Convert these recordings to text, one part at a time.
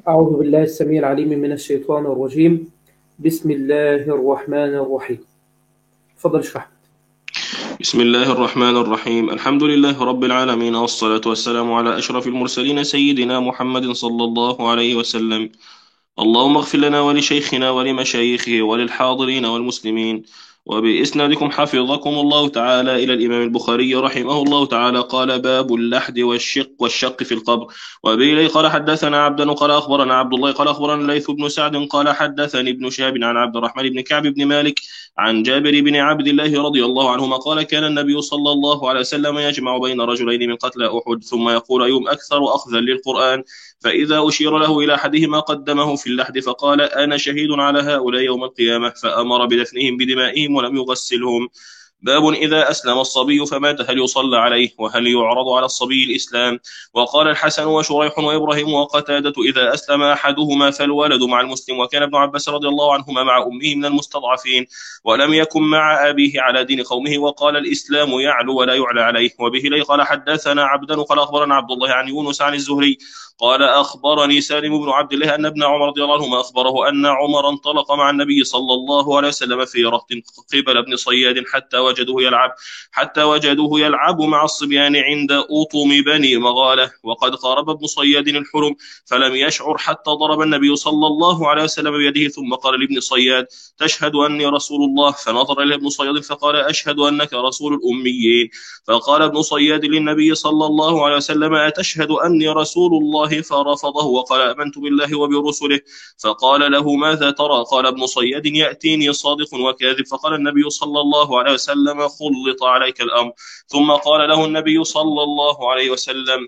أعوذ بالله السميع العليم من الشيطان الرجيم. بسم الله الرحمن الرحيم. تفضل اشرح. بسم الله الرحمن الرحيم. الحمد لله رب العالمين، والصلاة والسلام على أشرف المرسلين سيدنا محمد صلى الله عليه وسلم. اللهم اغفر لنا ولشيخنا ولمشايخه وللحاضرين والمسلمين. وبإسنادكم حفظكم الله تعالى إلى الإمام البخاري رحمه الله تعالى قال: باب اللحد والشق في القبر. وبه قال: حدثنا عبدا قال أخبرنا عبد الله قال أخبرنا الليث بن سعد قال حدثني ابن شهاب عن عبد الرحمن بن كعب بن مالك عن جابر بن عبد الله رضي الله عنهما قال: كان النبي صلى الله عليه وسلم يجمع بين رجلين من قتلى أحد ثم يقول: أيهم أكثر أخذا للقرآن؟ فإذا أشير له إلى أحدهما قدمه في اللحد فقال: أنا شهيد على هؤلاء يوم القيامة، فأمر بدفنهم بدمائهم ولم يغسلهم. باب إذا أسلم الصبي فمات هل يصلى عليه وهل يعرض على الصبي الإسلام؟ وقال الحسن وشريح وإبراهيم وقتادة: إذا أسلم أحدهما فالولد مع المسلم. وكان ابن عباس رضي الله عنهما مع أمه من المستضعفين ولم يكن مع أبيه على دين قومه. وقال: الإسلام يعلو ولا يعلى عليه. وبه لي قال: حدثنا عبدا قال أخبرنا عبد الله عن يونس عن الزهري قال: أخبرني سالم بن عبد الله أن ابن عمر رضي الله عنهما أخبره أن عمر انطلق مع النبي صلى الله عليه وسلم في رهط قبل ابن صياد حتى وجدوه يلعب مع الصبيان عند أطم بني مغالة، وقد قارب ابن صياد الحرم فلم يشعر حتى ضرب النبي صلى الله عليه وسلم بيده، ثم قال لابن صياد: تشهد أني رسول الله؟ فنظر إلى ابن صياد فقال: أشهد أنك رسول الأميين. فقال ابن صياد للنبي صلى الله عليه وسلم: أتشهد أني رسول الله؟ فرفضه وقال: آمنت بالله وبرسله. فقال له: ماذا ترى؟ قال ابن صياد: يأتيني صادق وكاذب. فقال النبي صلى الله عليه وسلم: خلط عليك الأمر. ثم قال له النبي صلى الله عليه وسلم: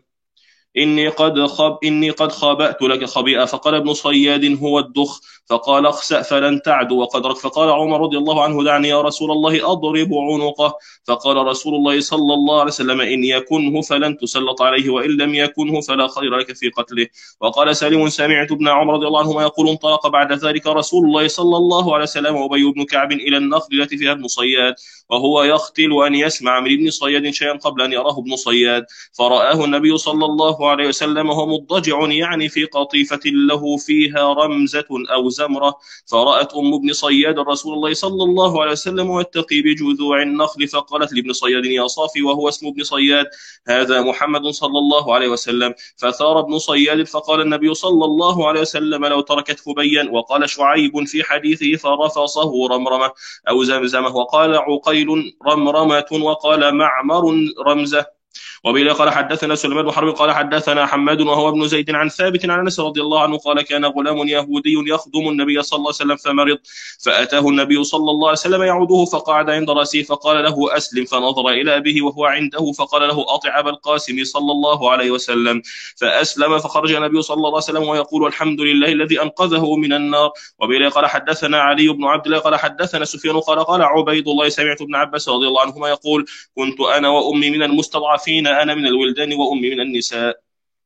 إني قد خابأت لك خبيئة. فقال ابن صياد: هو الدخ. فقال: اخسأ فلن تعدو وقدرك. فقال عمر رضي الله عنه: دعني يا رسول الله أضرب عنقه. فقال رسول الله صلى الله عليه وسلم: إن يكنه فلن تسلط عليه، وإن لم يكنه فلا خير لك في قتله. وقال سالم: سمعت ابن عمر رضي الله عنهما يقول: انطلق بعد ذلك رسول الله صلى الله عليه وسلم وأبي بن كعب إلى النخل التي فيها ابن صياد، وهو يختل أن يسمع من ابن صياد شيئا قبل أن يراه ابن صياد. فرآه النبي صلى الله عليه وسلم وهو مضطجع يعني في قطيفة له فيها رمزة أو زمرة. فرأت أم ابن صياد رسول الله صلى الله عليه وسلم واتقي بجذوع النخل، فقالت لابن صياد: يا صافي، وهو اسم ابن صياد: هذا محمد صلى الله عليه وسلم. فثار ابن صياد فقال النبي صلى الله عليه وسلم: لو تركته بين. وقال شعيب في حديثه: فرفصه رمرمة أو زمزمة. وقال عقيل: رمرمة. وقال معمر: رمزة. وبه قال: حدثنا سليمان بن حرب قال حدثنا حماد وهو ابن زيد عن ثابت عن انس رضي الله عنه قال: كان غلام يهودي يخدم النبي صلى الله عليه وسلم فمرض، فاتاه النبي صلى الله عليه وسلم يعوده، فقعد عند راسه فقال له: اسلم. فنظر الى ابيه وهو عنده فقال له: اطع ابا القاسم صلى الله عليه وسلم. فاسلم. فخرج النبي صلى الله عليه وسلم ويقول: الحمد لله الذي انقذه من النار. وبه قال: حدثنا علي بن عبد الله قال حدثنا سفيان قال عبيد الله: سمعت ابن عباس رضي الله عنهما يقول: كنت أنا وأمي من المستضعفين، أنا من الولدان وأمي من النساء.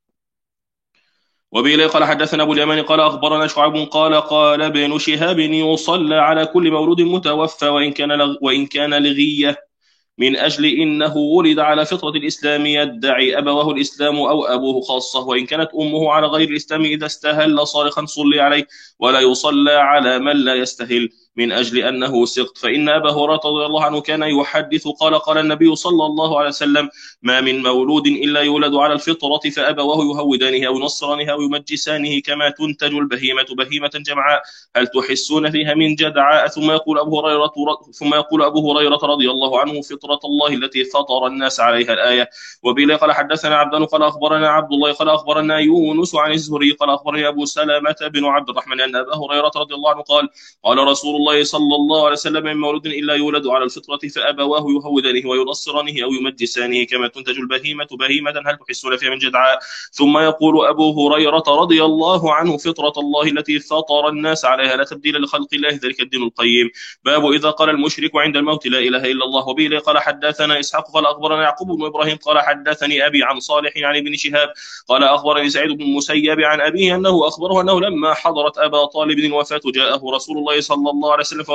وبه قال: حدثنا أبو اليمان قال أخبرنا شعيب قال ابن شهاب: يصلى على كل مولود متوفى وإن كان لغية، من أجل إنه ولد على فطرة الإسلام يدعي أبواه الإسلام أو أبوه خاصة، وإن كانت أمه على غير الإسلام إذا استهل صارخا صلي عليه، ولا يصلى على من لا يستهل، من أجل أنه سقط. فإن أبا هريرة رضي الله عنه كان يحدث قال النبي صلى الله عليه وسلم: ما من مولود إلا يولد على الفطرة، فأبواه يهودانه أو ينصرانه أو يمجسانه، كما تنتج البهيمة بهيمة جمعاء، هل تحسون فيها من جدعاء؟ ثم يقول أبو هريرة رضي الله عنه: فطرة الله التي فطر الناس عليها. الآية. وبه قال: حدثنا عبدان قال أخبرنا عبد الله قال أخبرنا يونس عن الزهري قال أخبرني أبو سلمة بن عبد الرحمن أن أبا هريرة رضي الله عنه قال رسول الله صلى الله عليه وسلم: من مولود إلا يولد على الفطرة، فأبواه يهودانه وينصرانه أو يمجسانه، كما تنتج البهيمة بهيمة، هل تحسون فيها من جدعاء؟ ثم يقول أبو هريرة رضي الله عنه: فطرة الله التي فطر الناس عليها، لا تبديل لخلق الله، ذلك الدين القيم. باب إذا قال المشرك عند الموت: لا إله إلا الله. وبه قال: حدثنا إسحاق قال أخبرنا يعقوب بن إبراهيم قال حدثني أبي عن صالح عن ابن شهاب قال أخبرني سعيد بن المسيب عن أبيه أنه أخبره أنه لما حضرت أبا طالب الوفاة جاءه رسول الله صلى الله الله عليه وسلم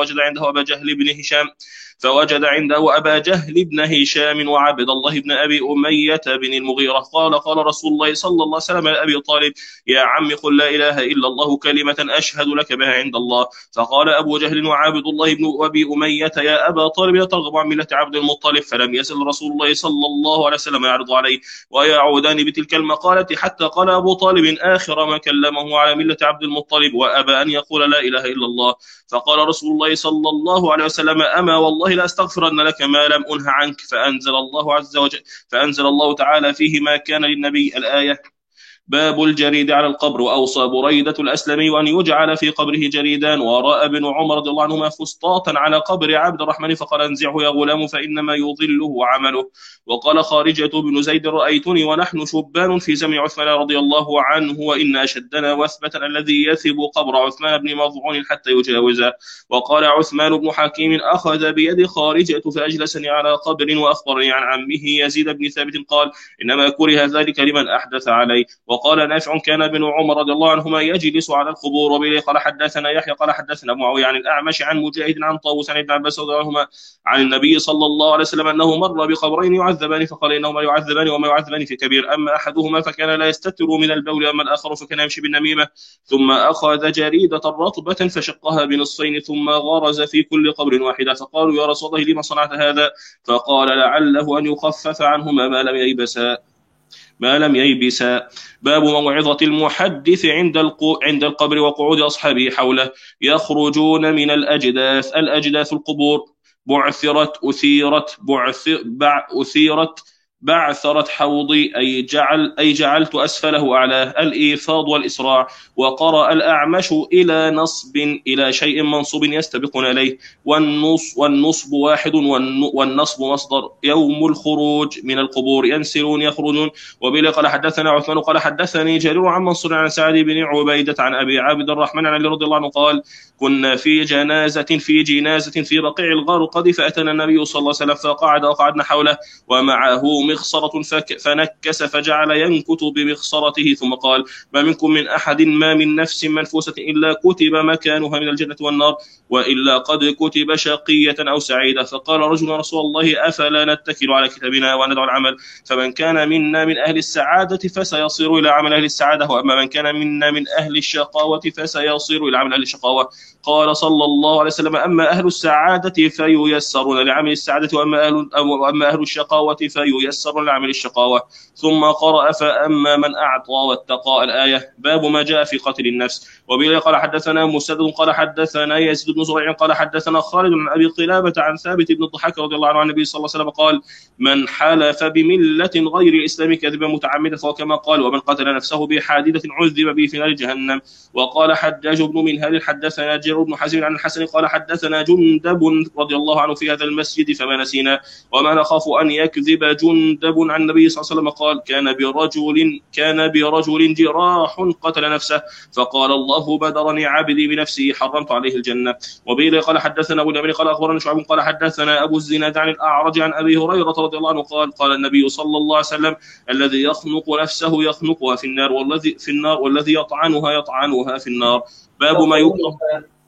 فوجد عنده أبا جهل بن هشام وعبد الله بن أبي أمية بن المغيرة قال رسول الله صلى الله عليه وسلم لأبي طالب يا عم قل لا إله إلا الله كلمة أشهد لك بها عند الله. فقال أبو جهل وعبد الله بن أبي أمية يا أبا طالب لا ترغب عن ملة عبد المطلب. فلم يزل رسول الله صلى الله عليه وسلم يعرض عليه ويعودان بتلك المقالة حتى قال أبو طالب آخر ما كلمه على ملة عبد المطلب وأبى أن يقول لا إله إلا الله. فقال رسول الله صلى الله عليه وسلم أما والله لا أستغفرن لك ما لم أنه عنك. فأنزل الله تعالى فيه ما كان للنبي الآية. باب الجريد على القبر. وأوصى بريدة الأسلمي أن يجعل في قبره جريدان. ورأى ابن عمر رضي الله عنهما فسطاطا على قبر عبد الرحمن فقال انزعه يا غلام فإنما يضله عمله. وقال خارجة بن زيد رأيتني ونحن شبان في زمن عثمان رضي الله عنه وإن أشدنا وثبة الذي يثب قبر عثمان بن مظعون حتى يجاوزه. وقال عثمان بن حكيم أخذ بيد خارجة فأجلسني على قبر وأخبرني عن عمه يزيد بن ثابت قال إنما كره ذلك لمن أحدث عليه. وقال نافع كان ابن عمر رضي الله عنهما يجلس على القبور. وبه قال حدثنا يحيى قال حدثنا معاوية عن الأعمش عن مجاهد عن طاووس عن ابن عباس رضي الله عنهما عن النبي صلى الله عليه وسلم أنه مر بقبرين يعذبان فقال إنهما يعذبان وما يعذبان في كبير أما أحدهما فكان لا يستتر من البول أما الآخر فكان يمشي بالنميمة. ثم أخذ جريدة رطبة فشقها بنصفين ثم غرز في كل قبر واحدة. فقالوا يا رسول الله لما صنعت هذا؟ فقال لعله أن يخفف عنهما ما لم ييبسا. باب موعظة المحدث عند القبر وقعود أصحابه حوله. يخرجون من الأجداث القبور أثيرت بعثرت حوضي أي جعلت أسفله أعلاه الإيفاض والإسراع. وقرأ الأعمش إلى شيء منصوب يستبقون إليه. والنصب واحد والنصب مصدر يوم الخروج من القبور ينسلون يخرجون. وبه قال حدثنا عثمان قال حدثني جرير عن منصور عن سعد بن عبيدة عن أبي عبد الرحمن عن علي رضي الله عنه قال كنا في جنازة في بقيع الغرقد فأتنا النبي صلى الله عليه وسلم فقعد وقعدنا حوله ومعه مخصرة فنكس فجعل ينكت بمخصرته ثم قال ما منكم من أحد ما من نفس منفوسة إلا كتب مكانها من الجنة والنار وإلا قد كتب شقية أو سعيدة. فقال رجل رسول الله أفلا نتكل على كتابنا وندعو العمل فمن كان منا من أهل السعادة فسيصير إلى عمل أهل السعادة وأما من كان منا من أهل الشقاوة فسيصير إلى عمل أهل الشقاوة. قال صلى الله عليه وسلم أما أهل السعادة فييسرون لعمل السعادة وأما أهل الشقاوة فييسرون لعمل الشقاوة. ثم قرأ فأما من أعطى واتقى الآية. باب ما جاء في قتل النفس. وبه قال حدثنا مسدد قال حدثنا يزيد بن زريع قال حدثنا خالد عن أبي قلابة عن ثابت بن الضحاك رضي الله عنه عن النبي صلى الله عليه وسلم قال من حلف بملة غير الإسلام كذبا متعمدا فهو كما قال ومن قتل نفسه بحادثة عذب به في نار جهنم. وقال حجاج بن منهل حدثنا جرير بن حازم عن الحسن قال حدثنا جندب رضي الله عنه في هذا المسجد فما نسينا وما نخاف أن يكذب جندب عن النبي صلى الله عليه وسلم قال كان برجل جراح قتل نفسه فقال الله بدرني عبدي بنفسه حرمت عليه الجنة. وبه قال حدثنا أبو اليمن قال أخبرنا شعيب قال حدثنا أبو الزناد عن الأعرج عن أبي هريرة رضي الله عنه قال النبي صلى الله عليه وسلم الذي يخنق نفسه يخنقها في النار والذي يطعنها في النار. باب ما يكره.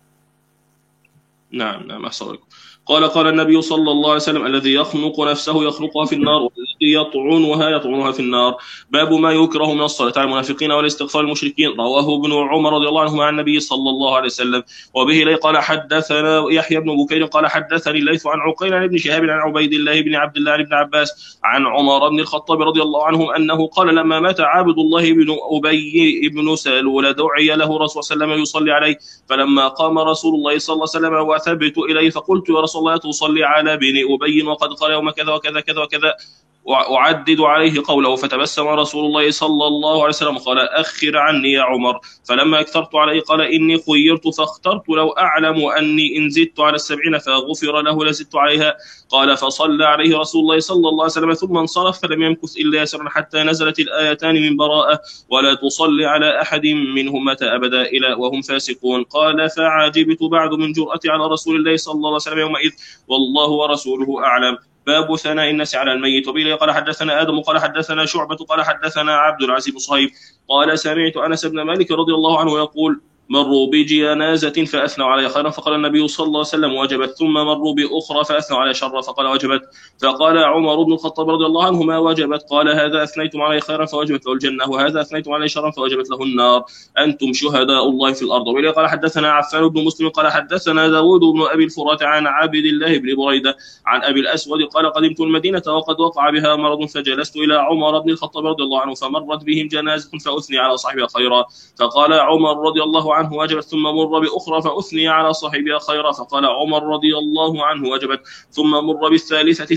نعم أحسن لكم. قال النبي صلى الله عليه وسلم الذي يخنق نفسه يخنقها في النار والذي يطعنها في النار. باب ما يكره من الصلاة على المنافقين والاستغفار المشركين. رواه ابن عمر رضي الله عنهما عن النبي صلى الله عليه وسلم. وبه قال حدثنا يحيى بن بكير قال حدثني الليث عن عقيل عن ابن شهاب عن عبيد الله بن عبد الله بن عباس عن عمر بن الخطاب رضي الله عنهم أنه قال لما مات عبد الله بن أبي بن سلول دعي له رسول صلى الله عليه وسلم يصلي عليه فلما قام رسول الله صلى الله عليه وسلم وثبت إليه فقلت يا رسول الله تصلي على بن أبي وقد قال يوم كذا وكذا كذا وكذا وأعدد عليه قوله فتبسم رسول الله صلى الله عليه وسلم قال أخر عني يا عمر فلما أكثرت عليه قال إني خيرت فاخترت لو أعلم أني إن زدت على 70 فغفر له لزدت عليها. قال فصلى عليه رسول الله صلى الله عليه وسلم ثم انصرف فلم يمكث إلا يسرا حتى نزلت الآيتان من براءة ولا تصلي على أحد منهم مات أبدا إلى وهم فاسقون. قال فعجبت بعد من جرأتي على رسول الله صلى الله عليه وسلم يومئذ والله ورسوله أعلم. باب ثناء الناس على الميت. وبه قال حدثنا آدم قال حدثنا شعبة قال حدثنا عبد العزيز بن صهيب قال سمعت أنس بن مالك رضي الله عنه يقول مروا بجنازة فأثنوا عليها خيرا فقال النبي صلى الله عليه وسلم وجبت، ثم مروا بأخرى فأثنوا عليها شرا فقال وجبت، فقال عمر بن الخطاب رضي الله عنه ما وجبت، قال هذا أثنيتم عليه خيرا فوجبت له الجنة، وهذا أثنيتم عليه شرا فوجبت له النار، أنتم شهداء الله في الأرض. وإليه قال حدثنا عفان بن مسلم قال حدثنا داود بن أبي الفرات عن عبد الله بن بريدة عن أبي الأسود قال قدمت المدينة وقد وقع بها مرض فجلست إلى عمر بن الخطاب رضي الله عنه فمرت بهم جنازة فأثني على صاحبها خيرا، فقال عمر رضي الله عنه وجبت، ثم مر بأخرى فأثني على صاحبها خيرا، فقال عمر رضي الله عنه وجبت، ثم مر بالثالثة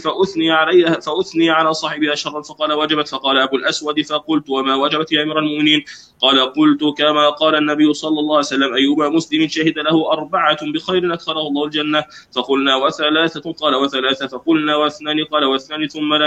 فأثني على صاحبها شرا فقال وجبت، فقال أبو الأسود فقلت وما وجبت يا أمير المؤمنين؟ قال قلت كما قال النبي صلى الله عليه وسلم أيما مسلم شهد له 4 بخير أدخله الله الجنة، فقلنا وثلاثة، قال وثلاثة، فقلنا واثنان، قال واثنان،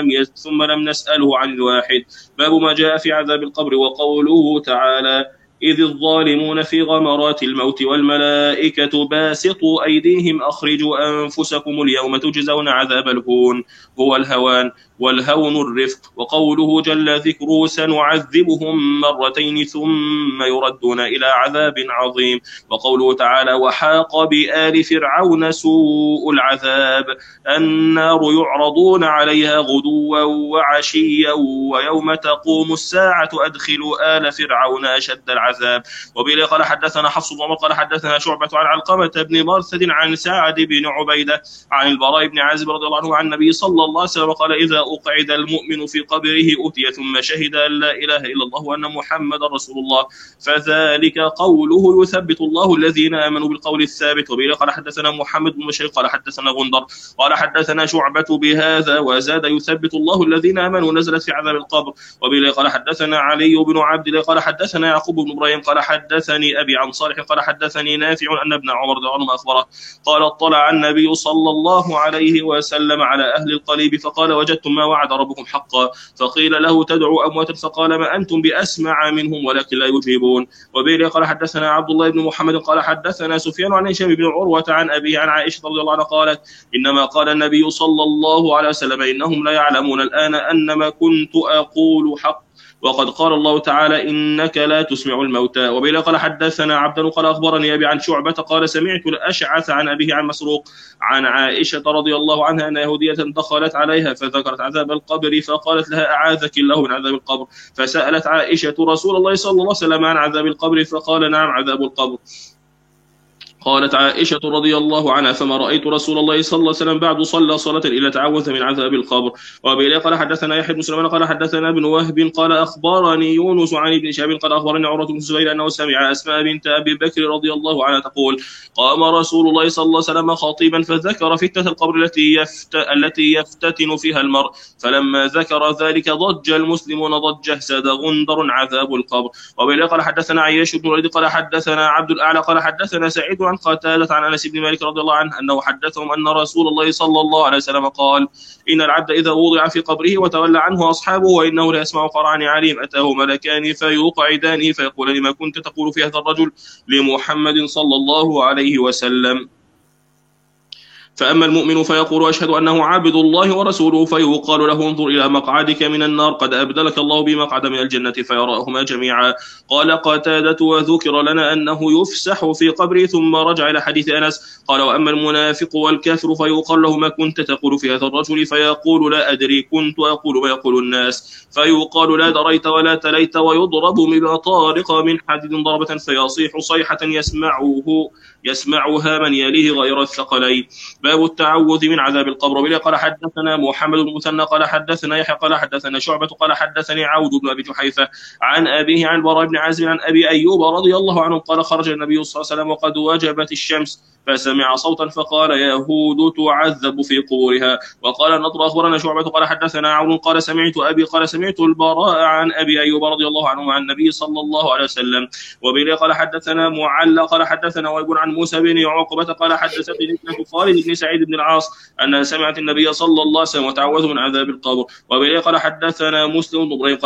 ثم لم نسأله عن الواحد. باب ما جاء في عذاب القبر. وقوله تعالى إذ الظالمون في غمرات الموت والملائكة باسطوا أيديهم أخرجوا أنفسكم اليوم تجزون عذاب الهون هو الهوان والهون الرفق. وقوله جل ذكره سنعذبهم مرتين ثم يردون إلى عذاب عظيم. وقوله تعالى وحاق بآل فرعون سوء العذاب النار يعرضون عليها غدوا وعشيا ويوم تقوم الساعة أدخلوا آل فرعون أشد العذاب. وبه قال حدثنا حفص بن عمر قال حدثنا شعبة عن علقمة بن مرثد عن سعد بن عبيدة عن البراء بن عازب رضي الله عنه عن النبي صلى الله عليه وسلم قال إذا أقعد المؤمن في قبره أتي ثم شهد أن لا إله إلا الله وأن محمدا رسول الله فذلك قوله يثبت الله الذين آمنوا بالقول الثابت. وبه قال حدثنا محمد بن بشير قال حدثنا غندر قال حدثنا شعبة بهذا وزاد يثبت الله الذين آمنوا نزلت في عذاب القبر. وبه قال حدثنا علي بن عبد الله قال حدثنا يعقوب بن إبراهيم قال حدثني أبي عن صالح قال حدثني نافع أن ابن عمر رضي الله عنهما أخبره قال اطلع النبي صلى الله عليه وسلم على أهل القليب فقال وجدتم ما وعد ربكم حقا، فقيل له تدعو أمواتا فقال ما أنتم بأسمع منهم ولكن لا يجيبون. وبه قال حدثنا عبد الله بن محمد قال حدثنا سفيان عن هشام بن عروة عن أبيه عن عائشة رضي الله عنها قالت إنما قال النبي صلى الله عليه وسلم إنهم لا يعلمون الآن أنما كنت أقول حق، وقد قال الله تعالى إنك لا تسمع الموتى. وبه قال حدثنا عبد قال أخبرني أبي عن شعبة قال سمعت الأشعث عن أبيه عن مسروق عن عائشة رضي الله عنها أن يهودية دخلت عليها فذكرت عذاب القبر فقالت لها أعاذك الله من عذاب القبر، فسألت عائشة رسول الله صلى الله عليه وسلم عن عذاب القبر فقال نعم عذاب القبر. قالت عائشة رضي الله عنها فما رأيت رسول الله صلى الله عليه وسلم بعد صلى صلاة إلا تعوذ من عذاب القبر. وبه قال حدثنا يحيى بن سليمان قال حدثنا ابن وهب قال أخبرني يونس عن ابن شهاب قال أخبرني عروة بن الزبير أنه سمع أسماء بنت أبي بكر رضي الله عنها تقول قام رسول الله صلى الله عليه وسلم خطيبا فذكر فتنة القبر التي يفتتن فيها المرء، فلما ذكر ذلك ضج المسلمون ضجه ساد غندر عذاب القبر. وبه قال حدثنا عياش بن الوليد قال حدثنا عبد الأعلى قال حدثنا سعيد عن قتادة عن أنس بن مالك رضي الله عنه أنه حدثهم أن رسول الله صلى الله عليه وسلم قال إن العبد إذا وضع في قبره وتولى عنه أصحابه وإنه لا يسمع قرعن عليم أتاه ملكان فيقعدانه فيقول لما كنت تقول في هذا الرجل لمحمد صلى الله عليه وسلم. فأما المؤمن فيقول أشهد أنه عبد الله ورسوله فيقال له انظر إلى مقعدك من النار قد أبدلك الله بمقعد من الجنة فيراهما جميعا. قال قتادة وذكر لنا أنه يفسح في قبره ثم رجع إلى حديث أنس قال وأما المنافق والكافر فيقال له ما كنت تقول في هذا الرجل فيقول لا أدري كنت أقول ما يقول الناس فيقال لا دريت ولا تليت ويضرب بمطارق من حديد ضربة فيصيح صيحة يسمعها من يليه غير الثقلين. باب التعوذ من عذاب القبر. وبه قال حدثنا محمد بن المثنى قال حدثنا يحيى قال حدثنا شعبة قال حدثني عود بن أبي جحيفة عن أبيه عن البراء بن عازب عن أبي أيوب رضي الله عنه قال خرج النبي صلى الله عليه وسلم وقد وجبت الشمس فسمع صوتا فقال يهود تعذب في قبورها. وقال النضر أخبرنا شعبة قال حدثنا عون قال سمعت أبي قال سمعت البراء عن أبي أيوب رضي الله عنه عن النبي صلى الله عليه وسلم. وبه قال حدثنا معل قال حدثنا وابن عن موسى بن عقبة قال حدثتني ابنة خالد بن سعيد بن العاص أنها سمعت النبي صلى الله عليه وسلم وتعوذ من عذاب القبر. وبه قال حدثنا مسلم بن إبراهيم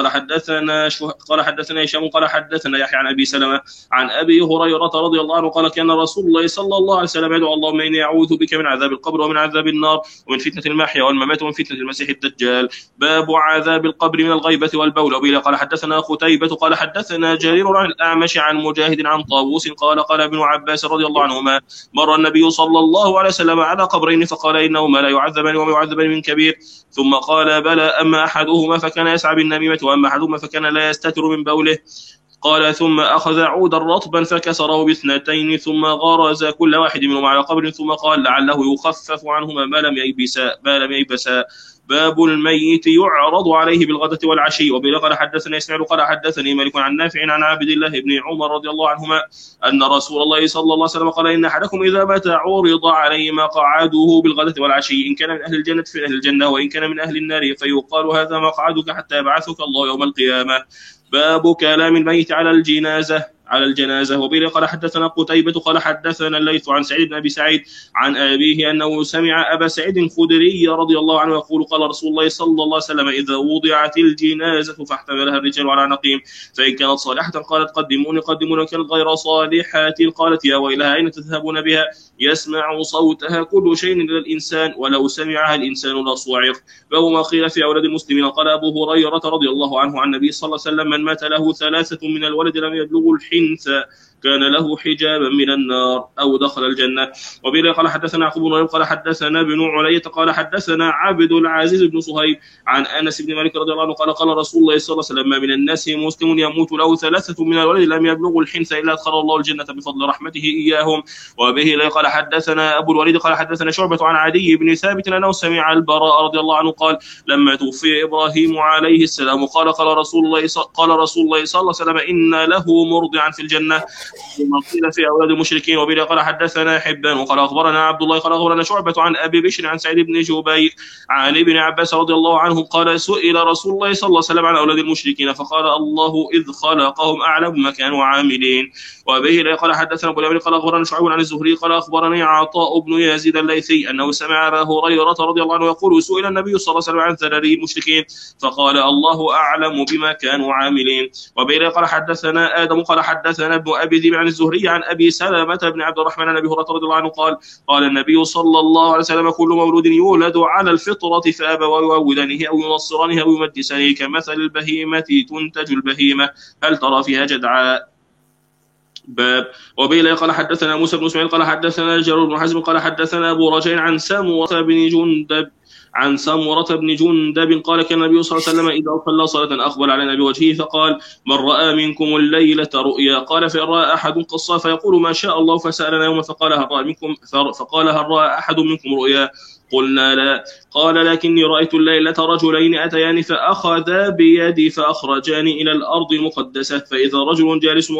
قال حدثنا هشام قال حدثنا يحيى عن أبي سلمة عن أبي هريرة رضي الله عنه قال كان رسول الله صلى الله عليه وسلم يدعو اللهم إني أعوذ بك من عذاب القبر ومن عذاب النار ومن فتنة المحيا والممات ومن فتنة المسيح الدجال. باب عذاب القبر من الغيبة والبول. وبه قال حدثنا قتيبة قال حدثنا جرير عن الأعمش عن مجاهد عن طاووس قال ابن عباس رضي الله عنهما مر النبي صلى الله عليه وسلم على قبرين فقال إنهما لا يعذبان وما يعذبان من كبير، ثم قال بلى أما أحدهما فكان يسعى بالنميمة وأما أحدهما فكان لا يستتر من بوله. قال ثم أخذ عودا رطبا فكسره باثنتين ثم غرز كل واحد منهما على قبر ثم قال لعله يخفف عنهما ما لم ييبسا. باب الميت يعرض عليه بالغداة والعشي. وبه قال حدثنا إسماعيل قال حدثني مالك عن نافع عن عبد الله بن عمر رضي الله عنهما أن رسول الله صلى الله عليه وسلم قال إن أحدكم إذا مات عرض عليه مقعده بالغداة والعشي، إن كان من أهل الجنة في أهل الجنة وإن كان من أهل النار فيقال هذا مقعدك حتى يبعثك الله يوم القيامة. باب كلام الميت على الجنازة. وبه قال حدثنا قتيبة قال حدثنا الليث عن سعيد بن أبي سعيد عن أبيه أنه سمع أبا سعيد الخدري رضي الله عنه يقول قال رسول الله صلى الله عليه وسلم إذا وضعت الجنازة فاحتملها الرجال على نقيم فإن كانت صالحة قالت قدموني كانت غير صالحة قالت يا ويلها أين تذهبون بها؟ يسمع صوتها كل شيء إلا الإنسان ولو سمعها الإنسان لصعق. باب ما قيل في أولاد المسلمين. قال أبو هريرة رضي الله عنه عن النبي صلى الله عليه وسلم من مات له 3 من الولد لم يبلغوا الحنث كان له حجابا من النار أو دخل الجنة. وبه قال حدثنا يعقوب بن قال حدثنا ابن علية قال حدثنا عبد العزيز بن صهيب عن أنس بن مالك رضي الله عنه قال رسول الله صلى الله عليه وسلم ما من الناس مسلم يموت له 3 من الولد لم يبلغوا الحنث إلا أدخل الله الجنة بفضل رحمته إياهم. وبه قال حدثنا أبو الوليد قال حدثنا شعبة عن عدي بن ثابت أنه سمع البراء رضي الله عنه قال لما توفي إبراهيم عليه السلام قال رسول الله صلى الله عليه وسلم إن له مرضعا في الجنة قيل في أولاد المشركين. وبه قال حدثنا حبان وقال أخبرنا عبد الله قال أخبرنا شعبة عن أبي بشر عن سعيد بن جبير عن ابن عباس رضي الله عنهم قال سئل رسول الله صلى الله عليه وسلم عن أولاد المشركين فقال الله إذ خلقهم أعلم ما كانوا عاملين. وبه قال حدثنا أبو اليمن قال أخبرنا شعيب عن الزهري قال أخبرني عطاء بن يزيد الليثي أنه سمع أبا هريرة رضي الله عنه يقول سئل النبي صلى الله عليه وسلم عن ذراري المشركين فقال الله أعلم بما كانوا عاملين. وبه قال حدثنا آدم قال حدثنا ابن أبي ذئب عن الزهري عن أبي سلمة بن عبد الرحمن عن أبي هريرة رضي الله عنه قال النبي صلى الله عليه وسلم كل مولود يولد على الفطرة فأبواه يؤولانه أو ينصرانه أو يمجسانه كمثل البهيمة تنتج البهيمة هل ترى فيها جدعاء. باب. وبه قال حدثنا موسى بن اسماعيل قال حدثنا جرير بن حازم قال حدثنا أبو رجاء عن سمرة بن جندب قال كان النبي صلى الله عليه وسلم إذا صلى صلاة أقبل علينا بوجهه فقال من رأى منكم الليلة رؤيا قال فإن رأى أحد قصة فيقول ما شاء الله فسألنا يوم فقال هل رأى أحد منكم رؤيا قلنا لا قال لكني رأيت الليلة رجلين أتيان فأخذا بيدي فأخرجاني إلى الأرض المقدسة فإذا رجل جالس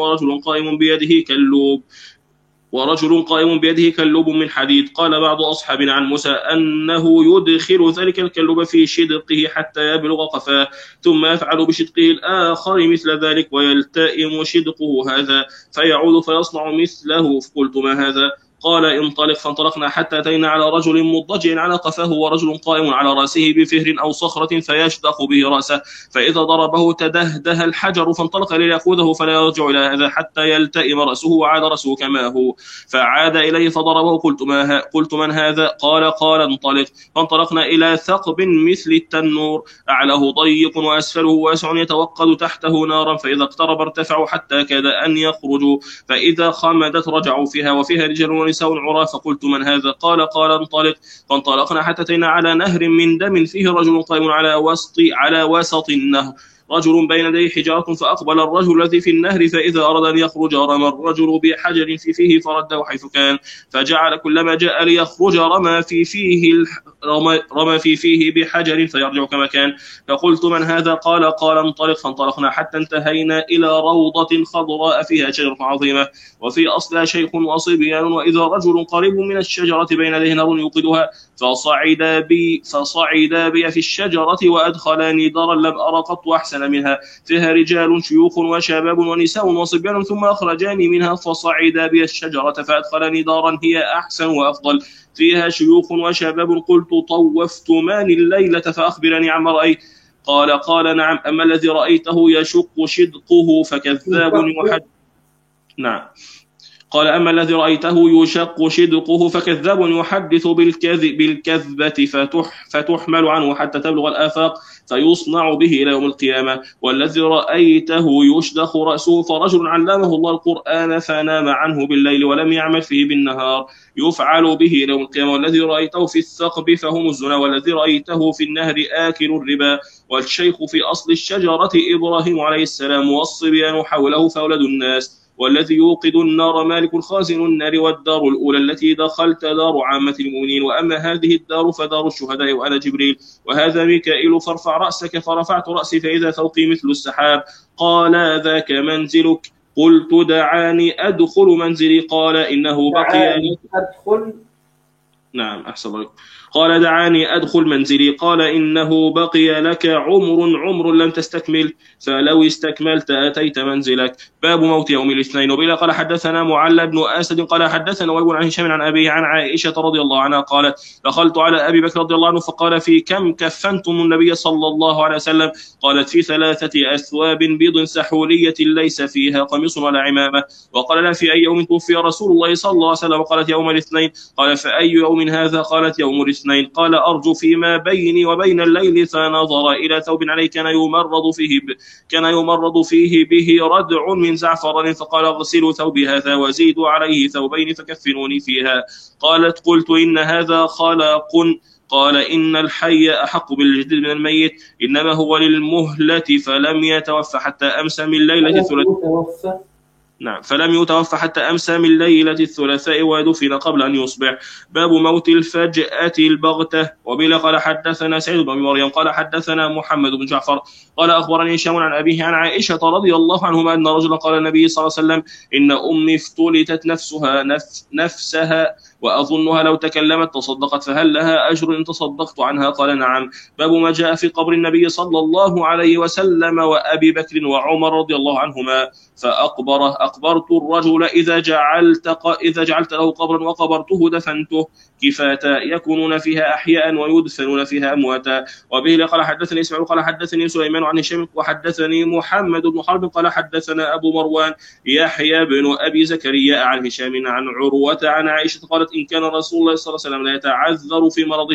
ورجل قائم بيده كلوب من حديد. قال بعض أصحابنا عن موسى أنه يدخل ذلك الكلوب في شدقه حتى يبلغ قفاه ثم يفعل بشدقه الآخر مثل ذلك ويلتئم شدقه هذا فيعود فيصنع مثله. قلت ما هذا؟ قال انطلق. فانطلقنا حتى أتينا على رجل مضطجع على قفاه ورجل قائم على رأسه بفهر أو صخرة فيشدق به رأسه فإذا ضربه تدهده الحجر فانطلق ليأخذه فلا يرجع إلى هذا حتى يلتئم رأسه وعاد رأسه كما هو فعاد إليه فضربه. قلت من هذا؟ قال انطلق. فانطلقنا إلى ثقب مثل التنور أعلاه ضيق وأسفله واسع يتوقد تحته نارا فإذا اقترب ارتفعوا حتى كاد أن يخرجوا فإذا خمدت رجعوا فيها وفيها رجال ونساء عراة. فقلت من هذا؟ قال انطلق. فانطلقنا حتى أتينا على نهر من دم فيه رجل قائم على وسط النهر رجل بين يديه حجارة فأقبل الرجل الذي في النهر فإذا أراد أن يخرج رمى الرجل بحجر في فيه فرده حيث كان فجعل كلما جاء ليخرج رمى في فيه بحجر فيرجع كما كان. فقلت من هذا؟ قال انطلق. فانطلقنا حتى انتهينا إلى روضة خضراء فيها شجرة عظيمة وفي أصلها شيخ وصبيان وإذا رجل قريب من الشجرة بين يديه نار يوقدها فصعدا بي في الشجرة وأدخلاني دارا لم أرى قط أحسن حسنا منها، فيها رجال شيوخ وشباب ونساء وصبيان، ثم أخرجاني منها فصعدا بي الشجرة فأدخلني دارا هي أحسن وأفضل، فيها شيوخ وشباب. قلت طوفت من الليلة فأخبرني عما رأيت. قال نعم، أما الذي رأيته يشق شدقه فكذاب نعم. قال أما الذي رأيته يشق شدقه فكذاب يحدث بالكذبة فتحمل عنه حتى تبلغ الآفاق فيصنع به إلى يوم القيامة. والذي رأيته يشدخ رأسه فرجل علمه الله القرآن فنام عنه بالليل ولم يعمل فيه بالنهار يفعل به إلى يوم القيامة. والذي رأيته في الثقب فهم الزنا. والذي رأيته في النهر آكل الربا. والشيخ في أصل الشجرة إبراهيم عليه السلام والصبيان حوله فأولد الناس. والذي يوقد النار مالك خازن النار. والدار الأولى التي دخلت دار عامة المؤمنين، وأما هذه الدار فدار الشهداء وأنا جبريل. وهذا ميكائيل فارفع رأسك. فرفعت رأسي فإذا فوقي مثل السحاب. قال ذاك منزلك. قلت دعاني أدخل منزلي. قال إنه بقي أدخل. نعم أحسن الله. قال دعاني أدخل منزلي. قال إنه بقي لك عمر لم تستكمل، فلو استكملت أتيت منزلك. باب موت يوم الاثنين. وبلا قال حدثنا معل بن أسد قال حدثنا ويبن عن هشام عن أبيه عن عائشة رضي الله عنها قالت دخلت على أبي بكر رضي الله عنه فقال في كم كفنتم النبي صلى الله عليه وسلم؟ قالت في 3 أثواب بيض سحولية ليس فيها قميص ولا عمامة. وقال لا في أي يوم توفي رسول الله صلى الله عليه وسلم؟ قالت يوم الاثنين. قال فأي يوم هذا؟ قالت يوم الاثنين. قال أرجو فيما بيني وبين الليل. فنظر إلى ثوب عليه كان يمرض فيه به ردع من زعفران، فقال اغسلوا ثوبي هذا وزيدوا عليه ثوبين فكفنوني فيها. قالت قلت إن هذا خلق. قال إن الحي أحق بالجديد من الميت، إنما هو للمهلة فلم يتوفى حتى أمسى من ليلة الثلاثاء. نعم فلم يتوفى حتى أمسى من ليلة الثلاثاء ودفن قبل أن يصبح. باب موت الفجأة البغتة. وبلا قال حدثنا سعيد بن مريم قال حدثنا محمد بن جعفر قال أخبرني هشام عن أبيه عن عائشة رضي الله عنهما أن رجلا قال النبي صلى الله عليه وسلم إن أمي افتلتت نفسها وأظنها لو تكلمت تصدقت، فهل لها أجر إن تصدقت عنها؟ قال نعم. باب ما جاء في قبر النبي صلى الله عليه وسلم وأبي بكر وعمر رضي الله عنهما فأقبره. أقبرت الرجل إذا جعلت له قبرا وقبرته دفنته كفاتا يكونون فيها أحياء ويدفنون فيها أمواتا. وبه قال حدثني إسماعيل قال حدثني سليمان عن هشام وحدثني محمد بن حرب قال حدثنا أبو مروان يحيى بن أبي زكريا عن هشام عن عروة عن عائشة قالت إن كان رسول الله صلى الله عليه وسلم لا يتعذر في مرضه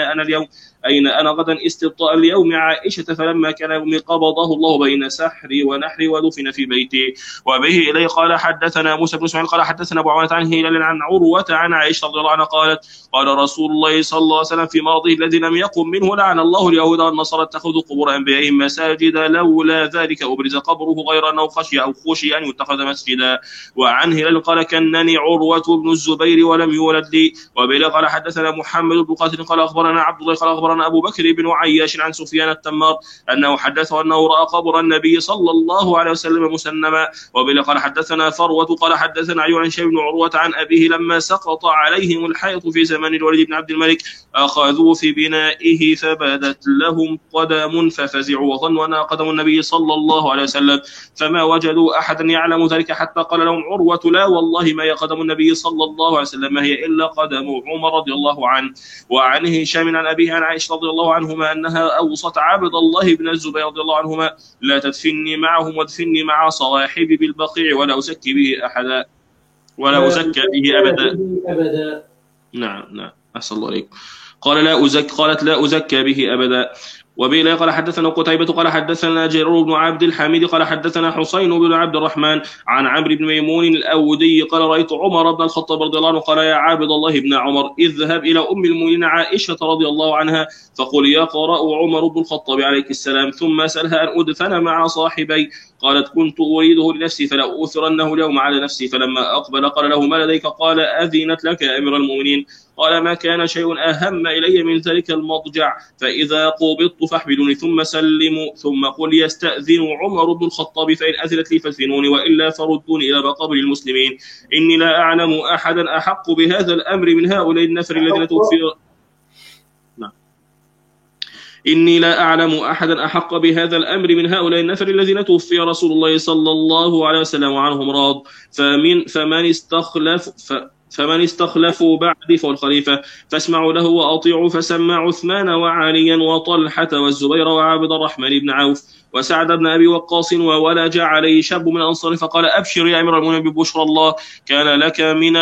أين أنا غدا استبطاء اليوم عائشة، فلما كان يومي قبضه الله بين سحري ونحري ودفن في بيتي. وبه إليه قال حدثنا موسى بن اسماعيل قال حدثنا أبو عوانة عن هلال عن عروة عن عائشة رضي الله عنها قالت قال رسول الله صلى الله عليه وسلم في مرضه الذي لم يقم منه لعن الله اليهود والنصارى اتخذوا قبور أنبيائهم مساجد لولا ذلك أبرز قبره غير أنه خشي أن يتخذ مسجدا. وعن هلال قال كنني عروة بن الزبير ولم يولد لي. وبه قال حدثنا محمد بن قاتل قال أخبرنا عبد الله قال أخبرنا أبو بكر بن عياش عن سفيان التمار أنه حدثه أنه رأى قبر النبي صلى الله عليه وسلم مسنما. وبه قال حدثنا فروة قال حدثنا عن هشام بن عروة عن أبيه لما سقط عليهم الحيط في زمن الوليد بن عبد الملك أخذوا في بنائه فبدت لهم قدم ففزعوا وظنوا أنها قدم النبي صلى الله عليه وسلم، فما وجدوا أحدا يعلم ذلك حتى قال لهم عروة لا والله ما هي قدم النبي صلى الله عليه وسلم ما هي إلا قدم عمر رضي الله عنه. وعن هشام عن أبيه عن عائشة رضي الله عنهما أنها أوصت عبد الله بن الزبير رضي الله عنهما لا تدفني معهم وادفني مع صواحبي بالبقيع ولا أزكي به أحدا ولا أزكى به أبدا. نعم أحسن الله عليكم. قالت لا أزكى به أبدا. وبه قال حدثنا قتيبة قال حدثنا جرير بن عبد الحميد قال حدثنا حسين بن عبد الرحمن عن عمرو بن ميمون الأودي قال رأيت عمر بن الخطاب رضي الله عنه قال يا عابد الله بن عمر اذهب إلى أم المؤمنين عائشة رضي الله عنها فقل يقرأ عمر بن الخطاب عليه السلام ثم سألها أن أدفن مع صاحبي. قالت كنت أريده لنفسي فلا أؤثرنه اليوم على نفسي. فلما أقبل قال له ما لديك؟ قال أذنت لك يا أمير المؤمنين. قال ما كان شيء أهم إلي من ذلك المضجع، فإذا قبضت فاحملوني ثم سلموا ثم قل يستأذن عمر بن الخطاب فإن أذنت لي فادفنوني وإلا فردوني إلى مقابر المسلمين. إني لا أعلم أحدا أحق بهذا الأمر من هؤلاء النفر الذين توفي إني لا أعلم أحدا أحق بهذا الأمر من هؤلاء النفر الذين توفي رسول الله صلى الله عليه وسلم عنهم راض، فمن استخلفوا بعدي فهو الخليفة، فاسمعوا له وأطيعوا. فسمى عثمان وعليا وطلحة والزبير وعبد الرحمن بن عوف وسعد بن أبي وقاص، وولج عليه شاب من الأنصار فقال: أبشر يا أمير المؤمنين ببشرى الله، كان لك من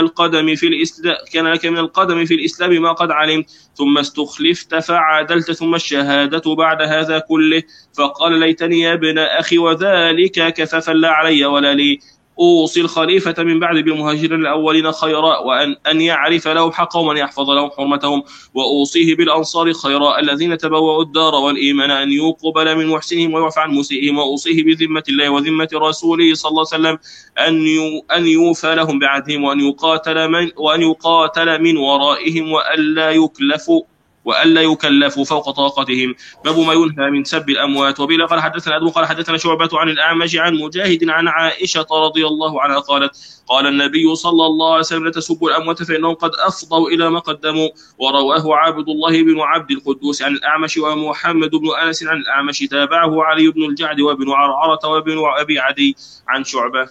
القدم في الإسلام ما قد علمت، ثم استخلفت فعدلت، ثم الشهادة بعد هذا كله. فقال: ليتني يا ابن أخي وذلك كفافا لا علي ولا لي. أوصي الخليفة من بعد بالمهاجرين الأولين خيرا، وأن يعرف لهم حقهم وأن يحفظ لهم حرمتهم، وأوصيه بالأنصار خيرا الذين تبوأوا الدار والإيمان أن يقبل من محسنهم ويعفى عن مسيئهم، وأوصيه بذمة الله وذمة رسوله صلى الله عليه وسلم أن يوفى لهم بعهدهم، وأن يقاتل من ورائهم، وألا يكلفوا فوق طاقتهم. باب ما ينهى من سب الأموات. وبه قال حدثنا أدم قال حدثنا شعبة عن الأعمش عن مجاهد عن عائشة رضي الله عنها قالت: قال النبي صلى الله عليه وسلم: لا تسبوا الأموات فإنهم قد أفضوا إلى ما قدموا. ورواه عبد الله بن عبد القدوس عن الأعمش ومحمد بن أنس عن الأعمش، تابعه علي بن الجعد وابن عرعرة وابن أبي عدي عن شعبة.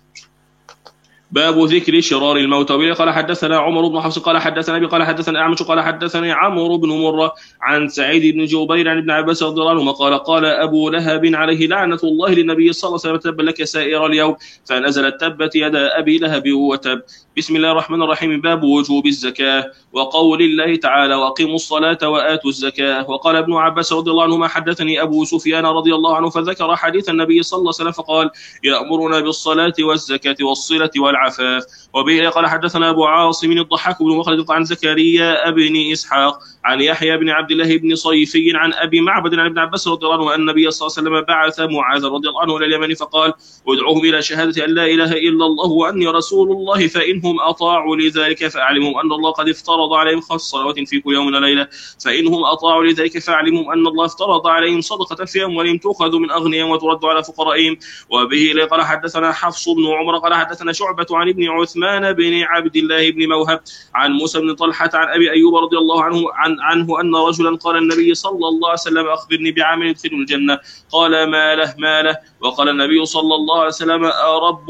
باب ذكر شرار الموت. وبه قال حدثنا عمر بن حفص قال حدثنا أبي قال حدثنا أعمش قال حدثني عمرو بن مرة عن سعيد بن جبير عن ابن عباس رضي الله عنهما قال: قال أبو لهب عليه لعنة الله للنبي صلى الله عليه وسلم: تب لك سائر اليوم. فنزلت: تبت يدا أبي لهب وتب. بسم الله الرحمن الرحيم. باب وجوب الزكاة. وقول الله تعالى: وأقيموا الصلاة وآتوا الزكاة. وقال ابن عباس رضي الله عنهما: حدثني أبو سفيان رضي الله عنه فذكر حديث النبي صلى الله عليه وسلم فقال: يأمرنا بالصلاة والزكاة والصلة والعفاف. وبه قال حدثنا أبو عاصم الضحاك بن مخلد عن زكريا بن إسحاق عن يحيى بن عبد الله بن صيفي عن أبي معبد عن ابن عباس رضي الله عنه أن النبي صلى الله عليه وسلم بعث معاذ رضي الله عنه إلى اليمن فقال: ادعوهم إلى شهادة أن لا إله إلا الله وأني رسول الله، فإنهم أطاعوا لذلك فأعلمهم أن الله قد افترض عليهم 5 صلوات في كل يوم وليلة، فإنهم أطاعوا لذلك فأعلمهم أن الله افترض عليهم صدقة في أموالهم تؤخذ من أغنياء وترد على فقرائهم. وبه قال حدثنا حفص بن عمر قال حدثنا شعبة عن ابن عثمان بن عبد الله بن موهب عن موسى بن طلحة عن أبي أيوب رضي الله عنه أن رجلا قال النبي صلى الله عليه وسلم: أخبرني بعمل يدخل الجنة. قال: ما له. وقال النبي صلى الله عليه وسلم: أرب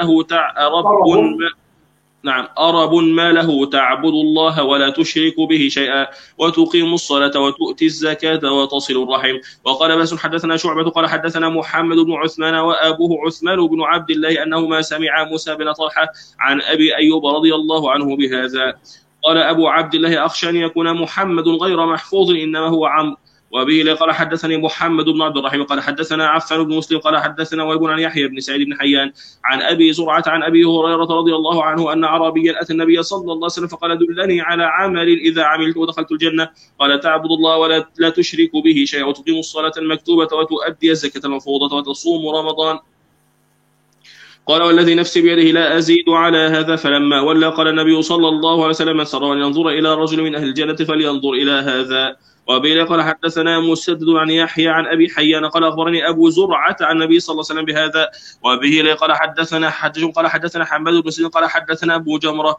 ما له تعبد الله ولا تشرك به شيئا، وتقيم الصلاة وتؤتي الزكاة وتصل الرحم. وقال بس حدثنا شعبة قال حدثنا محمد بن عثمان وأبوه عثمان بن عبد الله أنهما سمع موسى بن طلحة عن أبي أيوب رضي الله عنه بهذا. قال أبو عبد الله: أخشى أن يكون محمد غير محفوظ، إنما هو عمرو. وبه قال حدثني محمد بن عبد الرحيم قال حدثنا عفان بن مسلم قال حدثنا وهب عن يحيى بن سعيد بن حيان عن أبي زرعة عن أبي هريرة رضي الله عنه أن أعرابيا أتى النبي صلى الله عليه وسلم فقال: دلني على عمل إذا عملت ودخلت الجنة. قال: تعبد الله ولا تشرك به شيئا، وتقيم الصلاة المكتوبة، وتؤدي الزكاة المفروضة، وتصوم رمضان. قال: والذي نفسي بيده لا أزيد على هذا. فلما ولى قال النبي صلى الله عليه وسلم: من سر أن ينظر إلى رجل من أهل الجنة فلينظر إلى هذا. وبه قال حدثنا مسدد عن يحيى عن أبي حيان قال أخبرني أبو زرعة عن النبي صلى الله عليه وسلم بهذا. وبه قال حدثنا حجج قال حدثنا حماد بن سعيد قال حدثنا أبو جمرة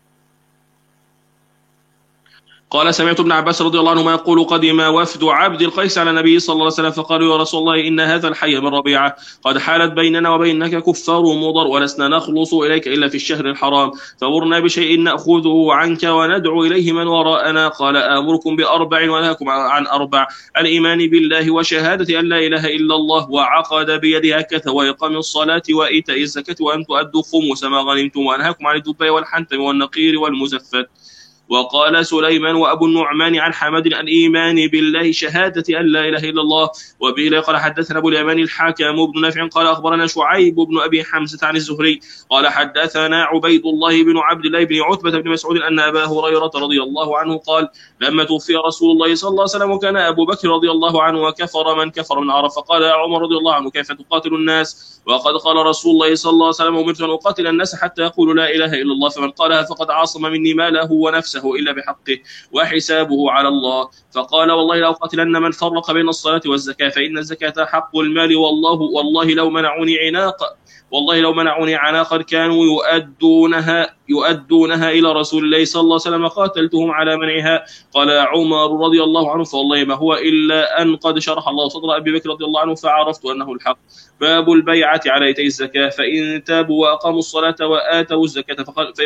قال: سمعت ابن عباس رضي الله عنهما يقول: قدم وفد عبد القيس على النبي صلى الله عليه وسلم فقالوا: يا رسول الله، إن هذا الحي من ربيعة قد حالت بيننا وبينك كفار مضر، ولسنا نخلص إليك إلا في الشهر الحرام، فمرنا بشيء نأخذه عنك وندعو إليه من وراءنا. قال: آمركم ب4 وأنهاكم عن 4: الإيمان بالله وشهادة أن لا إله إلا الله، وعقد بيده هكذا، وإقام الصلاة وإيتاء الزكاة، وأن تؤدوا خمس ما غنمتم، وأنهاكم عن الدباء والحنتم والنقير والمزفت. وقال سليمان وأبو النعمان عن حمد: الإيمان بالله شهادة أن لا إله إلا الله. وبه قال حدثنا أبو اليمان الحاكم بن نافع قال أخبرنا شعيب بن أبي حمزة عن الزهري قال حدثنا عبيد الله بن عبد الله بن عتبة بن مسعود أن أبا هريرة رضي الله عنه قال: لما توفي رسول الله صلى الله عليه وسلم وكان أبو بكر رضي الله عنه وكفر من كفر من عرف، فقال يا عمر رضي الله عنه: كيف تقاتل الناس وقد قال رسول الله صلى الله عليه وسلم: أمرت أن أقاتل الناس حتى يقولوا لا إله إلا الله، فمن قالها فقد عاصم مني ماله ونفسه نفسه إلا بحقه وحسابه على الله. فقال والله لأقاتلن من فرق بين الصلاة والزكاة فإن الزكاة حق المال والله لو منعوني عناقا كانوا يؤدونها إلى رسول الله صلى الله عليه وسلم قاتلتهم على منعها. قال عمر رضي الله عنه فوالله ما هو إلا أن قد شرح الله صدر أبي بكر رضي الله عنه فعرفت أنه الحق. باب البيعة على إيتاء الزكاة فإن تابوا وأقاموا الصلاة وآتوا الزكاة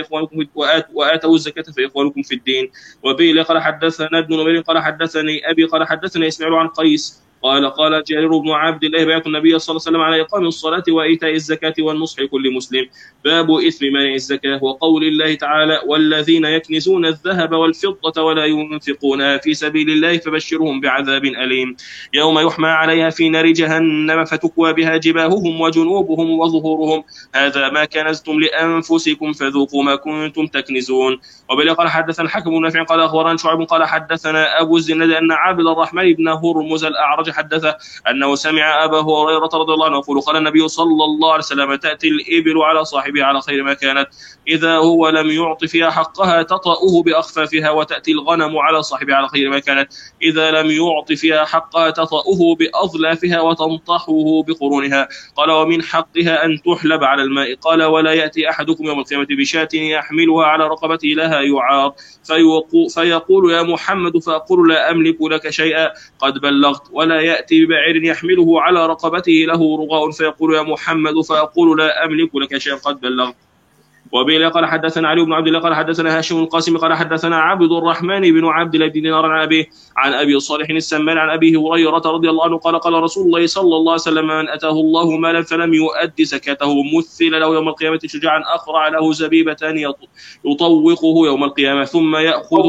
فإخوانكم في الدين. وبه قال حدثنا ابن نمير قال حدثني أبي قال حدثني إسماعيل عن قيس قال جرير بن عبد الله بايعت النبي صلى الله عليه وسلم على إقام الصلاة وإيتاء الزكاة والنصح لكل مسلم. باب إثم منع الزكاة وقول الله تعالى والذين يكنزون الذهب والفضة ولا ينفقونها في سبيل الله فبشرهم بعذاب أليم يوم يحمى عليها في نار جهنم فتكوى بها جباههم وجنوبهم وظهورهم هذا ما كنزتم لأنفسكم فذوقوا ما كنتم تكنزون. وبه قال حدثنا الحكم بن نافع قال أخبرنا شعيب قال حدثنا أبو الزناد أن عبد الرحمن بن هرمز الأعرج حدثه أنه سمع أبا هريرة رضي الله عنه يقول قال النبي صلى الله عليه وسلم تأتي الإبل على صاحبها على خير ما كانت إذا هو لم يعط فيها حقها تطأه بأخفافها وتأتي الغنم على صاحبها على خير ما كانت إذا لم يعط فيها حقها تطأه بأظلافها وتنطحه بقرونها. قال ومن حقها أن تحلب على الماء. قال ولا يأتي أحدكم يوم القيامة بشاة يحملها على رقبته لها يعار فيقول يا محمد فأقول لا أملك لك شيئا قد بلغت ولا يأتي ببعير يحمله على رقبته له رغاء فيقول يا محمد فأقول لا أملك لك شيئا قد بلغت. وبه قال حدثنا علي بن عبد الله قال حدثنا هاشم القاسم قال حدثنا عبد الرحمن بن عبد الله بن دينار عن أبي صالح السمان عن أبي هريرة رضي الله عنه قال رسول الله صلى الله عليه وسلم من أتاه الله مالا فلم يؤد زكاته مثل له يوم القيامة شجاعا أخرع له زبيبة يطوقه يوم القيامة ثم يأخذ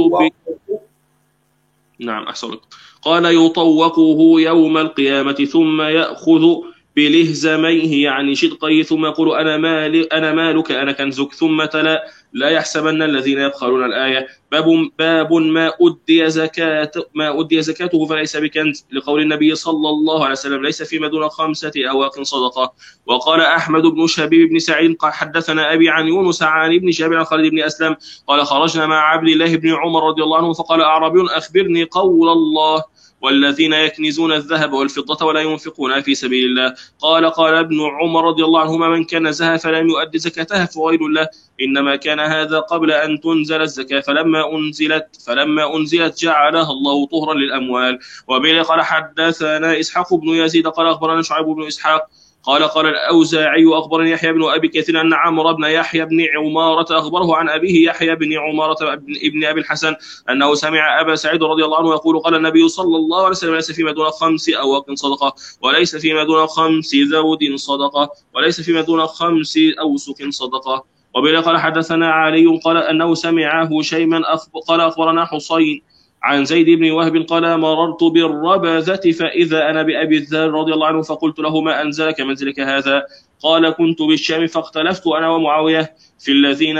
نعم أحسن قال يطوقه يوم القيامة ثم يأخذ بلهزميه يعني شدقيه ثم يقول أنا مالك أنا كنزك ثم تلا لا يحسبن الذين يبخلون الآية. باب ما أدي زكاته فليس بكنز لقول النبي صلى الله عليه وسلم ليس فيما دون 5 أواق صدقة. وقال أحمد بن شبيب بن سعيد قال حدثنا أبي عن يونس عن ابن شهاب عن خالد بن أسلم قال خرجنا مع عبد الله بن عمر رضي الله عنه فقال أعرابي أخبرني قول الله والذين يكنزون الذهب والفضة ولا ينفقونها في سبيل الله. قال ابن عمر رضي الله عنهما من كنزها فلم يؤد زكاتها فويل له إنما كان هذا قبل أن تنزل الزكاة فلما أنزلت جعلها الله طهرا للأموال. وبه قال حدثنا إسحاق بن يزيد قال أخبرنا شعيب بن إسحاق قال الأوزاعي أخبرني يحيى بن أبي كثير أن عمرو بن يحيى بن عمارة أخبره عن أبيه يحيى بن عمارة ابن أبي الحسن أنه سمع أبا سعيد رضي الله عنه يقول قال النبي صلى الله عليه وسلم ليس فيما دون 5 أواق صدقة وليس فيما دون 5 ذود صدقة وليس فيما دون 5 أوسق صدقة. وبه قال حدثنا علي قال أنه سمع هشيما قال أخبرنا حسين عن زيد بن وهب قال مررت بالربذة فإذا أنا بأبي الذر رضي الله عنه فقلت له ما أنزلك منزلك هذا؟ قال كنت بالشام فاختلفت أنا ومعاوية في الذين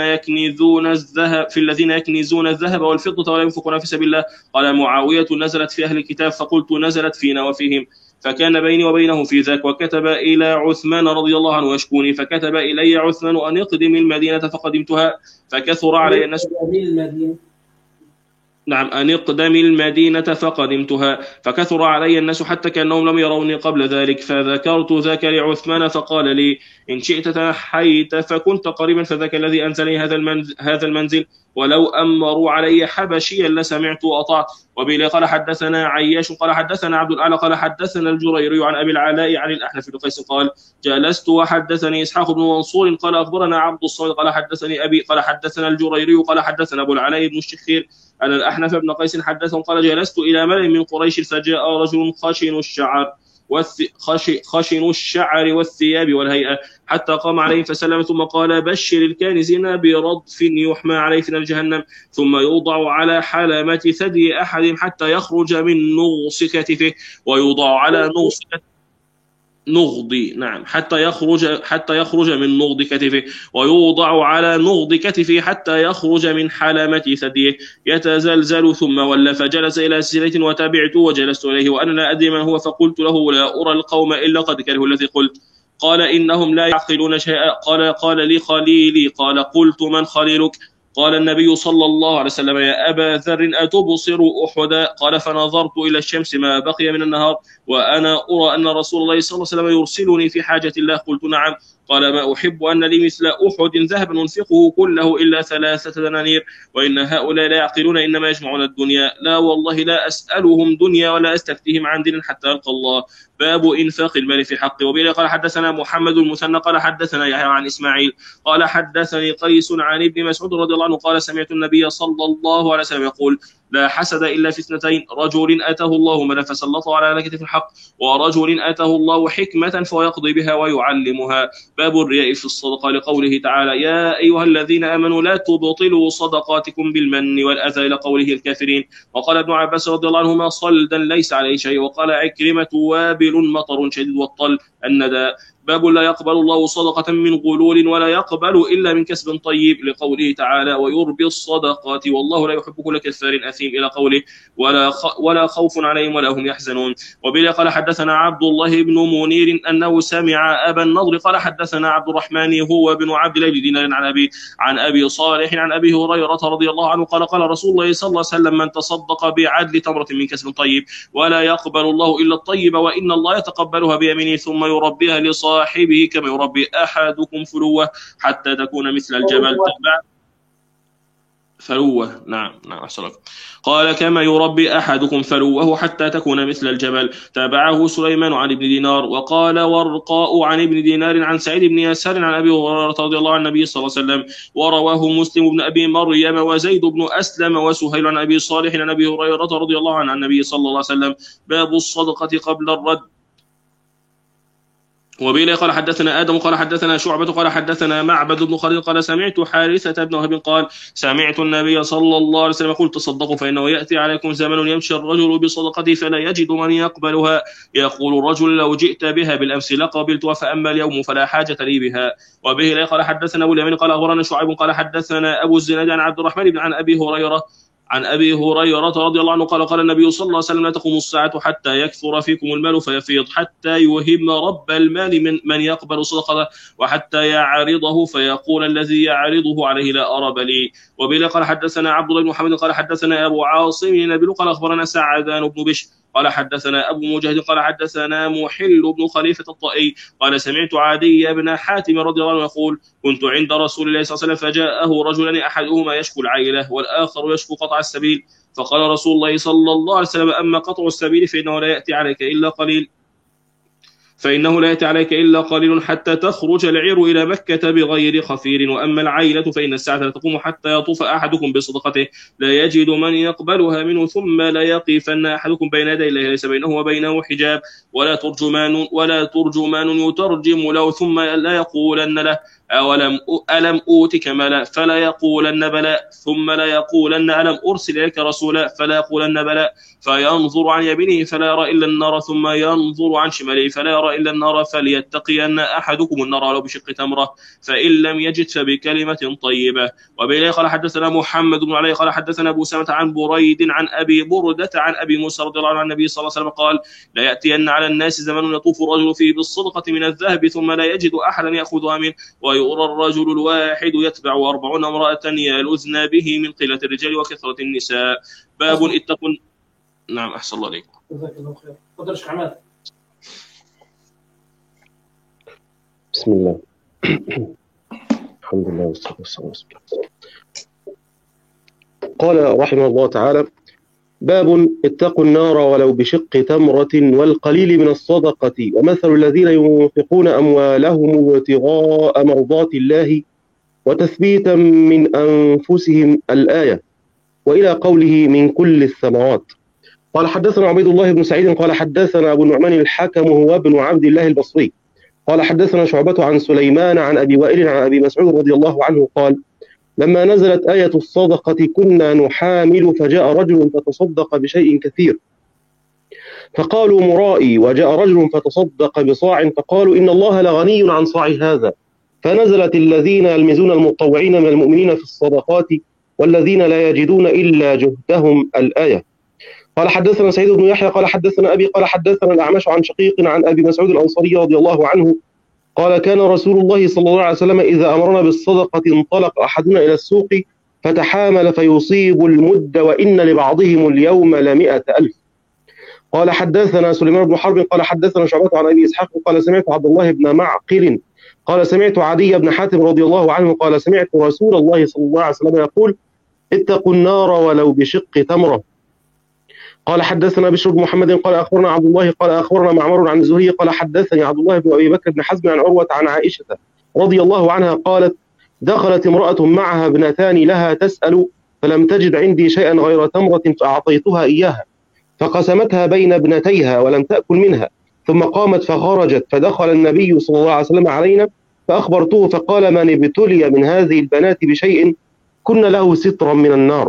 يكنزون الذهب والفضة ولا ينفقون في سبيل الله. قال معاوية نزلت في أهل الكتاب فقلت نزلت فينا وفيهم فكان بيني وبينه في ذاك وكتب إلى عثمان رضي الله عنه يشكوني فكتب إلي عثمان أن اقدم المدينة فقدمتها فكثر علي الناس أن اقدم المدينة فقدمتها فكثر علي الناس حتى كأنهم لم يروني قبل ذلك فذكرت ذاك لعثمان فقال لي إن شئت تنحيت فكنت قريبا فذاك الذي أنزلني هذا المنزل ولو أمروا علي حبشيا لسمعت وأطعت. وبه قال حدثنا عياش قال حدثنا عبد الأعلى قال حدثنا الجريري عن أبي العلاء عن الأحنف بن قيس قال جلست وحدثني إسحاق بن منصور قال أخبرنا عبد الصمد قال حدثني أبي قال حدثنا الجريري قال حدثنا أبو العلاء بن الشخير أن الأحنف بن قيس حدثهم قال جلست إلى ملئ من قريش فجاء رجل خشن الشعر والثياب والهيئة حتى قام عليه فسلم ثم قال بشر الكانزين برضف يحمى عليه في جهنم ثم يوضع على حلمة ثدي أحد حتى يخرج من نغص كتفه ويوضع على حتى يخرج من نغض كتفه ويوضع على نغض كتفه حتى يخرج من حلمة ثديه يتزلزل ثم ولى فجلس إلى سلة وتبعت وجلست إليه وأنا لا أدري من هو فقلت له لا أرى القوم إلا قد كرهوا الذي قلت. قال إنهم لا يعقلون شيئا. قال لي خليلي. قال قلت من خليلك؟ قال النبي صلى الله عليه وسلم: يا أبا ذر أتبصر أحدا؟ قال: فنظرت إلى الشمس ما بقي من النهار وأنا أرى أن رسول الله صلى الله عليه وسلم يرسلني في حاجة الله. قلت: نعم. قال: ما أحب أن لي مثل أحد ذهبا أنفقه كله إلا 3 دنانير، وإن هؤلاء لا يعقلون، إنما يجمعون الدنيا. لا والله لا أسألهم دنيا ولا أستفتيهم عن دين حتى ألقى الله. باب إنفاق المال في حقه. وبه قال حدثنا محمد المثنى قال حدثنا يحيى عن إسماعيل قال حدثني قيس عن ابن مسعود رضي الله عنه قال: سمعت النبي صلى الله عليه وسلم يقول: لا حسد إلا في 2: رجل أتاه الله مالا فسلطه على هلكة الحق، ورجل أتاه الله حكمة فيقضي بها ويعلمها. باب الرياء في الصدقة، لقوله تعالى: يا أيها الذين آمنوا لا تبطلوا صدقاتكم بالمن والأذى، إلى قوله الكافرين. وقال ابن عباس رضي الله عنهما: صلدا ليس عليه شيء. وقال عكرمة: وابل مطر شديد، والطل الندى. باب لا يقبل الله صدقة من غلول ولا يقبل إلا من كسب طيب، لقوله تعالى: ويربي الصدقات والله لا يحب كل كفار أثيم، إلى قوله: ولا خوف عليهم ولا هم يحزنون. وبه قال حدثنا عبد الله بن منير أنه سمع أبا النضر قال حدثنا عبد الرحمن هو بن عبد الله بن دينار عن أبي صالح عن أبي هريرة رضي الله عنه قال: قال رسول الله صلى الله عليه وسلم: من تصدق بعدل تمرة من كسب طيب ولا يقبل الله إلا الطيب، وإن الله يتقبلها بيمينه ثم يربيها لصاحبه كما يربي أحدكم فلوة حتى تكون مثل الجبل. فلوة. نعم أحسن. قال: كما يربي أحدكم فلوه حتى تكون مثل الجبل. تابعه سليمان عن ابن دينار. وقال ورقاء عن ابن دينار عن سعيد بن يسار عن أبي هريرة رضي الله عن النبي صلى الله عليه وسلم. ورواه مسلم بن أبي مريم وزيد بن أسلم وسهيل عن أبي صالح عن أبي هريرة رضي الله عنه عن النبي صلى الله عليه وسلم. باب الصدقة قبل الرد. وبه قال حدثنا آدم قال حدثنا شعبة قال حدثنا معبد بن خالد قال: سمعت حارثة بن وهب قال: سمعت النبي صلى الله عليه وسلم يقول: تصدقوا فإنه يأتي عليكم زمن يمشي الرجل بصدقته فلا يجد من يقبلها، يقول الرجل: لو جئت بها بالأمس لقبلتها، فأما اليوم فلا حاجة لي بها. وبه قال حدثنا أبو اليمين قال أخبرنا شعيب قال حدثنا أبو الزناد عن عبد الرحمن بن عن أبي هريرة رضي الله عنه قال: قال النبي صلى الله عليه وسلم: لا تقوم الساعة حتى يكثر فيكم المال فيفيض، حتى يوهم رب المال من يقبل صدقته، وحتى يعرضه فيقول الذي يعرضه عليه: لا أرب لي. وبه قال حدثنا عبد الله بن محمد قال حدثنا أبو عاصم نبيل قال أخبرنا سعدان بن بشر قال حدثنا أبو مجاهد قال حدثنا محل بن خليفة الطائي قال: سمعت عدي بن حاتم رضي الله عنه يقول: كنت عند رسول الله صلى الله عليه وسلم فجاءه رجلان أحدهما يشكو العيلة والآخر يشكو قطع السبيل، فقال رسول الله صلى الله عليه وسلم: أما قطع السبيل فإنه لا يأتي عليك إلا قليل حتى تخرج العير إلى مكة بغير خفير، وأما العيلة فإن الساعة لا تقوم حتى يطوف أحدكم بصدقته لا يجد من يقبلها منه، ثم لا يقفن أحدكم بين يدي الله ليس بينه وبينه حجاب ولا ترجمان يترجم له، ثم لا يقولن له: ألم أوتك مالا؟ فلا يقولن بلى، ثم لا يقولن: ألم أرسل إليك رسولا؟ فلا يقولن بلى، فينظر عن يمينه فلا يرى إلا النار، ثم ينظر عن شماله فلا يرى إلا النار، فليتقين أحدكم النار ولو بشق تمرة، فإن لم يجد فبكلمة طيبة. وبه قال حدثنا محمد بن علي قال حدثنا أبو سلمة عن بريد عن أبي بردة عن أبي موسى رضي الله عنه عن النبي صلى الله عليه وسلم قال: لا يأتين على الناس زمن يطوف الرجل فيه بالصدقة من الذهب ثم لا يجد أحدا يأخذها منه، ويرى الرجل الواحد يتبع 40 امرأة يلذن به من قلة الرجال وكثرة النساء. باب اتقوا. نعم أحسن الله عليكم. جزاك الله خير. تفضل شيخ عماد. بسم الله. الحمد لله والصلاة والسلام. قال رحمه الله تعالى: باب اتقوا النار ولو بشق تمرة والقليل من الصدقة، ومثل الذين ينفقون أموالهم ابتغاء مرضات الله وتثبيتا من أنفسهم الآية، وإلى قوله من كل الثمرات. قال حدثنا عبيد الله بن سعيد قال حدثنا أبو النعمان الحكم هو ابن عبد الله البصري قال حدثنا شعبة عن سليمان عن أبي وائل عن أبي مسعود رضي الله عنه قال: لما نزلت آية الصدقة كنا نحامل، فجاء رجل فتصدق بشيء كثير فقالوا مرائي، وجاء رجل فتصدق بصاع فقالوا إن الله لغني عن صاع هذا، فنزلت الذين يلمزون المتطوعين من المؤمنين في الصدقات والذين لا يجدون إلا جهدهم الآية. قال حدثنا سعيد بن يحيى قال حدثنا أبي قال حدثنا الأعمش عن شقيق عن أبي مسعود الأنصاري رضي الله عنه قال: كان رسول الله صلى الله عليه وسلم إذا أمرنا بالصدقة انطلق أحدنا إلى السوق فتحامل فيصيب المد وإن لبعضهم اليوم ل100,000. قال حدثنا سليمان بن حرب قال حدثنا شعبة عن أبي إسحاق قال سمعت عبد الله بن معقل قال سمعت عدي بن حاتم رضي الله عنه قال سمعت رسول الله صلى الله عليه وسلم يقول اتقوا النار ولو بشق تمرة. قال حدثنا بشر بن محمد قال أخبرنا عبد الله قال أخبرنا معمر عن الزهري قال حدثني عبد الله بن أبي بكر بن حزم عن عروة عن عائشة رضي الله عنها قالت دخلت امرأة معها ابنتان لها تسأل فلم تجد عندي شيئا غير تمرة فأعطيتها إياها فقسمتها بين ابنتيها ولم تأكل منها ثم قامت فخرجت فدخل النبي صلى الله عليه وسلم علينا فأخبرته فقال من ابتلي من هذه البنات بشيء كن له سترا من النار.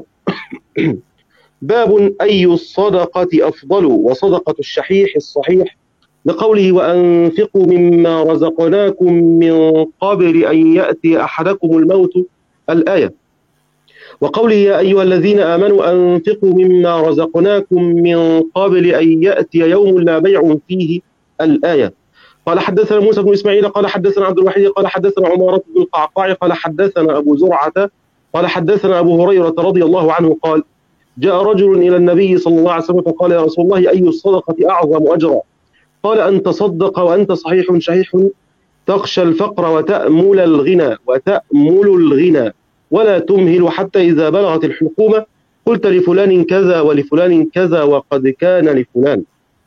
باب أي الصدقة أفضل وصدقة الشحيح الصحيح لقوله وأنفقوا مما رزقناكم من قبل أن يأتي أحدكم الموت الآية، وقوله يا أيها الذين آمنوا أنفقوا مما رزقناكم من قبل أن يأتي يوم لا بيع فيه الآية. قال حدثنا موسى بن إسماعيل قال حدثنا عبد الوحيد قال حدثنا عمارة بن القعقاع قال حدثنا أبو زرعة قال حدثنا أبو هريرة رضي الله عنه قال جاء رجل إلى النبي صلى الله عليه وسلم فقال يا رسول الله أي الصدقة أعظم أجرا؟ قال أن تصدق وأنت صحيح شحيح تخشى الفقر وتأمل الغنى ولا تمهل حتى إذا بلغت الحلقومة قلت لفلان كذا ولفلان كذا وقد كان لفلان.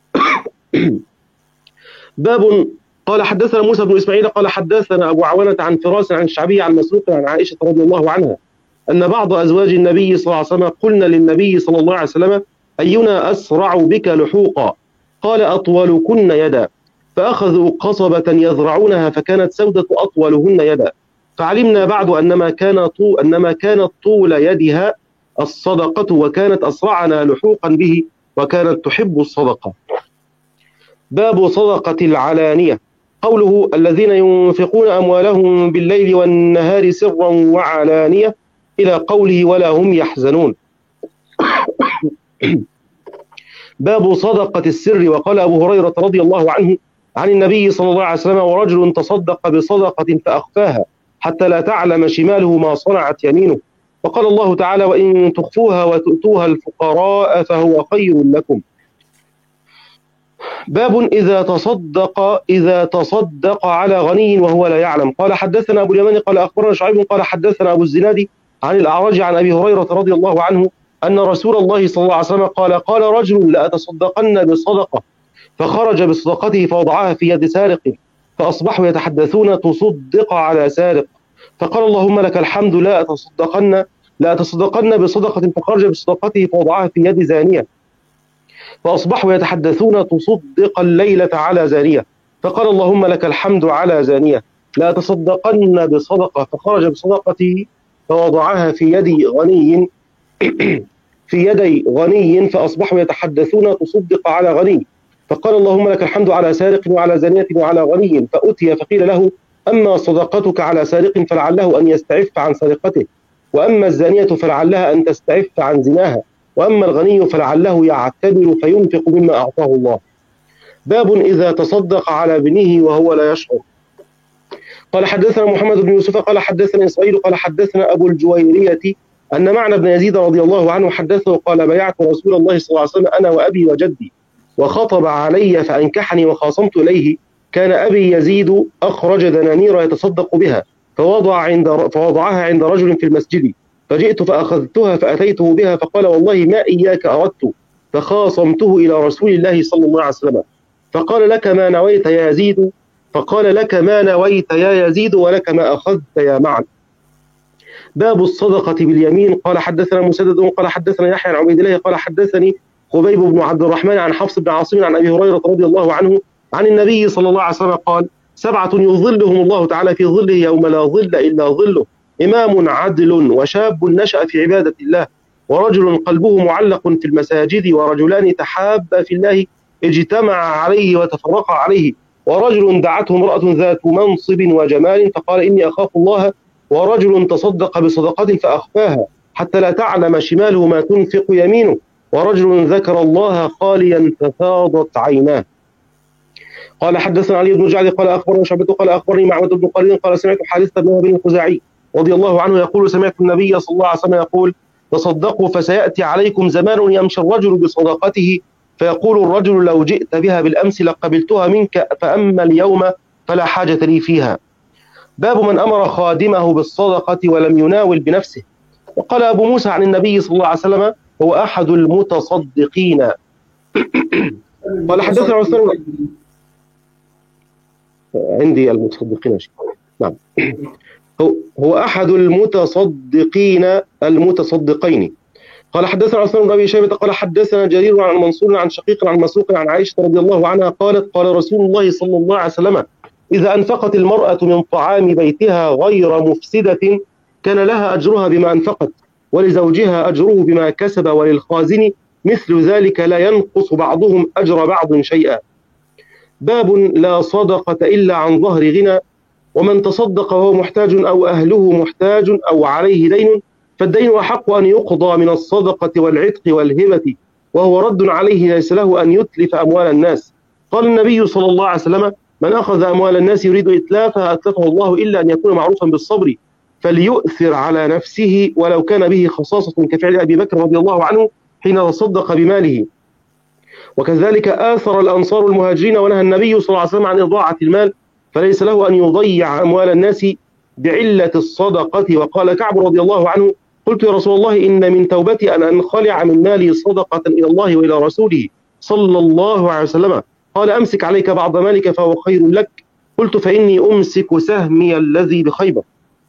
باب قال حدثنا موسى بن إسماعيل قال حدثنا أبو عوانة عن فراس عن الشعبي عن مسروق عن عائشة رضي الله عنها أن بعض أزواج النبي صلى الله عليه وسلم قلنا للنبي صلى الله عليه وسلم أينا أسرع بك لحوقا؟ قال أطولكن يدا، فأخذوا قصبة يذرعونها فكانت سودة أطولهن يدا، فعلمنا بعد أنما كانت طول يدها الصدقة وكانت أسرعنا لحوقا به وكانت تحب الصدقة. باب صدقة العلانية قوله الذين ينفقون أموالهم بالليل والنهار سرا وعلانية إلى قوله ولا هم يحزنون. باب صدقة السر. وقال أبو هريرة رضي الله عنه عن النبي صلى الله عليه وسلم ورجل تصدق بصدقة فأخفاها حتى لا تعلم شماله ما صنعت يمينه، وقال الله تعالى وإن تخفوها وتؤتوها الفقراء فهو خير لكم. باب إذا تصدق على غني وهو لا يعلم. قال حدثنا أبو اليمان قال أخبرنا شعيب قال حدثنا أبو الزناد عن الأعرج عن أبي هريرة رضي الله عنه أن رسول الله صلى الله عليه وسلم قال رجل لأتصدقن بصدقة فخرج بصدقته فوضعها في يد سارق فأصبحوا يتحدثون تصدق على سارق، فقال اللهم لك الحمد لا أتصدقن بصدقة فخرج بصدقته فوضعها في يد زانية فأصبحوا يتحدثون تصدق الليلة على زانية، فقال اللهم لك الحمد على زانية. لا تصدقن بصدقة فخرج بصدقته فوضعها في يدي غني فأصبحوا يتحدثون تصدق على غني، فقال اللهم لك الحمد على سارق وعلى زانية وعلى غني، فأتي فقيل له أما صدقتك على سارق فلعله أن يستعف عن سرقته، وأما الزانية فلعلها أن تستعف عن زناها، وأما الغني فلعله يعتبر فينفق مما أعطاه الله. باب إذا تصدق على ابنه وهو لا يشعر. قال حدثنا محمد بن يوسف قال حدثنا إسرائيل قال حدثنا أبو الجويرية أن معنى بن يزيد رضي الله عنه حدثه قال بايعت رسول الله صلى الله عليه وسلم أنا وأبي وجدي وخطب علي فأنكحني وخاصمت إليه، كان أبي يزيد أخرج دنانير يتصدق بها فوضعها عند رجل في المسجد، فجئت فأخذتها فأتيته بها فقال والله ما إياك أردت، فخاصمته إلى رسول الله صلى الله عليه وسلم فقال لك ما نويت يا يزيد ولك ما أخذت يا معن. باب الصدقة باليمين. قال حدثنا مسدد قال حدثنا يحيى عن عبيد الله قال حدثني خبيب بن عبد الرحمن عن حفص بن عاصم عن أبي هريرة رضي الله عنه عن النبي صلى الله عليه وسلم قال 7 يظلهم الله تعالى في ظله يوم لا ظل إلا ظله، إمام عدل وشاب نشأ في عبادة الله ورجل قلبه معلق في المساجد ورجلان تحابا في الله اجتمع عليه وتفرقا عليه، ورجل دعته امرأة ذات منصب وجمال فقال إني أخاف الله، ورجل تصدق بصدقة فأخفاها حتى لا تعلم شماله ما تنفق يمينه، ورجل ذكر الله خاليا ففاضت عيناه. قال حدثنا علي بن جعد قال أخبرنا شعبة قال أخبرني معبد بن قليل قال سمعت حارثة بن الخزاعي رضي الله عنه يقول: سمعت النبي صلى الله عليه وسلم يقول: تصدقوا فسيأتي عليكم زمان يمشي الرجل بصدقته فيقول الرجل: لو جئت بها بالأمس لقبلتها منك، فأما اليوم فلا حاجة لي فيها. باب من أمر خادمه بالصدقة ولم يناول بنفسه. وقال أبو موسى عن النبي صلى الله عليه وسلم: هو أحد المتصدقين. قال حدثنا عثمان، عندي المتصدقين شيء. نعم، هو أحد المتصدقين. قال حدثنا عثمان بن أبي شيبة قال حدثنا جرير عن منصور عن شقيق عن مسروق عن عائشة رضي الله عنها قالت: قال رسول الله صلى الله عليه وسلم: إذا أنفقت المرأة من طعام بيتها غير مفسدة كان لها أجرها بما أنفقت، ولزوجها أجره بما كسب، وللخازن مثل ذلك، لا ينقص بعضهم أجر بعض شيئا. باب لا صدقة إلا عن ظهر غنى. ومن تصدق وهو محتاج أو أهله محتاج أو عليه دين فالدين أحق أن يقضى من الصدقة والعتق والهبة، وهو رد عليه، ليس له أن يتلف أموال الناس. قال النبي صلى الله عليه وسلم: من أخذ أموال الناس يريد إتلافها أتلفه الله، إلا أن يكون معروفا بالصبر، فليؤثر على نفسه ولو كان به خصاصة، كفعل أبي بكر رضي الله عنه حين تصدق بماله. وكذلك آثر الأنصار المهاجرين، ونهى النبي صلى الله عليه وسلم عن إضاعة المال، فليس له أن يضيع أموال الناس بعلة الصدقة. وقال كعب رضي الله عنه: قلت يا رسول الله إن من توبتي أن أنخلع من مالي صدقة إلى الله وإلى رسوله صلى الله عليه وسلم. قال: أمسك عليك بعض مالك فهو خير لك. قلت: فإني أمسك سهمي الذي بخيبر.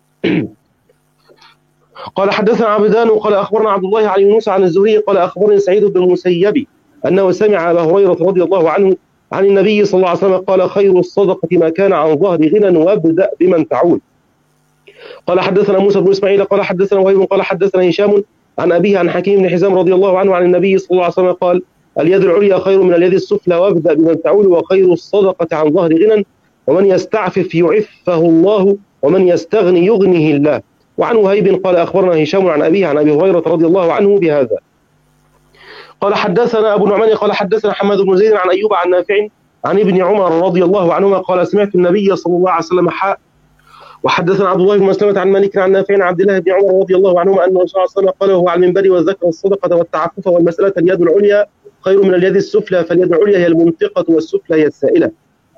قال حدثنا عبدان قال أخبرنا عبد الله عن يونس عن الزهري قال أخبرني سعيد بن المسيب أنه سمع أبا هريرة رضي الله عنه عن النبي صلى الله عليه وسلم قال: خير الصدقة ما كان عن ظهر غنى، وابدأ بمن تعول. قال حدثنا موسى بن إسماعيل قال حدثنا وهيب قال حدثنا هشام عن أبيه عن حكيم بن حزام رضي الله عنه عن النبي صلى الله عليه وسلم قال: اليد العليا خير من اليد السفلى، وابدأ بمن تعول، وخير الصدقة عن ظهر غنى، ومن يستعفف يعفه الله، ومن يستغني يغنه الله. وعن وهيب قال أخبرنا هشام عن أبيه عن أبي هريرة رضي الله عنه بهذا. قال حدثنا أبو نعمان قال حدثنا حماد بن زيد عن أيوب عن نافع عن ابن عمر رضي الله عنهما قال: سمعت النبي صلى الله عليه وسلم وحدثنا عبد الله بن مسلمة عن مالك عن نافع عن عبد الله بن عمر رضي الله عنهما أن الرسول صلى الله عليه وسلم قال وهو على المنبر: وذكر الصدقة والتعفف والمسألة: اليد العليا خير من اليد السفلى، فاليد العليا هي المنفقة والسفلى هي السائلة.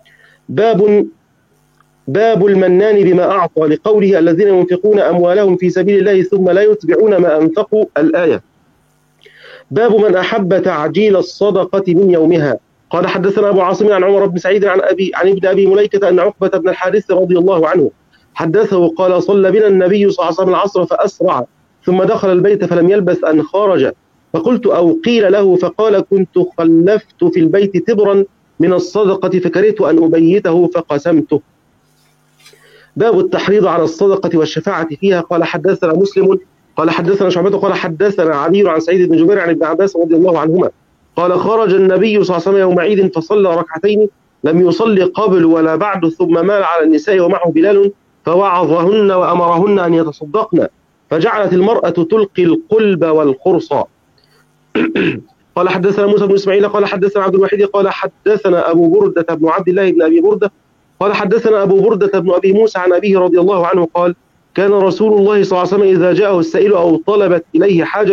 باب المنان بما أعطى، لقوله: الذين ينفقون أموالهم في سبيل الله ثم لا يتبعون ما أنفقوا، الآية. باب من أحب تعجيل الصدقة من يومها. قال حدثنا أبو عاصم عن عمر بن سعيد عن ابن أبي مليكة أن عقبة بن الحارث رضي الله عنه حدثه قال: صلى بنا النبي صلى الله عليه وسلم العصر فأسرع، ثم دخل البيت فلم يلبث أن خرج، فقلت أو قيل له، فقال: كنت خلفت في البيت تبرا من الصدقة فكرهت أن أبيته فقسمته. باب التحريض على الصدقة والشفاعة فيها. قال حدثنا مسلم قال حدثنا شعبة قال حدثنا علي عن سعيد بن جبير عن ابن عباس رضي الله عنهما قال: خرج النبي صلى الله عليه وسلم يوم عيد فصلى ركعتين لم يصلي قبل ولا بعد، ثم مال على النساء ومعه بلال فوعظهن وأمرهن أن يتصدقن، فجعلت المرأة تلقي القلب والقرصى. قال حدثنا موسى بن إسماعيل قال حدثنا عبد الوحيد قال حدثنا أبو بردة بن عبد الله بن أبي بردة قال حدثنا أبو بردة بن أبي موسى عن أبيه رضي الله عنه قال: كان رسول الله صلى الله عليه وسلم إذا جاءه السائل أو طلبت إليه حاجة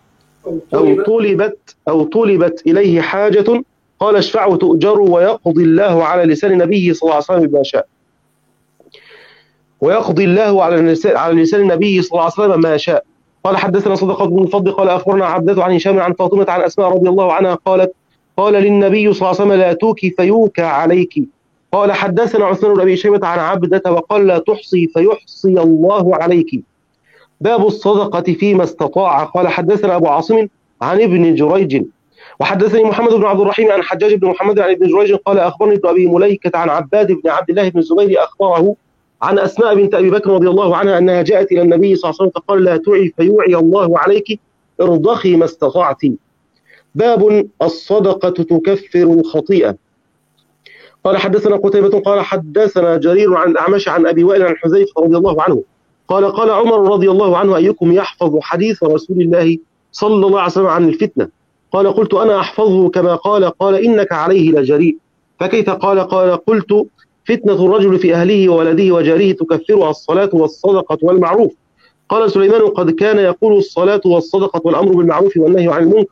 أو طلبت إليه حاجة قال: اشفعوا تؤجروا، ويقضي الله على لسان نبيه صلى الله عليه وسلم بما شاء. ويقضي الله على لسان النبي صلى الله عليه وسلم ما شاء. قال حدثنا صدقة بن الفضل قال أخبرنا عبدة عن هشام عن فاطمة عن أسماء رضي الله عنها قالت: قال للنبي صلى الله عليه وسلم: لا توكي فيوكى عليك. قال حدثنا عثمان بن أبي شيبة عن عبدة وقال: لا تحصي فيحصي الله عليك. باب الصدقة فيما استطاع. قال حدثنا أبو عاصم عن ابن جريج وحدثني محمد بن عبد الرحيم عن حجاج بن محمد عن ابن جريج قال: أخبرني ابن أبي مليكة عن عباد بن عبد الله بن الزبير أخبره عن أسماء بنت أبي بكر رضي الله عنها أنها جاءت إلى النبي صلى الله عليه وسلم فقال: لا تعي فيوعي الله عليك، ارضخي ما استطعت. باب الصدقة تكفر الخطيئة. قال حدثنا قتيبة قال حدثنا جرير عن الأعمش عن أبي وائل عن حذيفة رضي الله عنه قال: قال عمر رضي الله عنه: أيكم يحفظ حديث رسول الله صلى الله عليه وسلم عن الفتنة؟ قال: قلت: أنا أحفظه كما قال. قال: إنك عليه لجريء. فكيف؟ قال: قلت: فتنة الرجل في أهله وولده وجاره تكفرها الصلاة والصدقة والمعروف. قال سليمان قد كان يقول الصلاة والصدقة والأمر بالمعروف والنهي عن المنكر.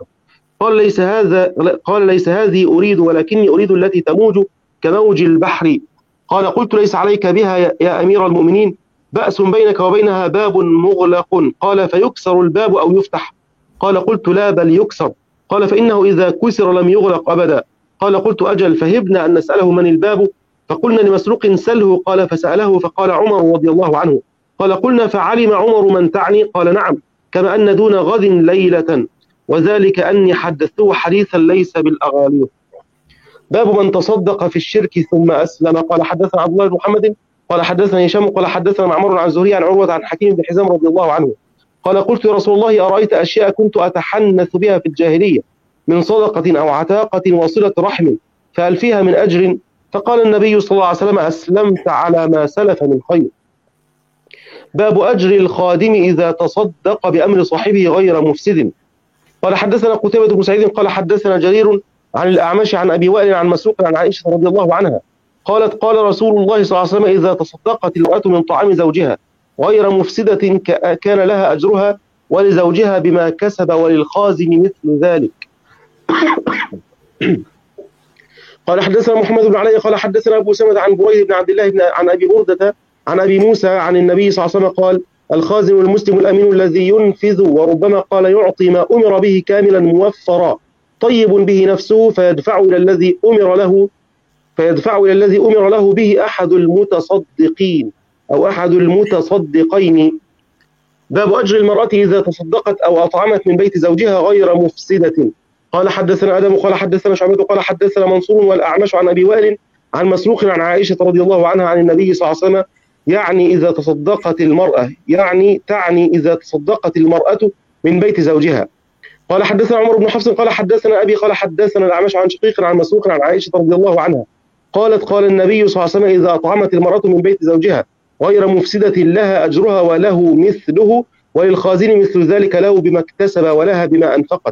قال ليس هذه أريد ولكني أريد التي تموج كموج البحر. قال قلت ليس عليك بها يا أمير المؤمنين، بأس بينك وبينها باب مغلق. قال فيكسر الباب أو يفتح؟ قال قلت لا بل يكسر. قال فإنه إذا كسر لم يغلق أبدا. قال قلت أجل، فهبنا أن نسأله من الباب، فقلنا لمسروق سله. قال فسأله فقال عمر رضي الله عنه. قال قلنا فعلم عمر من تعني؟ قال نعم، كما أن دون غد ليلة، وذلك أني حدثته حديثا ليس بالأغاليط. باب من تصدق في الشرك ثم أسلم. قال حدثنا عبد الله بن محمد قال حدثنا هشام قال حدثنا معمر عن زهري عن عروة عن حكيم بن حزام رضي الله عنه قال قلت يا رسول الله أرأيت أشياء كنت أتحنث بها في الجاهلية من صدقة أو عتاقة وصلة رحم، فهل فيها من أجر؟ فقال النبي صلى الله عليه وسلم أسلمت على ما سلف من خير. باب أجر الخادم إذا تصدق بأمر صاحبه غير مفسد. قال حدثنا قتيبة بن سعيد قال حدثنا جرير عن الأعمش عن أبي وائل عن مسروق عن عائشة رضي الله عنها قالت قال رسول الله صلى الله عليه وسلم إذا تصدقت المرأة من طعام زوجها غير مفسدة كان لها أجرها ولزوجها بما كسب وللخازن مثل ذلك. قال حدثنا محمد بن علي قال حدثنا أبو سمد عن بريد بن عبد الله عن أبي بردة عن أبي موسى عن النبي صلى الله عليه وسلم قال الخازن المسلم الأمين الذي ينفذ، وربما قال يعطي ما أمر به كاملا موفرا طيب به نفسه فيدفع إلى الذي أمر له به أحد المتصدقين أو أحد المتصدقين. باب أجر المرأة إذا تصدقت أو أطعمت من بيت زوجها غير مفسدة. قال حدثنا آدم قال حدثنا شعبة قال حدثنا منصور والأعمش عن أبي وائل عن مسروق عن عائشة رضي الله عنها عن النبي صلى الله عليه وسلم يعني إذا تصدقت المرأة تعني إذا تصدقت المرأة من بيت زوجها. قال حدثنا عمر بن حفص قال حدثنا أبي قال حدثنا الأعمش عن شقيق عن مسروق عن عائشة رضي الله عنها قالت قال النبي صلى الله عليه وسلم إذا أطعمت المرأة من بيت زوجها غير مفسدة لها أجرها وله مثله وللخازن مثل ذلك له بما اكتسب ولها بما أنفقت.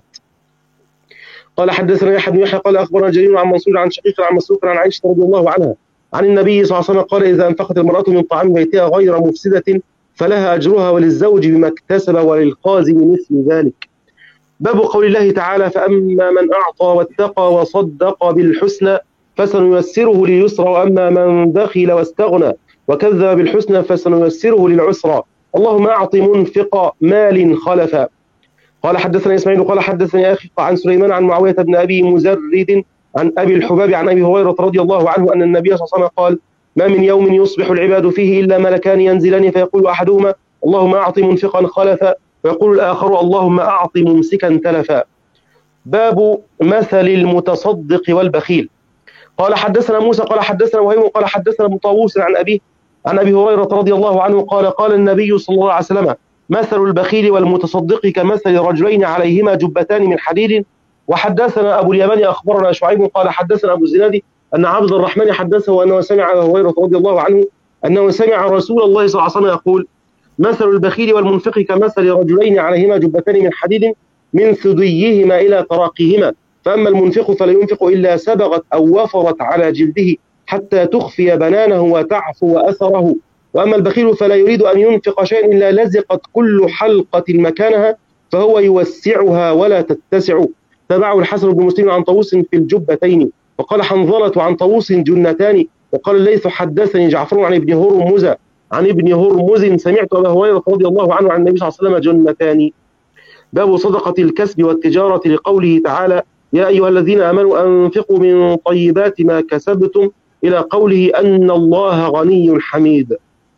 قال حدثنا يحيى بن يحيى قال أخبرنا جرير عن منصور عن شقيق عن مسروق عن عائشة رضي الله عنها عن النبي صلى الله عليه وسلم قال إذا أنفقت المرأة من طعام بيتها غير مفسدة فلها أجرها وللزوج بما اكتسب وللخازن مثل ذلك. باب قول الله تعالى فأما من أعطى واتقى وصدق بالحسنى فسنيسره لليسرى وأما من بخل واستغنى وكذب بالحسنى فسنيسره للعسرى اللهم أعط منفق مال خلفا. قال حدثنا إسماعيل قال حدثني أخي عن سليمان عن معاوية بن أبي مزرد عن أبي الحباب عن أبي هريرة رضي الله عنه أن النبي صلى الله عليه وسلم قال ما من يوم يصبح العباد فيه إلا ملكان ينزلان فيقول أحدهما اللهم أعط منفقا خلفا ويقول الآخر اللهم أعط ممسكا تلفا. باب مثل المتصدق والبخيل. قال حدثنا موسى قال حدثنا وهيب قال حدثنا ابو طاووس عن أبي هريرة رضي الله عنه قال قال النبي صلى الله عليه وسلم مثل البخيل والمتصدق كمثل رجلين عليهما جبتان من حديد. وحدثنا أبو اليمان أخبرنا شعيب قال حدثنا أبو الزناد أن عبد الرحمن حدثه أنه سمع أبا هريرة رضي الله عنه أنه سمع رسول الله صلى الله عليه وسلم يقول مثل البخيل والمنفق كمثل رجلين عليهما جبتان من حديد من ثديهما إلى تراقيهما فأما المنفق فلا ينفق إلا سبغت أو وفرت على جلده حتى تخفي بنانه وتعفو أثره وأما البخيل فلا يريد أن ينفق شيئا إلا لزقت كل حلقة مكانها فهو يوسعها ولا تتسع. تبعه الحسن بن مسلم عن طاووس في الجبتين وقال حنظلة عن طاووس جنتان وقال الليث حدثني جعفر عن ابن هرمز سمعت أبا هريرة رضي الله عنه عن النبي صلى الله عليه وسلم جنتان. باب صدقة الكسب والتجارة لقوله تعالى يا أيها الذين آمنوا أنفقوا من طيبات ما كسبتم إلى قوله أن الله غني حميد.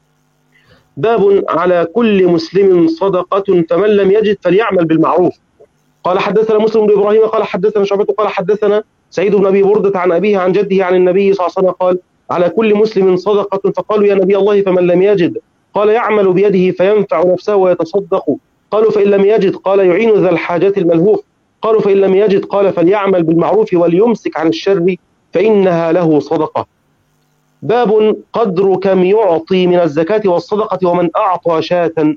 باب على كل مسلم صدقة فمن لم يجد فليعمل بالمعروف. قال حدثنا مسلم بن إبراهيم قال حدثنا شعبة قال حدثنا سعيد بن أبي بردة عن أبيه عن جده عن النبي صلى الله عليه وسلم قال على كل مسلم صدقة فقالوا يا نبي الله فمن لم يجد قال يعمل بيده فينفع نفسه ويتصدق. قالوا فإن لم يجد قال يعين ذا الحاجة الملهوف. قالوا فإن لم يجد قال فليعمل بالمعروف وليمسك عن الشر فإنها له صدقة. باب قدر كم يعطي من الزكاة والصدقة ومن أعطى شاة.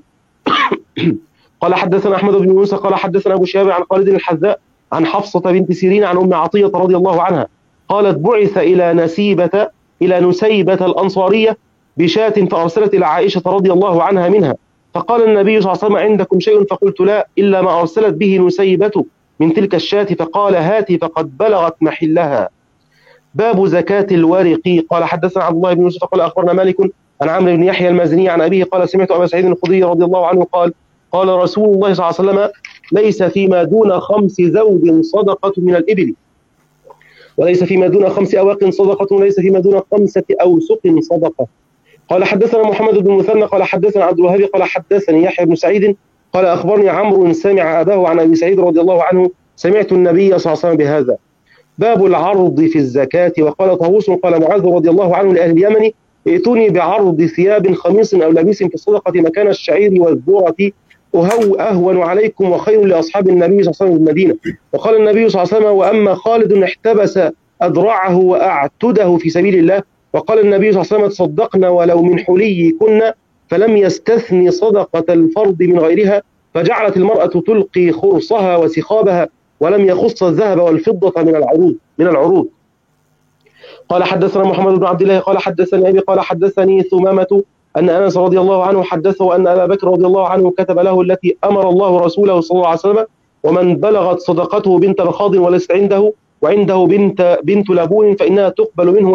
قال حدثنا أحمد بن يونس قال حدثنا أبو شهاب عن خالد الحذاء عن حفصة بنت سيرين عن أم عطية رضي الله عنها قالت بعث إلى نسيبة إلى نسيبة الأنصارية بشاة فأرسلت إلى عائشة رضي الله عنها منها، فقال النبي صلى الله عليه وسلم: عندكم شيء؟ فقلت: لا، إلا ما أرسلت به نسيبة من تلك الشاة. فقال: هاتي فقد بلغت محلها. باب زكاة الورق. قال حدثنا عبد الله بن يوسف قال أخبرنا مالك عن عمرو بن يحيى المازني عن أبيه قال: سمعت أبا سعيد الخدري رضي الله عنه قال: قال رسول الله صلى الله عليه وسلم: ليس فيما دون 5 زوج صدقة من الإبل، وليس فيما دون 5 أواق صدقة، وليس فيما دون 5 أوسق صدقة. قال حدثنا محمد بن مثنى قال حدثنا عبد الوهاب قال حدثني يحيى بن سعيد قال أخبرني عمرو سمع أباه عن أبي سعيد رضي الله عنه: سمعت النبي صلى الله عليه وسلم بهذا. باب العرض في الزكاة. وقال طاووس قال معاذ رضي الله عنه لأهل اليمن: ائتوني بعرض ثياب خميص أو لبيس في الصدقة مكان الشعير والذرة، أهون عليكم وخير لأصحاب النبي صلى الله عليه وسلم بالمدينة. وقال النبي صلى الله عليه وسلم: وأما خالد احتبس أذرعه وأعتده في سبيل الله. وقال النبي صلى الله عليه وسلم: تصدقنا ولو من حلي كنا، فلم يستثني صدقة الفرض من غيرها، فجعلت المرأة تلقي خرصها وسخابها، ولم يخص الذهب والفضة من العروض. قال حدثنا محمد بن عبد الله قال حدثني أبي قال حدثني ثمامة أن أنس رضي الله عنه حدثه أن أبا بكر رضي الله عنه كتب له التي أمر الله رسوله صلى الله عليه وسلم: ومن بلغت صدقته بنت مخاض وليست عنده وعنده بنت لبون فإنها تقبل منه،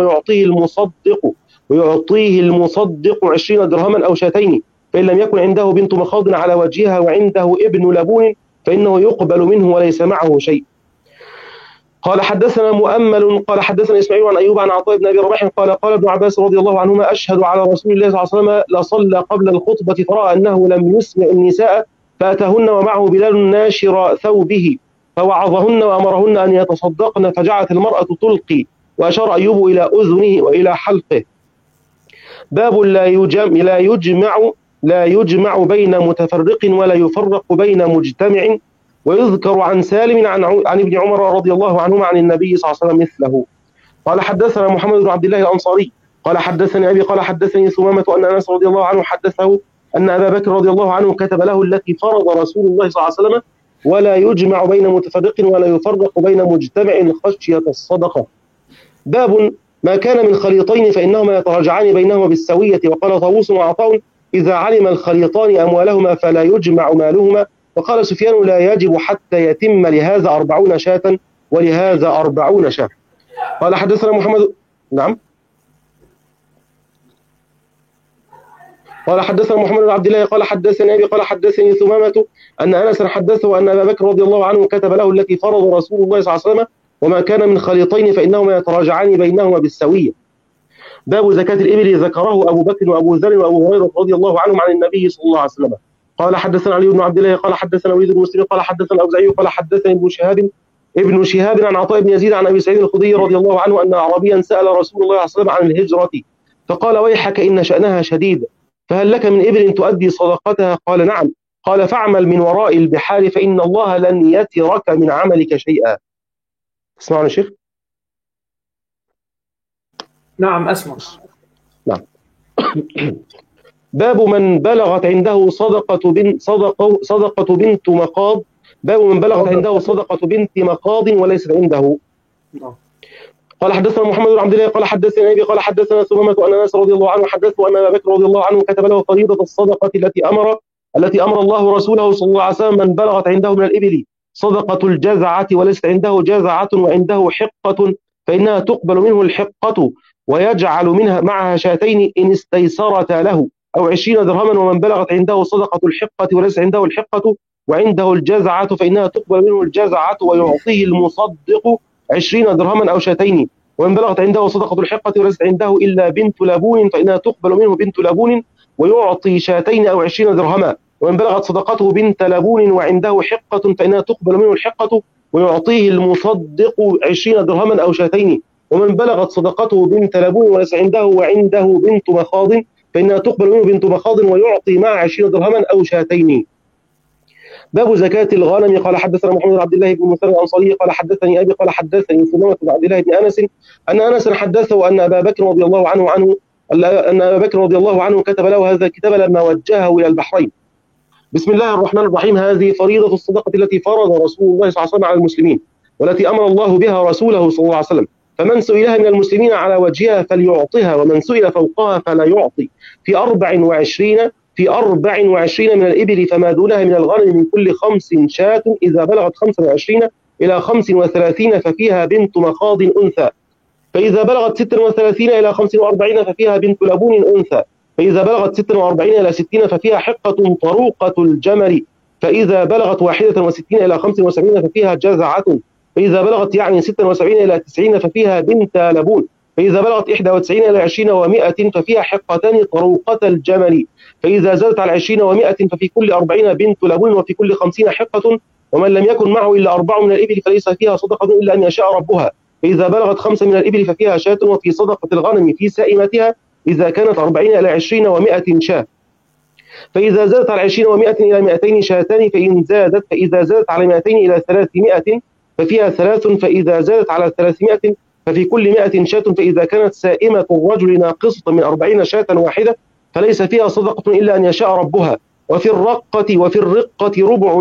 ويعطيه المصدق 20 درهما أو شاتين، فإن لم يكن عنده بنت مخاض على وجهها وعنده ابن لبون فإنه يقبل منه وليس معه شيء. قال حدثنا مؤمل قال حدثنا إسماعيل عن أيوب عن عطاء بن أبي رباح قال ابن عباس رضي الله عنهما: أشهد على رسول الله صلى الله عليه وسلم لصلى قبل الخطبة فرأى أنه لم يسمع النساء فأتاهن ومعه بلال ناشر ثوبه فوعظهن وأمرهن أن يتصدقن، فجعلت المرأة تلقي، وأشار أيوب إلى أذنه وإلى حلقه. باب لا يجمع بين متفرق ولا يفرق بين مجتمع. ويذكر عن سالم عن ابن عمر رضي الله عنهما عن النبي صلى الله عليه وسلم مثله. قال حدثنا محمد بن عبد الله الأنصاري قال حدثني أبي قال حدثني ثمامة أن أنس رضي الله عنه حدثه أن أبا بكر رضي الله عنه كتب له التي فرض رسول الله صلى الله عليه وسلم: ولا يجمع بين متفرق ولا يفرق بين مجتمع خشية الصدقة. باب ما كان من خليطين فإنهما يتراجعان بينهما بالسوية. وقال طاووس وعطاء: إذا علم الخليطان أموالهما فلا يجمع مالهما. وقال سفيان: لا يجب حتى يتم لهذا 40 شاة ولهذا 40 شاة. قال حدثنا محمد نعم قال حدثنا محمد بن عبد الله قال حدثني أبي قال حدثني ثمامة أن أنس حدثه أن أبا بكر رضي الله عنه كتب له التي فرض رسول الله صلى الله عليه وسلم: وما كان من خليطين فإنهما يتراجعان بينهما بالسوية. باب زكاة الإبل. ذكره أبو بكر وأبو ذر وأبو هريرة رضي الله عنهم عن النبي صلى الله عليه وسلم. قال حدثنا علي بن عبد الله قال حدثنا وليد بن مسلم قال حدثنا الأوزاعي قال حدثني ابن شهاب عن عطاء بن يزيد عن أبي سعيد الخدري رضي الله عنه أن أعرابيا سأل رسول الله صلى الله عليه وسلم عن الهجرة، فقال: ويحك إن شأنها شديد، فهل لك من إبل تؤدي صدقتها؟ قال: نعم. قال: فاعمل من وراء البحار فإن الله لن يترك من عملك شيئا. اسمعنا شيخ. نعم أسمع. نعم. باب من بلغت عنده صدقة بنت مخاض. باب من بلغت عنده صدقة بنت مخاض وليست عنده. قال حدثنا محمد بن عبد الله قال حدثنا أبي قال حدثنا ثمامة أن أنس رضي الله عنه حدثه أن أبا بكر رضي الله عنه كتب له فريضة الصدقة التي أمر الله رسوله صلى الله عليه وسلم: من بلغت عنده من الإبل صدقة الجزعة وليست عنده جزعة وعنده حقة فإنها تقبل منه الحقة، ويجعل معها شاتين إن استيسرتا له، أو 20 درهما. ومن بلغت عنده صدقة الحقة وليس عنده الحقة وعنده الجزعة فإنها تقبل منه الجزعة، ويعطيه المصدق 20 درهما أو شاتين. ومن بلغت عنده صدقة الحقة وليست عنده إلا بنت لبون فإنها تقبل منه بنت لبون، ويعطي شاتين أو 20 درهما. ومن بلغت صدقته بنت لبون وعنده حقة فإنها تقبل منه الحقة، ويعطيه المصدق 20 درهما أو شاتين. ومن بلغت صدقته بنت لبون وليس عنده وعنده بنت مخاض فإنها تقبل منه بنت مخاض، ويعطي مع 20 درهما أو شاتين. باب زكاة الغنم. قال حدثنا محمد بن عبد الله بن مثنى الأنصاري قال حدثني أبي قال حدثني ثمامة بن عبد الله بن أنس أن أنس حدثه أن أبا بكر رضي الله عنه كتب له هذا الكتاب لما وجهه إلى البحرين. بسم الله الرحمن الرحيم. هذه فريضة الصدقة التي فرض رسول الله صلى الله عليه وسلم على المسلمين، والتي أمر الله بها رسوله صلى الله عليه وسلم: فمن سئلها من المسلمين على وجهها فليعطها، ومن سئل فوقها فلا يعطي. في 24 من الإبل فما دونها من الغنم من كل 5 شاة، إذا بلغت 25 إلى 35 ففيها بنت مخاض أنثى، فإذا بلغت 36 إلى 45 ففيها بنت لبون أنثى، فإذا بلغت 46 إلى 60 ففيها حقة طروقة الجمل، فإذا بلغت 61 إلى 75 ففيها جزعة، فإذا بلغت 76 إلى 90 ففيها بنت لبون، فإذا بلغت 91 إلى 20 و100 ففيها حقتان طروقة الجمل، فإذا زادت على 20 و100 ففي كل 40 بنت لبون، وفي كل 50 حقة. ومن لم يكن معه إلا 4 من الإبل فليس فيها صدقة إلا أن يشاء ربها، فإذا بلغت 5 من الإبل ففيها شاة، وفي صدقة الغنم في سائمتها إذا كانت 40 إلى 20 و100 شاة، فإذا زادت على 20 و100 إلى 200 شاتان، فإذا زادت على 200 إلى 300 ففيها 3، فإذا زادت على 300 ففي كل 100 شاة، فإذا كانت سائمة الرجل ناقصة من 40 شاة واحدة فليس فيها صدقة إلا أن يشاء ربها. وفي الرقة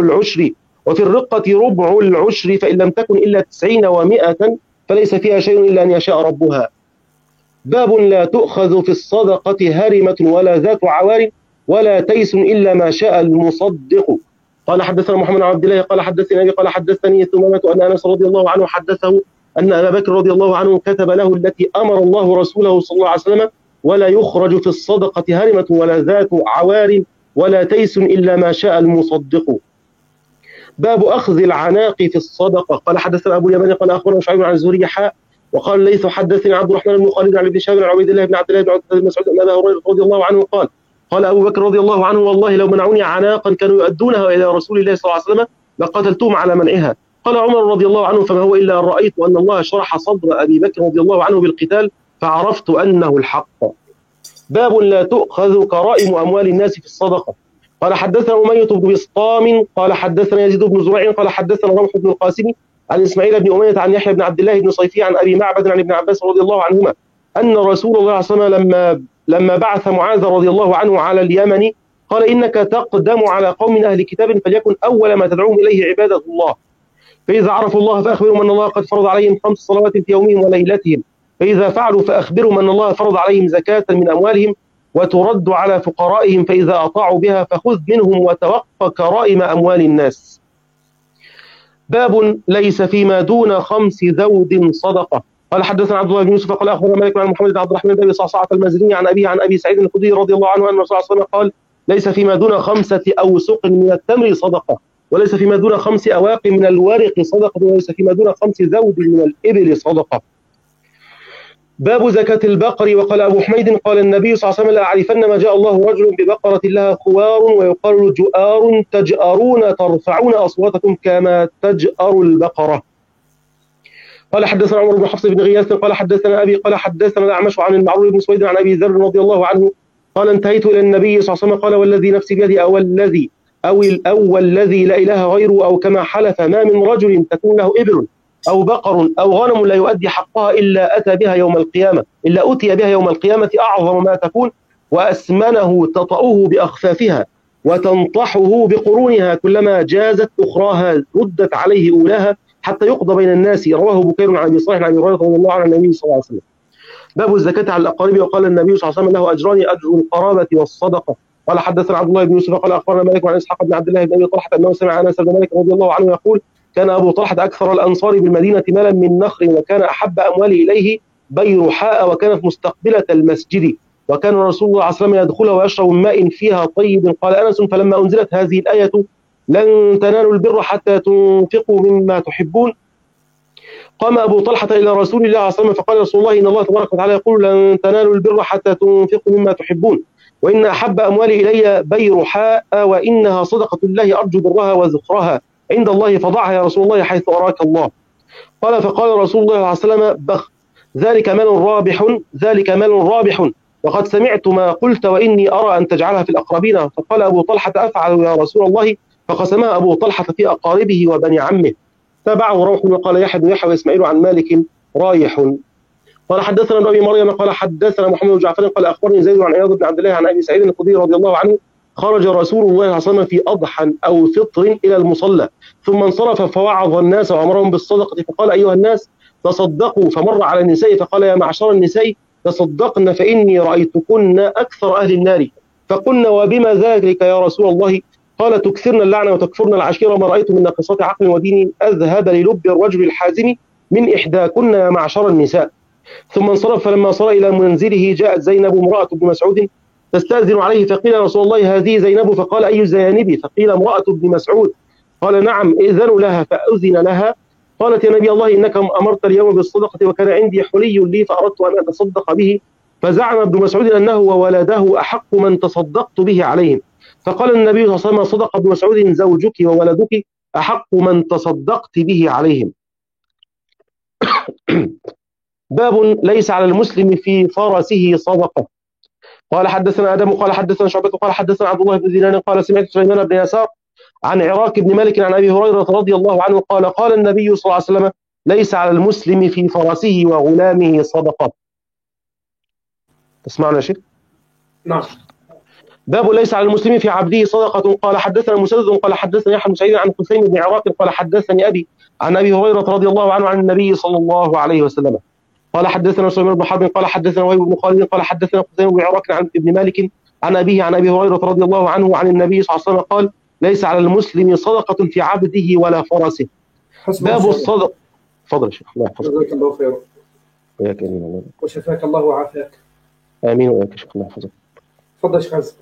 ربع العشر، فإن لم تكن إلا 90 و100 فليس فيها شيء إلا أن يشاء ربها. باب لا تؤخذ في الصدقة هرمة ولا ذات عوار ولا تيس إلا ما شاء المصدق. قال حدثنا محمد بن عبد الله قال حدثني أبي قال حدثني ثمامة أن أنس رضي الله عنه حدثه أن أبا بكر رضي الله عنه كتب له التي أمر الله رسوله صلى الله عليه وسلم: ولا يخرج في الصدقة هرمة ولا ذات عوار ولا تيس إلا ما شاء المصدق. باب أخذ العناق في الصدقة. قال حدثنا أبو اليمان قال أخبرنا شعيب عن الزهري وقال ليث حدثني عبد الرحمن بن خالد عن ابن شهاب عن عبيد الله بن عبد الله بن عتبة بن مسعود أن أبا هريرة رضي الله عنه قال أبو بكر رضي الله عنه: والله لو منعوني عناقا كانوا يؤدونها إلى رسول الله صلى الله عليه وسلم لقتلتهم على منعها. قال عمر رضي الله عنه: فما هو إلا أن رأيت أن الله شرح صدر أبي بكر رضي الله عنه بالقتال فعرفت أنه الحق. باب لا تؤخذ كرائم أموال الناس في الصدقة. قال حدثنا أمية بن بسطام قال حدثنا يزيد بن زريع قال حدثنا رمح بن القاسم عن إسماعيل بن أمية عن يحيى بن عبد الله بن صيفي عن أبي معبد عن ابن عباس رضي الله عنهما أن رسول الله صلى الله عليه وسلم لما بعث معاذ رضي الله عنه على اليمن قال: إنك تقدم على قوم أهل كتاب فليكن أول ما تدعوهم إليه عبادة الله، فإذا عرفوا الله فأخبرهم أن الله قد فرض عليهم 5 صلوات في يومهم وليلتهم، فإذا فعلوا فأخبرهم أن الله فرض عليهم زكاة من أموالهم وترد على فقرائهم، فإذا أطاعوا بها فخذ منهم وتوقى كرائم أموال الناس. باب ليس فيما دون 5 ذود صدقة. قال حدثنا عبد الله بن يوسف قال أخبرنا مالك عن محمد بن عبد الرحمن بن أبي صعصعة المازني عن أبيه عن أبي سعيد الخدري رضي الله عنه أن الرسول صلى الله عليه وسلم قال: ليس فيما دون 5 أوسق من التمر صدقة، وليس فيما دون 5 أواق من الورق صدقة، وليس فيما دون 5 ذود من الإبل صدقة. باب زكاة البقر. وقال أبو حميد قال النبي صلى الله عليه وسلم: لأعرفن ما جاء الله رجل ببقرة لها خوار ويقال جؤار تجأرون ترفعون أصواتكم كما تجأر البقرة. قال حدثنا عمر بن حفص بن غياث قال حدثنا أبي قال حدثنا الأعمش عن المعروف بن سويد عن أبي ذر رضي الله عنه قال: انتهيت إلى النبي صلى الله عليه وسلم قال: والذي نفسي بيدي أو الذي لا إله غيره، أو كما حلف: ما من رجل تكون له إبل أو بقر أو غنم لا يؤدي حقها إلا أتي بها يوم القيامة أعظم ما تكون، وأسمنه تطأه بأخفافها وتنطحه بقرونها، كلما جازت أخراها ردت عليه أولاها حتى يقضى بين الناس. رواه بكير عن أبي صالح عن أبي هريرة رضي الله عنه النبي صلى الله عليه وسلم. باب الزكاة على الأقارب. وقال النبي صلى الله عليه وسلم: له أجران: أجر القرابة والصدقة. قال حدثنا عبد الله بن يوسف قال أخبرنا مالك عن إسحاق بن عبد الله بن أبي طلحة أنه سمع أنس بن مالك رضي الله عنه يقول: كان أبو طلحة أكثر الأنصار بالمدينة مالا من نخل، وكان أحب أمواله إليه بيرحاء، وكانت مستقبلة المسجد، وكان رسول الله صلى الله عليه وسلم يدخلها ويشرب من ماء فيها طيب. قال أنس: فلما أنزلت هذه الآية: لن تنالوا البر حتى تنفقوا مما تحبون، قام أبو طلحة إلى رسول الله صلى الله عليه وسلم فقال: رسول الله إن الله تبارك وتعالى يقول: لن تنالوا البر حتى تنفقوا مما تحبون، وإن أحب أموالي إلي بيرحاء، وإنها صدقة الله أرجو برها وذخرها عند الله، فضعها يا رسول الله حيث أراك الله. فقال رسول الله صلى الله عليه وسلم: بخ، ذلك مال رابح، وقد سمعت ما قلت، وإني أرى أن تجعلها في الأقربين. فقال أبو طلحة: أفعل يا رسول الله، فقسمها أبو طلحة في أقاربه وبني عمه. تابعه روح وقال يحيى بن يحيى وإسماعيل عن مالك رايح. قال حدثنا ابن أبي مريم قال حدثنا محمد بن جعفر قال أخبرني زيد عن عياض بن عبد الله عن أبي سعيد الخدري رضي الله عنه: خرج رسول الله صلى الله عليه وسلم في أضحى أو فطر إلى المصلى، ثم انصرف فوعظ الناس وأمرهم بالصدقة، فقال: أيها الناس، تصدقوا، فمر على النساء فقال يا معشر النساء تصدقن فإني رأيتكن أكثر أهل النار. فقلنا وبما ذلك يا رسول الله؟ قال تكثرن اللعنة وتكفرن العشيرة، ما رأيت من ناقصات عقل ودين أذهب للب الرجل الحازم من إحداكن يا معشر النساء. ثم انصرف، فلما صار إلى منزله جاءت زينب امرأة ابن مسعود تستأذن عليه، فقيل يا رسول الله هذه زينب، فقال أي الزيانب؟ فقيل امرأة ابن مسعود. قال نعم إذن لها، فأذن لها. قالت يا نبي الله إنك أمرت اليوم بالصدقة وكان عندي حلي لي فأردت أن أتصدق به، فزعم ابن مسعود أنه وولده أحق من تصدقت به عليهم. فقال النبي صلى الله عليه وسلم صدق ابن مسعود، زوجك وولدك أحق من تصدقت به عليهم. باب ليس على المسلم في فرسه صدقة. قال حدثنا آدم قال حدثنا شعبة قال حدثنا عبد الله بن دينار قال سمعت سليمان بن يسار عن عراك بن مالك عن أبي هريرة رضي الله عنه قال قال النبي صلى الله عليه وسلم ليس على المسلم في فرسه وغلامه صدقة. تسمعنا يا شيخ؟ نعم. باب ليس على المسلم في عبده صدقة. قال حدثنا مسدد قال حدثنا يحيى بن سعيد عن حسين بن عراك قال حدثني أبي عن أبي هريرة رضي الله عنه عن النبي صلى الله عليه وسلم قال حدثنا سليمان بن حرب قال حدثنا وهيب بن خالد قال حدثنا حسين بن عراك عن ابن مالك عن أبيه عن أبي هريرة رضي الله عنه عن النبي صلى الله عليه وسلم قال ليس على المسلم صدقة في عبده ولا فرسه. باب الصدق. تفضل يا شيخ. الله يحفظك. جزاك الله خيرا. وياك امين الله. وشفاك الله وعافاك. امين وياك يا شيخ. الله يحفظك. تفضل يا شيخ عز.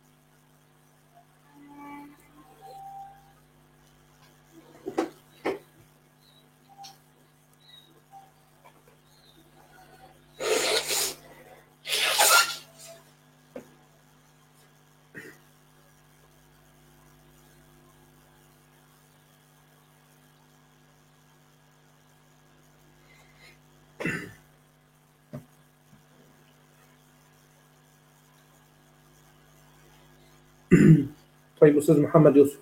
طيب أستاذ محمد يوسف.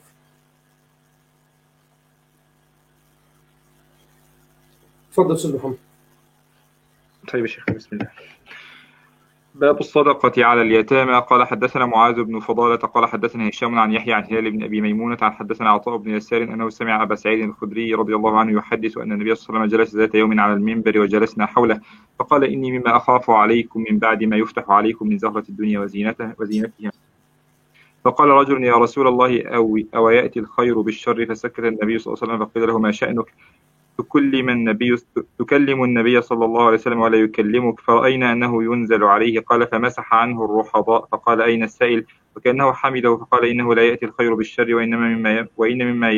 تفضل أستاذ محمد. طيب يا شيخ بسم الله. باب الصدقة على اليتامى. قال حدثنا معاذ بن فضالة قال حدثنا هشام عن يحيى عن هلال بن أبي ميمونة عن حدثنا عطاء بن يسار أنه سمع أبا سعيد الخدري رضي الله عنه يحدث أن النبي صلى الله عليه وسلم جلس ذات يوم على المنبر وجلسنا حوله فقال إني مما أخاف عليكم من بعد ما يفتح عليكم من زهرة الدنيا وزينتها. فقال رجل يا رسول الله أو يأتي الخير بالشر؟ فسكت النبي صلى الله عليه وسلم فقيل له ما شأنك؟ تكلم النبي صلى الله عليه وسلم ولا يكلمك، فرأينا أنه ينزل عليه. قال فمسح عنه الرحضاء فقال أين السائل؟ وكأنه حمده فقال إنه لا يأتي الخير بالشر وإن مما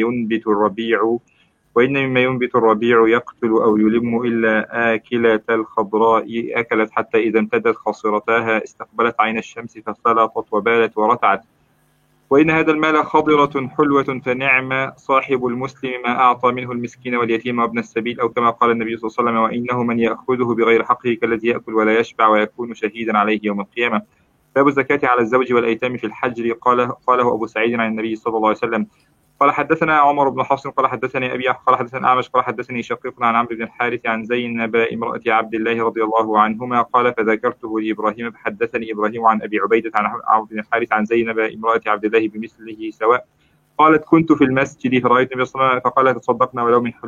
ينبت الربيع يقتل أو يلم إلا آكلة الخضراء أكلت حتى إذا امتدت خاصرتاها استقبلت عين الشمس فسلطت وبالت ورتعت. وإن هذا المال خضرة حلوة فنعم صاحب المسلم ما أعطى منه المسكين واليتيم وابن السبيل، أو كما قال النبي صلى الله عليه وسلم وإنه من يأخذه بغير حقه كالذي يأكل ولا يشبع ويكون شهيدا عليه يوم القيامة. باب الزكاة على الزوج والأيتام في الحجر. قاله أبو سعيد عن النبي صلى الله عليه وسلم. قال حدثنا عمر بن حفص قال حدثني أبي قال حدثنا أعمش قال حدثني شقيق عن عمرو بن الحارث عن زينب امرأة عبد الله رضي الله عنهما قال فذكرته لإبراهيم فحدثني إبراهيم عن أبي عبيدة عن عمرو بن الحارث عن زينب امرأة عبد الله بمثله سواء. قالت كنت في المسجد فرأيت النبي صلى الله عليه وسلم فقال تصدقنا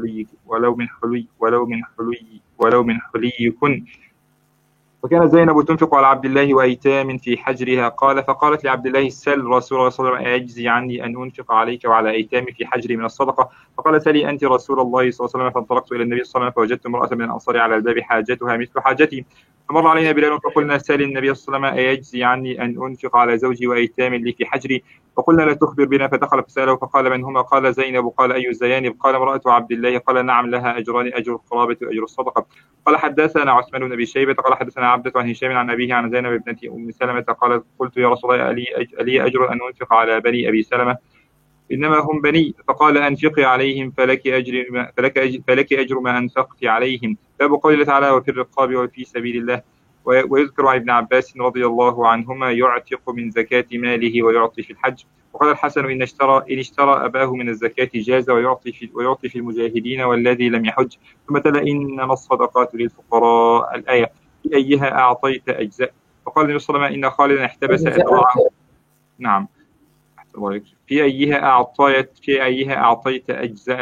ولو من حليكن. وكانت زينب تنفق على عبد الله وأيتام في حجرها. فقالت لعبد الله سل رسول الله صلى الله عليه وسلم أيجزي عني أن أنفق عليك وعلى أيتامي في حجري من الصدقة؟ فقال سلي أنت رسول الله صلى الله عليه وسلم. فانطلقت إلى النبي صلى الله عليه وسلم فوجدت امرأة من الأنصار على الباب حاجتها مثل حاجتي، فمر علينا بلال فقلنا سل النبي صلى الله عليه وسلم أيجزي عني أن أنفق على زوجي وأيتام لي في حجري؟ فقلنا لا تخبر بنا. فدخل فسأله فقال من هما؟ قال زينب. قال أي الزيانب؟ قال امرأة عبد الله. قال نعم لها أجران أجر القرابة وأجر الصدقة. قال حدثنا عثمان بن أبي شيبة قال حدثنا عبدة عن هشام عن أبيه عن زينب ابنة أم سلمة قالت قلت يا رسول الله ألي أجر أن أنفق على بني أبي سلمة؟ إنما هم بني. فقال أنفقي عليهم فلك أجر ما أنفقت عليهم. باب قوله تعالى وفي الرقاب وفي سبيل الله. ويذكر عن ابن عباس رضي الله عنهما يعتق من زكاة ماله ويعطي في الحج. وقال الحسن إن اشترى أباه من الزكاة جاز ويعطي في المجاهدين والذي لم يحج. ثم تلا إنما الصدقات للفقراء الآية في أيها أعطيت أجزاء. وقال النبي صلى الله عليه وسلم إن خالدا احتبس أدراعه. نعم في أيها أعطيت أجزأت.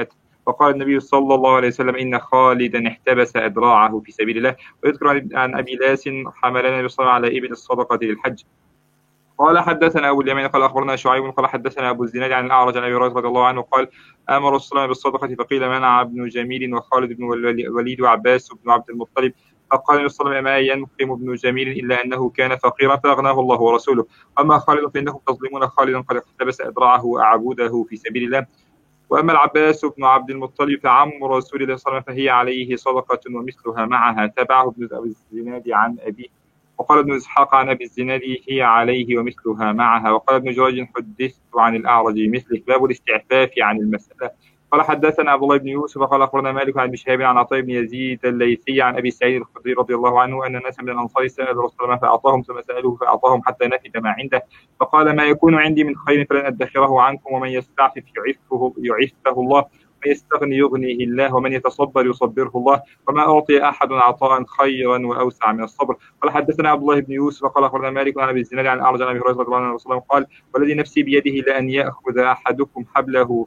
فقال النبي صلى الله عليه وسلم إن خالدا احتبس أدراعه في سبيل الله. ويذكر عن أبي لاس حملنا النبي صلى الله عليه وسلم على إبل الصدقة للحج. قال حدثنا أبو اليمين قال أخبرنا شعيب قال حدثنا أبو الزناد عن الأعرج عن أبي هريرة رضي الله عنه قال أمر الرسول بالصدقة فقيل منع ابن جميل وخالد بن الوليد وعباس بن عبد المطلب. فقال النبي صلى الله عليه وسلم ما ينقم ابن جميل إلا أنه كان فقيرا فأغناه الله ورسوله، أما خالد فإنكم تظلمون خالدا قد اقتبس أدراعه وأعبده في سبيل الله، وأما العباس بن عبد المطلب فعم رسول الله صلى الله عليه وسلم فهي عليه صدقة ومثلها معها. تبعه ابن أبي الزناد عن أبيه. وقال ابن إسحاق عن أبي الزناد هي عليه ومثلها معها. وقال ابن جريج حدثت عن الأعرج بمثله. باب الاستعفاف عن المسألة. قال حدثنا عبد الله بن يوسف قال أخبرنا مالك عن ابن شهاب عن عطاء بن يزيد الليثي عن أبي سعيد الخدري رضي الله عنه أن ناسا من الأنصار سألوا رسول الله فأعطاهم ثم سألوه فأعطاهم حتى نفد ما عنده، فقال ما يكون عندي من خير فلن أدخره عنكم، ومن يستعفف يعفه الله، ومن يستغني يغنيه الله، ومن يتصبر يصبره الله، وما أعطي أحد عطاء خيرا وأوسع من الصبر. قال حدثنا عبد الله بن يوسف قال أخبرنا مالك عن أبي الزناد عن الأعرج عن أبي هريرة رضي الله عنه وسلم قال والذي نفسي بيده لأن يأخذ أحدكم حبله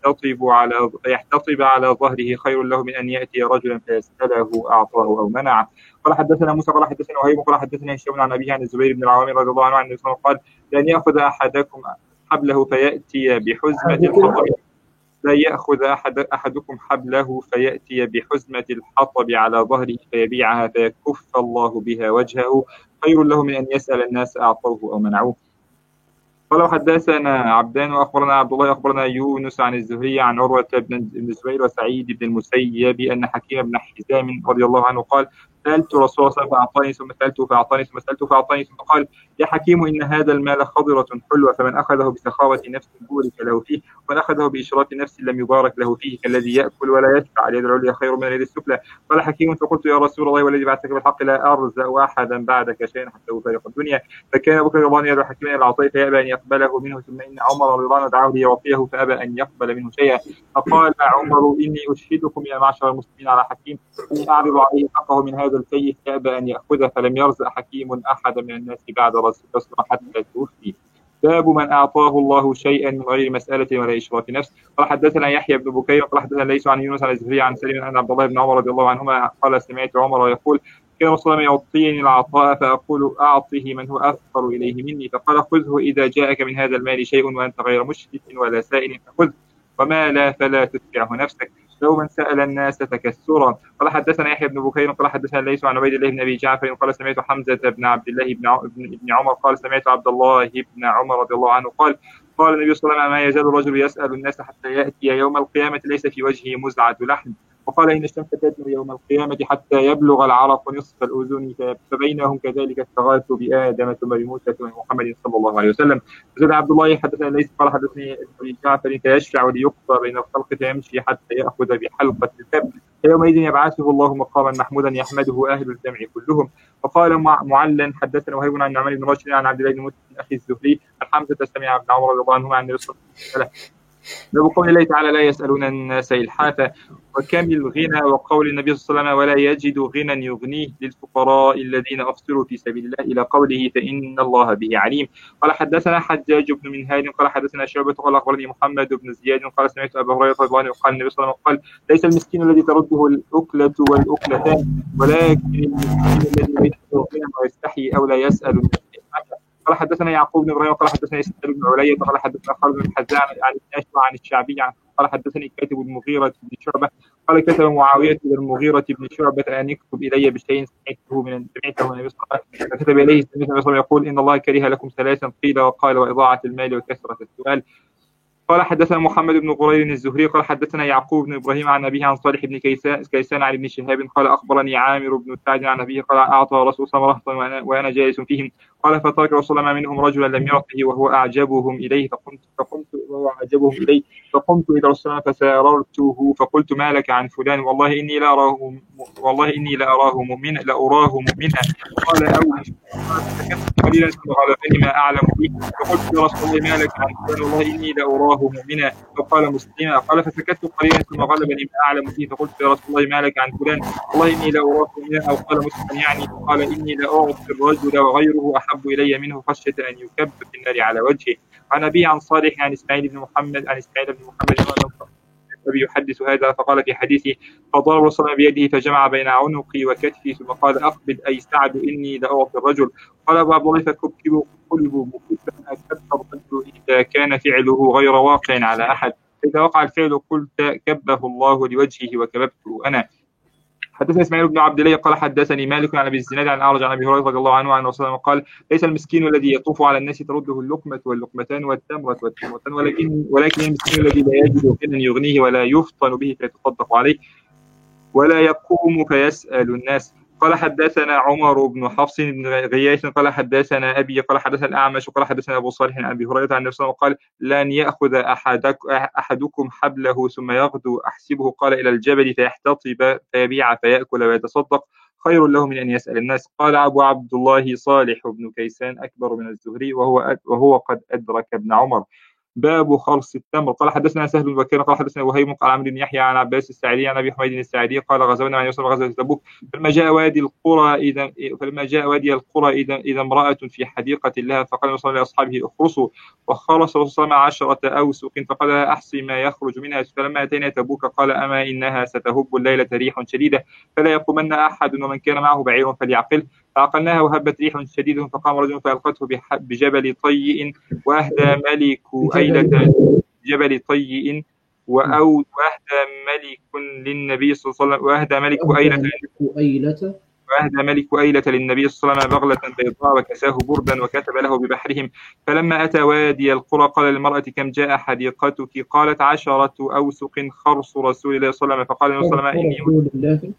فيحتطب على ظهره خير له من أن يأتي رجلا فيسأله أعطاه أو منعه. قال حدثنا موسى قال حدثنا وهيب قال حدثنا هشام عن أبيه عن الزبير بن العوام رضي الله عنه عن النبي صلى الله عليه وسلم قال لأن يأخذ أحدكم حبله فيأتي بحزمة الحطب لا يأخذ أحدكم حبله فيأتي بحزمة الحطب على ظهره فيبيعها فيكف الله بها وجهه خير له من أن يسأل الناس أعطوه أو منعوه. قال حدثنا عبدان وأخبرنا عبد الله أخبرنا يونس عن الزهري عن عروة بن الزبير وسعيد بن المسيب أن حكيم بن حزام رضي الله عنه قال سألت رسول الله فأعطاني ثم سألته فأعطاني ثم سألته فأعطاني ثم قال يا حكيم إن هذا المال خضرة حلوة فمن أخذه بسخاوة نفس بورك له فيه ومن أخذه بإشراف نفس لم يبارك له فيه كالذي يأكل ولا يشبع اليد العليا خير من اليد السفلى. قال حكيم فقلت يا رسول الله والذي بعثك بالحق لا أرزق أحدا بعدك شيئا حتى يفارق الدنيا. فكان بكر رضي الله عنه يدعو حكيم إلى العطاء فيأبى أن يقبله منه ثم إن عمر رضي الله عنه دعاه ليعطيه فأبى أن يقبل منه شيئا. فقال عمر إني أشهدكم يا معشر المسلمين على حكيم إني أعرض عليه حقه من هذا الكيس فأبى أن يأخذه فلم يرزق حكيم أحدا من الناس بعد رسول الله حتى توفي. باب من أعطاه الله شيئا من غير مسألة ولا إشراف نفس. قال حدثنا يحيى بن بكير قال حدثنا ليس عن يونس عن الزهري عن سليم عن عبد الله بن عمر رضي الله عنهما قال سمعت عمر يقول كان رسول الله يعطيني العطاء فأقول أعطه من هو أفقر إليه مني فقال خذه إذا جاءك من هذا المال شيء وأنت غير مشرك ولا سائل فخذ وما لا فلا تتبعه نفسك لو من سأل الناس تكسرا. قال حدثنا يحيى بن بكير قال حدثنا ليس عن عبيد الله بن أبي جعفر قال سمعت حمزة بن عبد الله بن عمر قال سمعت عبد الله بن عمر رضي الله عنه قال النبي صلى الله عليه وسلم ما يزال الرجل يسأل الناس حتى يأتي يوم القيامة ليس في وجهه مزعة لحم. وقال إن الشمس تدنو يوم القيامة حتى يبلغ العرق نصف الأذن فبينهم كذلك استغاث بآدم ثم بموسى ثم محمد صلى الله عليه وسلم. زاد عبد الله حدثنا ليس قال حدثني ابن جعفر فيشفع ليقضى بين الخلق فيمشي حتى يأخذ بحلقة الكبد فيومئذ يبعثه الله مقاما محمودا يحمده أهل الجمع كلهم. وقال معلن حدثنا وهيب عن نعمان بن راشد عن عبد الله بن مسلم أخي الزهري عن حمزة سمع ابن عمر رضي الله عنهما عن النبي صلى الله عليه وسلم بقول الله تعالى لا يسألون الناس إلحافا وكم الغنى وقول النبي صلى الله عليه وسلم ولا يجد غنى يغنيه للفقراء الذين أفسروا في سبيل الله إلى قوله فإن الله به عليم. قال حدثنا حجاج بن منهال قال حدثنا شعبة قال أخبرني محمد بن زياد قال سمعت أبا هريرة رضي الله عنه قال النبي صلى الله عليه وسلم قال ليس المسكين الذي ترده الأكلة والأكلتان ولكن المسكين الذي ليس له غنى ويستحي أو لا يسأل الناس. قال حدثنا يعقوب بن ابراهيم قال حدثنا اسماعيل بن علية قال حدثنا خالد بن حزام عن الاشعري عن الشعبي قال حدثني كاتب المغيرة بن شعبة قال كتب معاوية بن المغيرة بن شعبة أن يكتب إلي بشيء سمعته من النبي صلى الله عليه وسلم فكتب إليه النبي صلى الله عليه وسلم يقول إن الله كره لكم ثلاثا قيل وقال وإضاعة المال وكثرة السؤال. قال حدثنا محمد بن غرير الزهري قال حدثنا يعقوب بن ابراهيم عن أبيه عن صالح بن كيسان عن ابن شهاب قال أخبرني عامر بن سعد عن أبيه قال أعطى رسول الله صلى الله عليه وسلم وأنا جالس فيهم قال فترك رسول الله ما منهم رجلا لم يعطه وهو أعجبهم إليه فقمت إلى رسول الله فساررته فقلت ما لك عن فلان والله إني لا أراه مؤمنا قال أولا فسكت قليلا ثم غلبني ما أعلم به فقلت يا رسول الله ما لك عن فلان والله إني لا أراه مؤمنا فقال مسلما قال فسكت قليلا ثم غلبني ما أعلم به فقلت يا رسول الله ما لك عن فلان والله إني لا أراه مؤمنا أو قال مسلما يعني قال إني لا أعطي الرجل وغيره أحب إلي منه خشية أن يكب في النار على وجهه. عن أبي عن صالح عن إسماعيل بن محمد أبي يحدث هذا، فقال في حديثه: فضرب رسول الله بيده فجمع بين عنقي وكتفي ثم قال: أقبل أي سعد إني لأعطي الرجل. قال أبو عبد الله: فكبكبوا قلبوا مكبا أكبر الرجل إذا كان فعله غير واقع على أحد، إذا وقع الفعل قلت كبه الله لوجهه وكببته أنا. حدثنا اسماعيل بن عبد الله قال حدثني مالك عن ابي الزناد عن اعرج عن ابي هريره رضي الله عنه عن رسول الله قال: ليس المسكين الذي يطوف على الناس ترده اللقمه واللقمتان والتمره والتمرتان، ولكن المسكين الذي لا يجد غنى يغنيه ولا يفطن به فيتصدق عليه ولا يقوم فيسأل الناس. قال حدثنا عمر بن حفص بن غياث قال حدثنا أبي قال حدثنا الأعمش قال حدثنا أبو صالح عن أبي هريرة عن النبي صلى الله عليه وسلم قال: لن يأخذ أحدكم حبله ثم يغدو أحسبه قال إلى الجبل فيحتطب فيبيع فيأكل ويتصدق خير له من أن يسأل الناس. قال أبو عبد الله صالح بن كيسان أكبر من الزهري وهو قد أدرك ابن عمر. باب خرص التمر. قال حدثنا سهل بن بكير قال حدثنا وهيب قال عمرو بن يحيى عن عباس الساعدي عن ابي حميد الساعدي قال: غزونا مع يوسف غزوه تبوك، فلما جاء وادي القرى اذا امراه في حديقه لها، فقال رسول الله لاصحابه: اخرصوا. وخرص رسول الله 10 أوسق فقال: احصي ما يخرج منها. فلما اتينا تبوك قال: اما انها ستهب الليله ريح شديده فلا يقومن احد ومن كان معه بعير فليعقله. فعقلناها وهبت ريح شديد فقام رجل فألقته بجبل طيء وأهدى ملك أيلة جبل طيء وأهدى ملك للنبي صلى الله عليه وسلم وأهدى ملك أيلة للنبي صلى الله عليه وسلم بغلة بيضاء وكساه بردا وكتب له ببحرهم. فلما أتى وادي القرى قال للمرأة: كم جاء حديقتك؟ قالت: 10 أوسق خرص رسول الله صلى الله عليه وسلم. فقال النبي صلى الله عليه وسلم: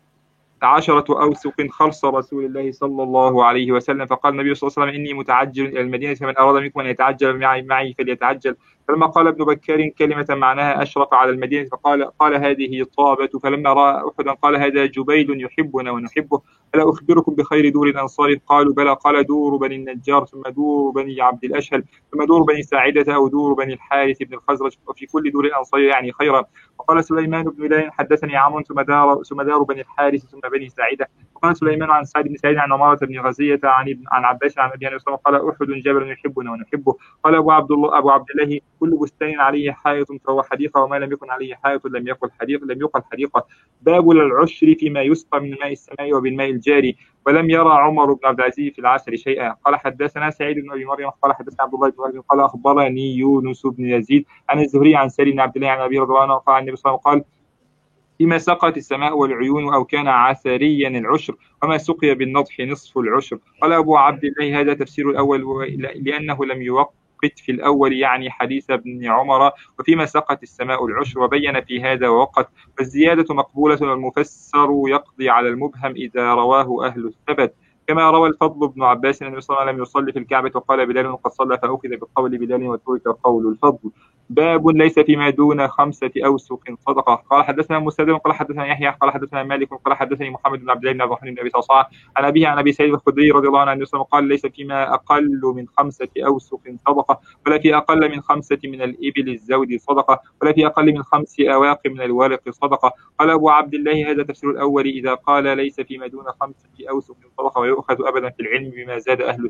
10 أوسق خرص رسول الله صلى الله عليه وسلم. فقال النبي صلى الله عليه وسلم: إني متعجل إلى المدينة فمن أراد منكم أن يتعجل معي فليتعجل. فلما قال ابن بكار كلمة معناها أشرق على المدينة فقال: هذه طابة. فلما رأى أحدا قال: هذا جبيل يحبنا ونحبه، ألا أخبركم بخير دور الأنصار؟ قالوا: بلى. قال: دور بني النجار، ثم دور بني عبد الأشهل، ثم دور بني ساعدة أو دور بني الحارث بن الخزرج، وفي كل دور الأنصار يعني خيرا. وقال سليمان بن بلال حدثني عمرو ثم دار بني الحارث ثم بني ساعدة. وقال سليمان عن سعد بن سعيد عن عمارة بن غزية عن عباس عن أبي هريرة قال: أحد جبل يحبنا ونحبه. قال أبو عبد الله: كل بستان عليه حائط فهو حديقة، وما لم يكن عليه حائط لم يقل حديقة. باب العشر فيما يسقى من ماء السماء وبالماء الجاري. ولم يرى عمر بن عبد العزيز في العسل شيئا. قال حدثنا سعيد بن ابي مريم قال حدثنا عبد الله بن وهب قال اخبرني يونس بن يزيد عن الزهري عن سالم بن عبد الله عن ابي رضي الله عنه قال عن النبي صلى الله عليه وسلم قال: فيما سقت السماء والعيون أو كان عسريا العشر، وما سقي بالنضح نصف العشر. قال أبو عبد الله: هذا تفسير الأول لأنه لم يوقت في الأول يعني حديث ابن عمر وفيما سقت السماء العشر، وبين في هذا ووقت. والزيادة مقبولة والمفسر يقضي على المبهم إذا رواه أهل الثبت. كما روى الفضل بن عباس أن النبي صلى الله عليه وسلم لم يصلي في الكعبة وقال بلال: قد صلى، فأخذ بقول بلال وترك قول الفضل. باب ليس فيما دون 5 أوسق صدقة. قال حدثنا مسدد قال حدثنا يحيى قال حدثنا مالك قال حدثني محمد بن عبد الله بن الرحمن بن أبي صعصاع عن أبيه عن أبي سعيد الخدري رضي الله عنه أنه قال: ليس فيما أقل من 5 أوسق صدقة، ولا في أقل من 5 من الإبل الزود صدقة، ولا في أقل من 5 أواق من الورق صدقة. قال أبو عبد الله: هذا تفسير الأول إذا قال ليس فيما دون 5 أوسق صدقة، ويؤخذ أبدا في العلم بما زاد أهل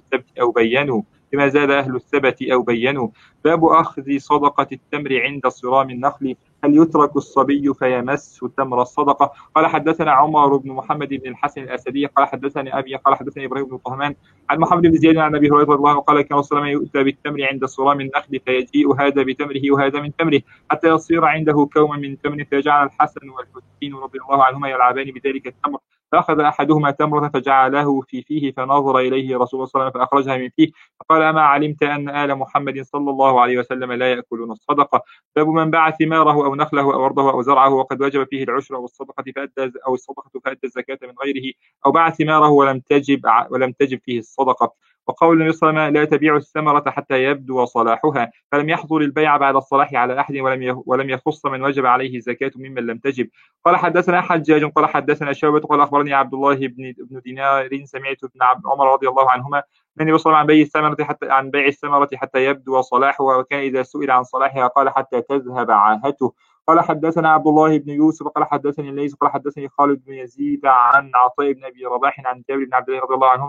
الثبت أو بينوا. باب أخذ صدقة التمر عند صرام النخل. هل يترك الصبي فيمس تمر الصدقة؟ قال حدثنا عمر بن محمد بن الحسن الأسدي قال حدثني أبي قال حدثني إبراهيم بن طهمان عن محمد بن زياد عن أبي هريرة رضي الله عنه قال: كان رسول الله يؤتى بالتمر عند صرام النخل فيجيء هذا بتمره وهذا من تمره حتى يصير عنده كوما من تمر، فيجعل الحسن والحسين رضي الله عنهما يلعبان بذلك التمر، فأخذ أحدهما تمرة فجعله في فيه، فنظر إليه رسول الله صلى الله عليه وسلم فأخرجها من فيه، فقال: أما علمت أن آل محمد صلى الله عليه وسلم لا يأكلون الصدقة؟ باب من باع ثماره أو نخله أو أرضه أو زرعه وقد وجب فيه العشر أو الصدقة فأدى الزكاة من غيره، أو باع ثماره ولم تجب فيه الصدقة. وقول النبي صلى الله عليه وسلم: لا تبيع الثمرة حتى يبدو صلاحها، فلم يحضر البيع بعد الصلاح على أحد ولم يخص من وجب عليه الزكاة ممن لم تجب. قال حدثنا حجاج قال حدثنا شعبة قال أخبرني عبد الله بن دينار سمعت ابن عمر رضي الله عنهما من يوصل عن بيع الثمرة حتى يبدو صلاحها، وكان إذا سئل عن صلاحها قال: حتى تذهب عاهته. قال حدثنا عبد الله بن يوسف قال حدثني الليث قال حدثني خالد بن يزيد عن عطاء بن أبي رباح عن جابر بن عبد الله رضي الله عنهما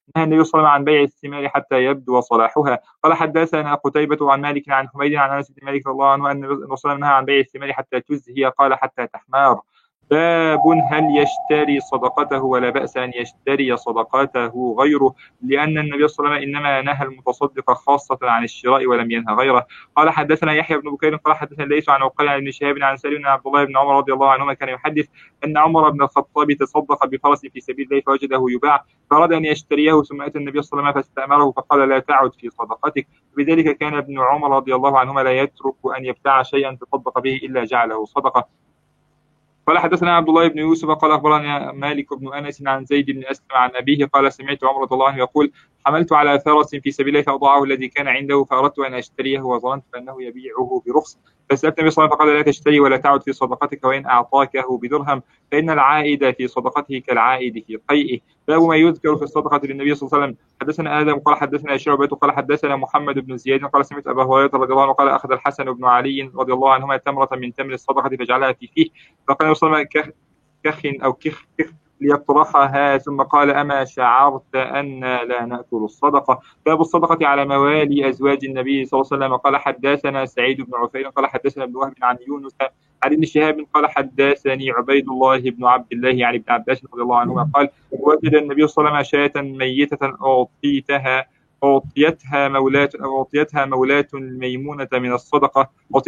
نهى النبي صلى الله عليه وسلم عن بيع الثمار حتى يبدو صلاحها. قال حدثنا قتيبة عن مالك عن حميد عن أنس بن مالك رضي الله عنه أن النبي صلى الله عليه وسلم نهى عن بيع الثمار حتى تزهي، قال حتى تحمار. باب هل يشتري صدقته ولا بأس أن يشتري صدقته غيره، لأن النبي صلى الله عليه وسلم إنما نهى المتصدق خاصة عن الشراء ولم ينهى غيره. قال حدثنا يحيى بن بكير قال حدثنا ليس عن عقيل عن ابن شهاب عن سالم عن عبد الله بن عمر رضي الله عنهما كان يحدث أن عمر بن الخطاب تصدق بفرس في سبيل الله فوجده يباع فأراد أن يشتريه، ثم أتى النبي صلى الله عليه وسلم فاستأمره فقال لا تعد في صدقتك. بذلك كان ابن عمر رضي الله عنهما لا يترك أن يبتاع شيئا تصدق به إلا جعله صدقة. قال حدثنا عبد الله بن يوسف قال أخبرنا مالك بن أنس عن زيد بن أسلم عن أبيه قال سمعت عمر رضي الله عنه يقول حملت على فرس في سبيل الله فأضاعه الذي كان عنده فأردت أن أشتريه وظننت أنه يبيعه برخص، فسألت النبي صلى الله عليه وسلم فقال لا تشتري ولا تعد في صدقتك وإن أعطاكه بدرهم فإن العائد في صدقته كالعائد في قيئه. باب ما يذكر في الصدقة للنبي صلى الله عليه وسلم. حدثنا آدم قال حدثنا شعبة قال حدثنا محمد بن زياد قال سمعت أبا هريرة رضي الله عنه قال أخذ الحسن بن علي رضي الله عنهما تمرة من تمر الصدقة فجعلها في فيه، فقال النبي صلى الله عليه وسلم كخ أو كخ ليطرحها، ثم قال أما شعرت أن لا نأكل الصدقة. باب الصدقة على موالي أزواج النبي صلى الله عليه وسلم. قال حدثنا سعيد بن عفير قال حدثنا ابن وهب عن يونس عن ابن شهاب قال حدثني عبيد الله بن عبد الله عن ابن عباس رضي الله عنهما قال وجد النبي صلى الله عليه وسلم شاة ميتة أعطيتها مولاة لميمونة من الصدقة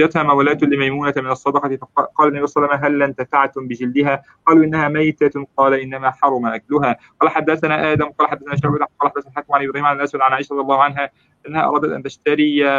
فقال النبي صلى الله عليه وسلم هل انتفعتم بجلدها؟ قالوا إنها ميتة، قال إنما حرم أكلها. قال حدثنا آدم قال حدثنا شعبة قال حدثنا الحكم عن إبراهيم عن الأسود عن عائشة رضي الله عنها أنها أرادت أن تشتري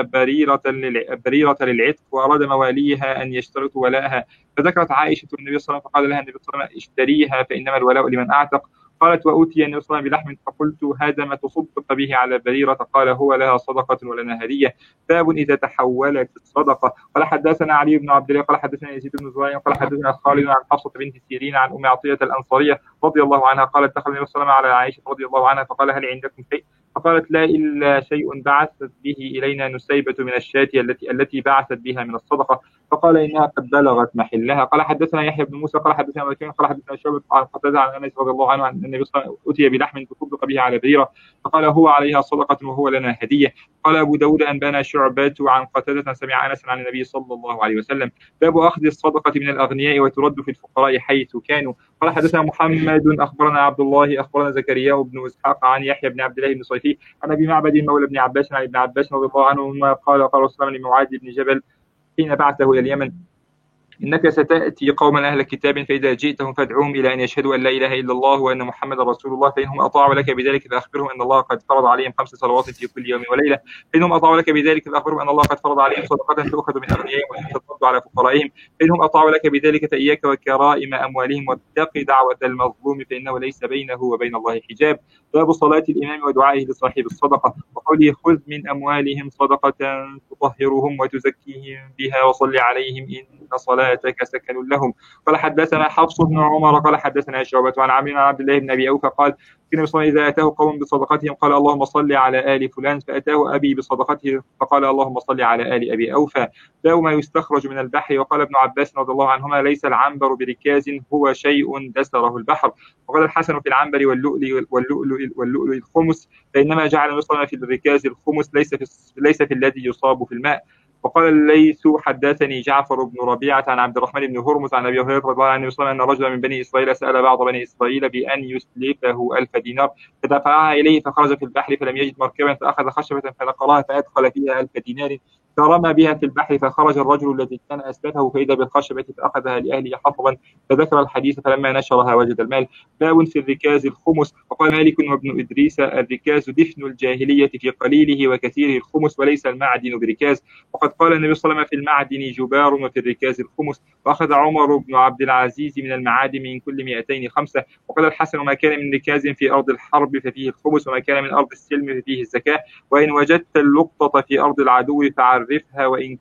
بريرة للعتق وأراد مواليها أن يشترطوا ولاءها، فذكرت عائشة النبي صلى الله عليه وسلم فقال لها النبي صلى الله عليه وسلم اشتريها فإنما الولاء لمن أعتق. قالت وأوتي النبي صلى الله عليه وسلم بلحم فقلت هذا ما تصدق به على بريرة؟ قال هو لها صدقة ولنا هدية. باب إذا تحولت الصدقة. قال حدثنا علي بن عبد الله قال حدثنا يزيد بن زريع قال حدثنا خالد عن حفصة بنت سيرين عن أم عطية الأنصارية رضي الله عنها قالت دخل النبي صلى الله عليه وسلم على عائشة رضي الله عنها فقال هل عندكم شيء؟ فقالت لا إلا شيء بعثت به إلينا نسيبة من الشاة التي بعثت بها من الصدقة، فقال إنها قد بلغت محلها. قال حدثنا يحيى بن موسى قال حدثنا مكين قال حدثنا شعبة عن قتادة عن أنس رضي الله عنه عن النبي صلى الله عليه وسلم أتي بلحم تصدق به على بريرة فقال هو عليها صدقة وهو لنا هدية. قال أبو داود أنبانا شعبة عن قتادة سمع أنس عن النبي صلى الله عليه وسلم. باب أخذ الصدقة من الأغنياء وترد في الفقراء حيث كانوا. قال حدثنا محمد أخبرنا عبد الله أخبرنا زكريا بن إسحاق عن يحيى بن عبد الله بن صيفي عن أبي معبد مولى ابن عباس عن ابن عباس رضي الله عنهما قال قال رسول الله لمعاذ بن جبل حين بعثه إلى اليمن إنك ستأتي قوما أهل كتاب فإذا جئتهم فادعوهم إلى أن يشهدوا أن لا إله إلا الله وأن محمد رسول الله فإنهم أطاعوا لك بذلك فأخبرهم أن الله قد فرض عليهم 5 صلوات في كل يوم وليلة، فإنهم أطاعوا لك بذلك فأخبرهم أن الله قد فرض عليهم صدقة تؤخذ من أغنيائهم وترد على فقرائهم، فإنهم أطاعوا لك بذلك فإياك وكرائم أموالهم واتق دعوة المظلوم فإنه ليس بينه وبين الله حجاب. باب صلاة الإمام ودعائه لصاحب الصدقة وقوله خذ من أموالهم صدقة تطهرهم وتزكيهم بها وصل عليهم إن صلاتك سكن لهم. قال حدثنا حفص بن عمر قال حدثنا شعبة عن عمرو بن عبد الله بن أبي أوفى قال كان إذا أتاه قوم بصدقتهم قال اللهم صل على آل فلان فأتاه أبي بصدقته فقال اللهم صل على آل أبي أوفى. باب ما يستخرج من البحر. وقال ابن عباس رضي الله عنهما ليس العنبر بركاز هو شيء دسره البحر. وقال الحسن في العنبر واللؤلؤ الخمس فإنما جعل المسلم في الركاز الخمس ليس في الذي يصاب في الماء. وقال الليث حدثني جعفر بن ربيعة عن عبد الرحمن بن هرمز عن أبي هريرة رضي الله عنه أن رجلا من بني إسرائيل سأل بعض بني إسرائيل بأن يسلفه 1000 دينار فدفعها إليه فخرج في البحر فلم يجد مركبا فأخذ خشبة فنقرها فأدخل فيها 1000 دينار فرمى بها في البحر فخرج الرجل الذي كان أسلفه فإذا بالخشبة فأخذها لأهله حطبا فذكر الحديث فلما نشرها وجد المال. باب في الركاز الخمس. وقال مالك وابن إدريس الركاز دفن الجاهلية في قليله وكثيره الخمس وليس المعدن بركاز. وقد قال النبي صلى الله عليه وسلم في المعدن جبار وفي الركاز الخمس. وأخذ عمر بن عبد العزيز من المعادن من كل 200 5. وقال الحسن ما كان من ركاز في أرض الحرب ففيه الخمس وما كان من أرض السلم ففيه الزكاة وإن وجدت اللقطة في أرض العدو فعرفها وإن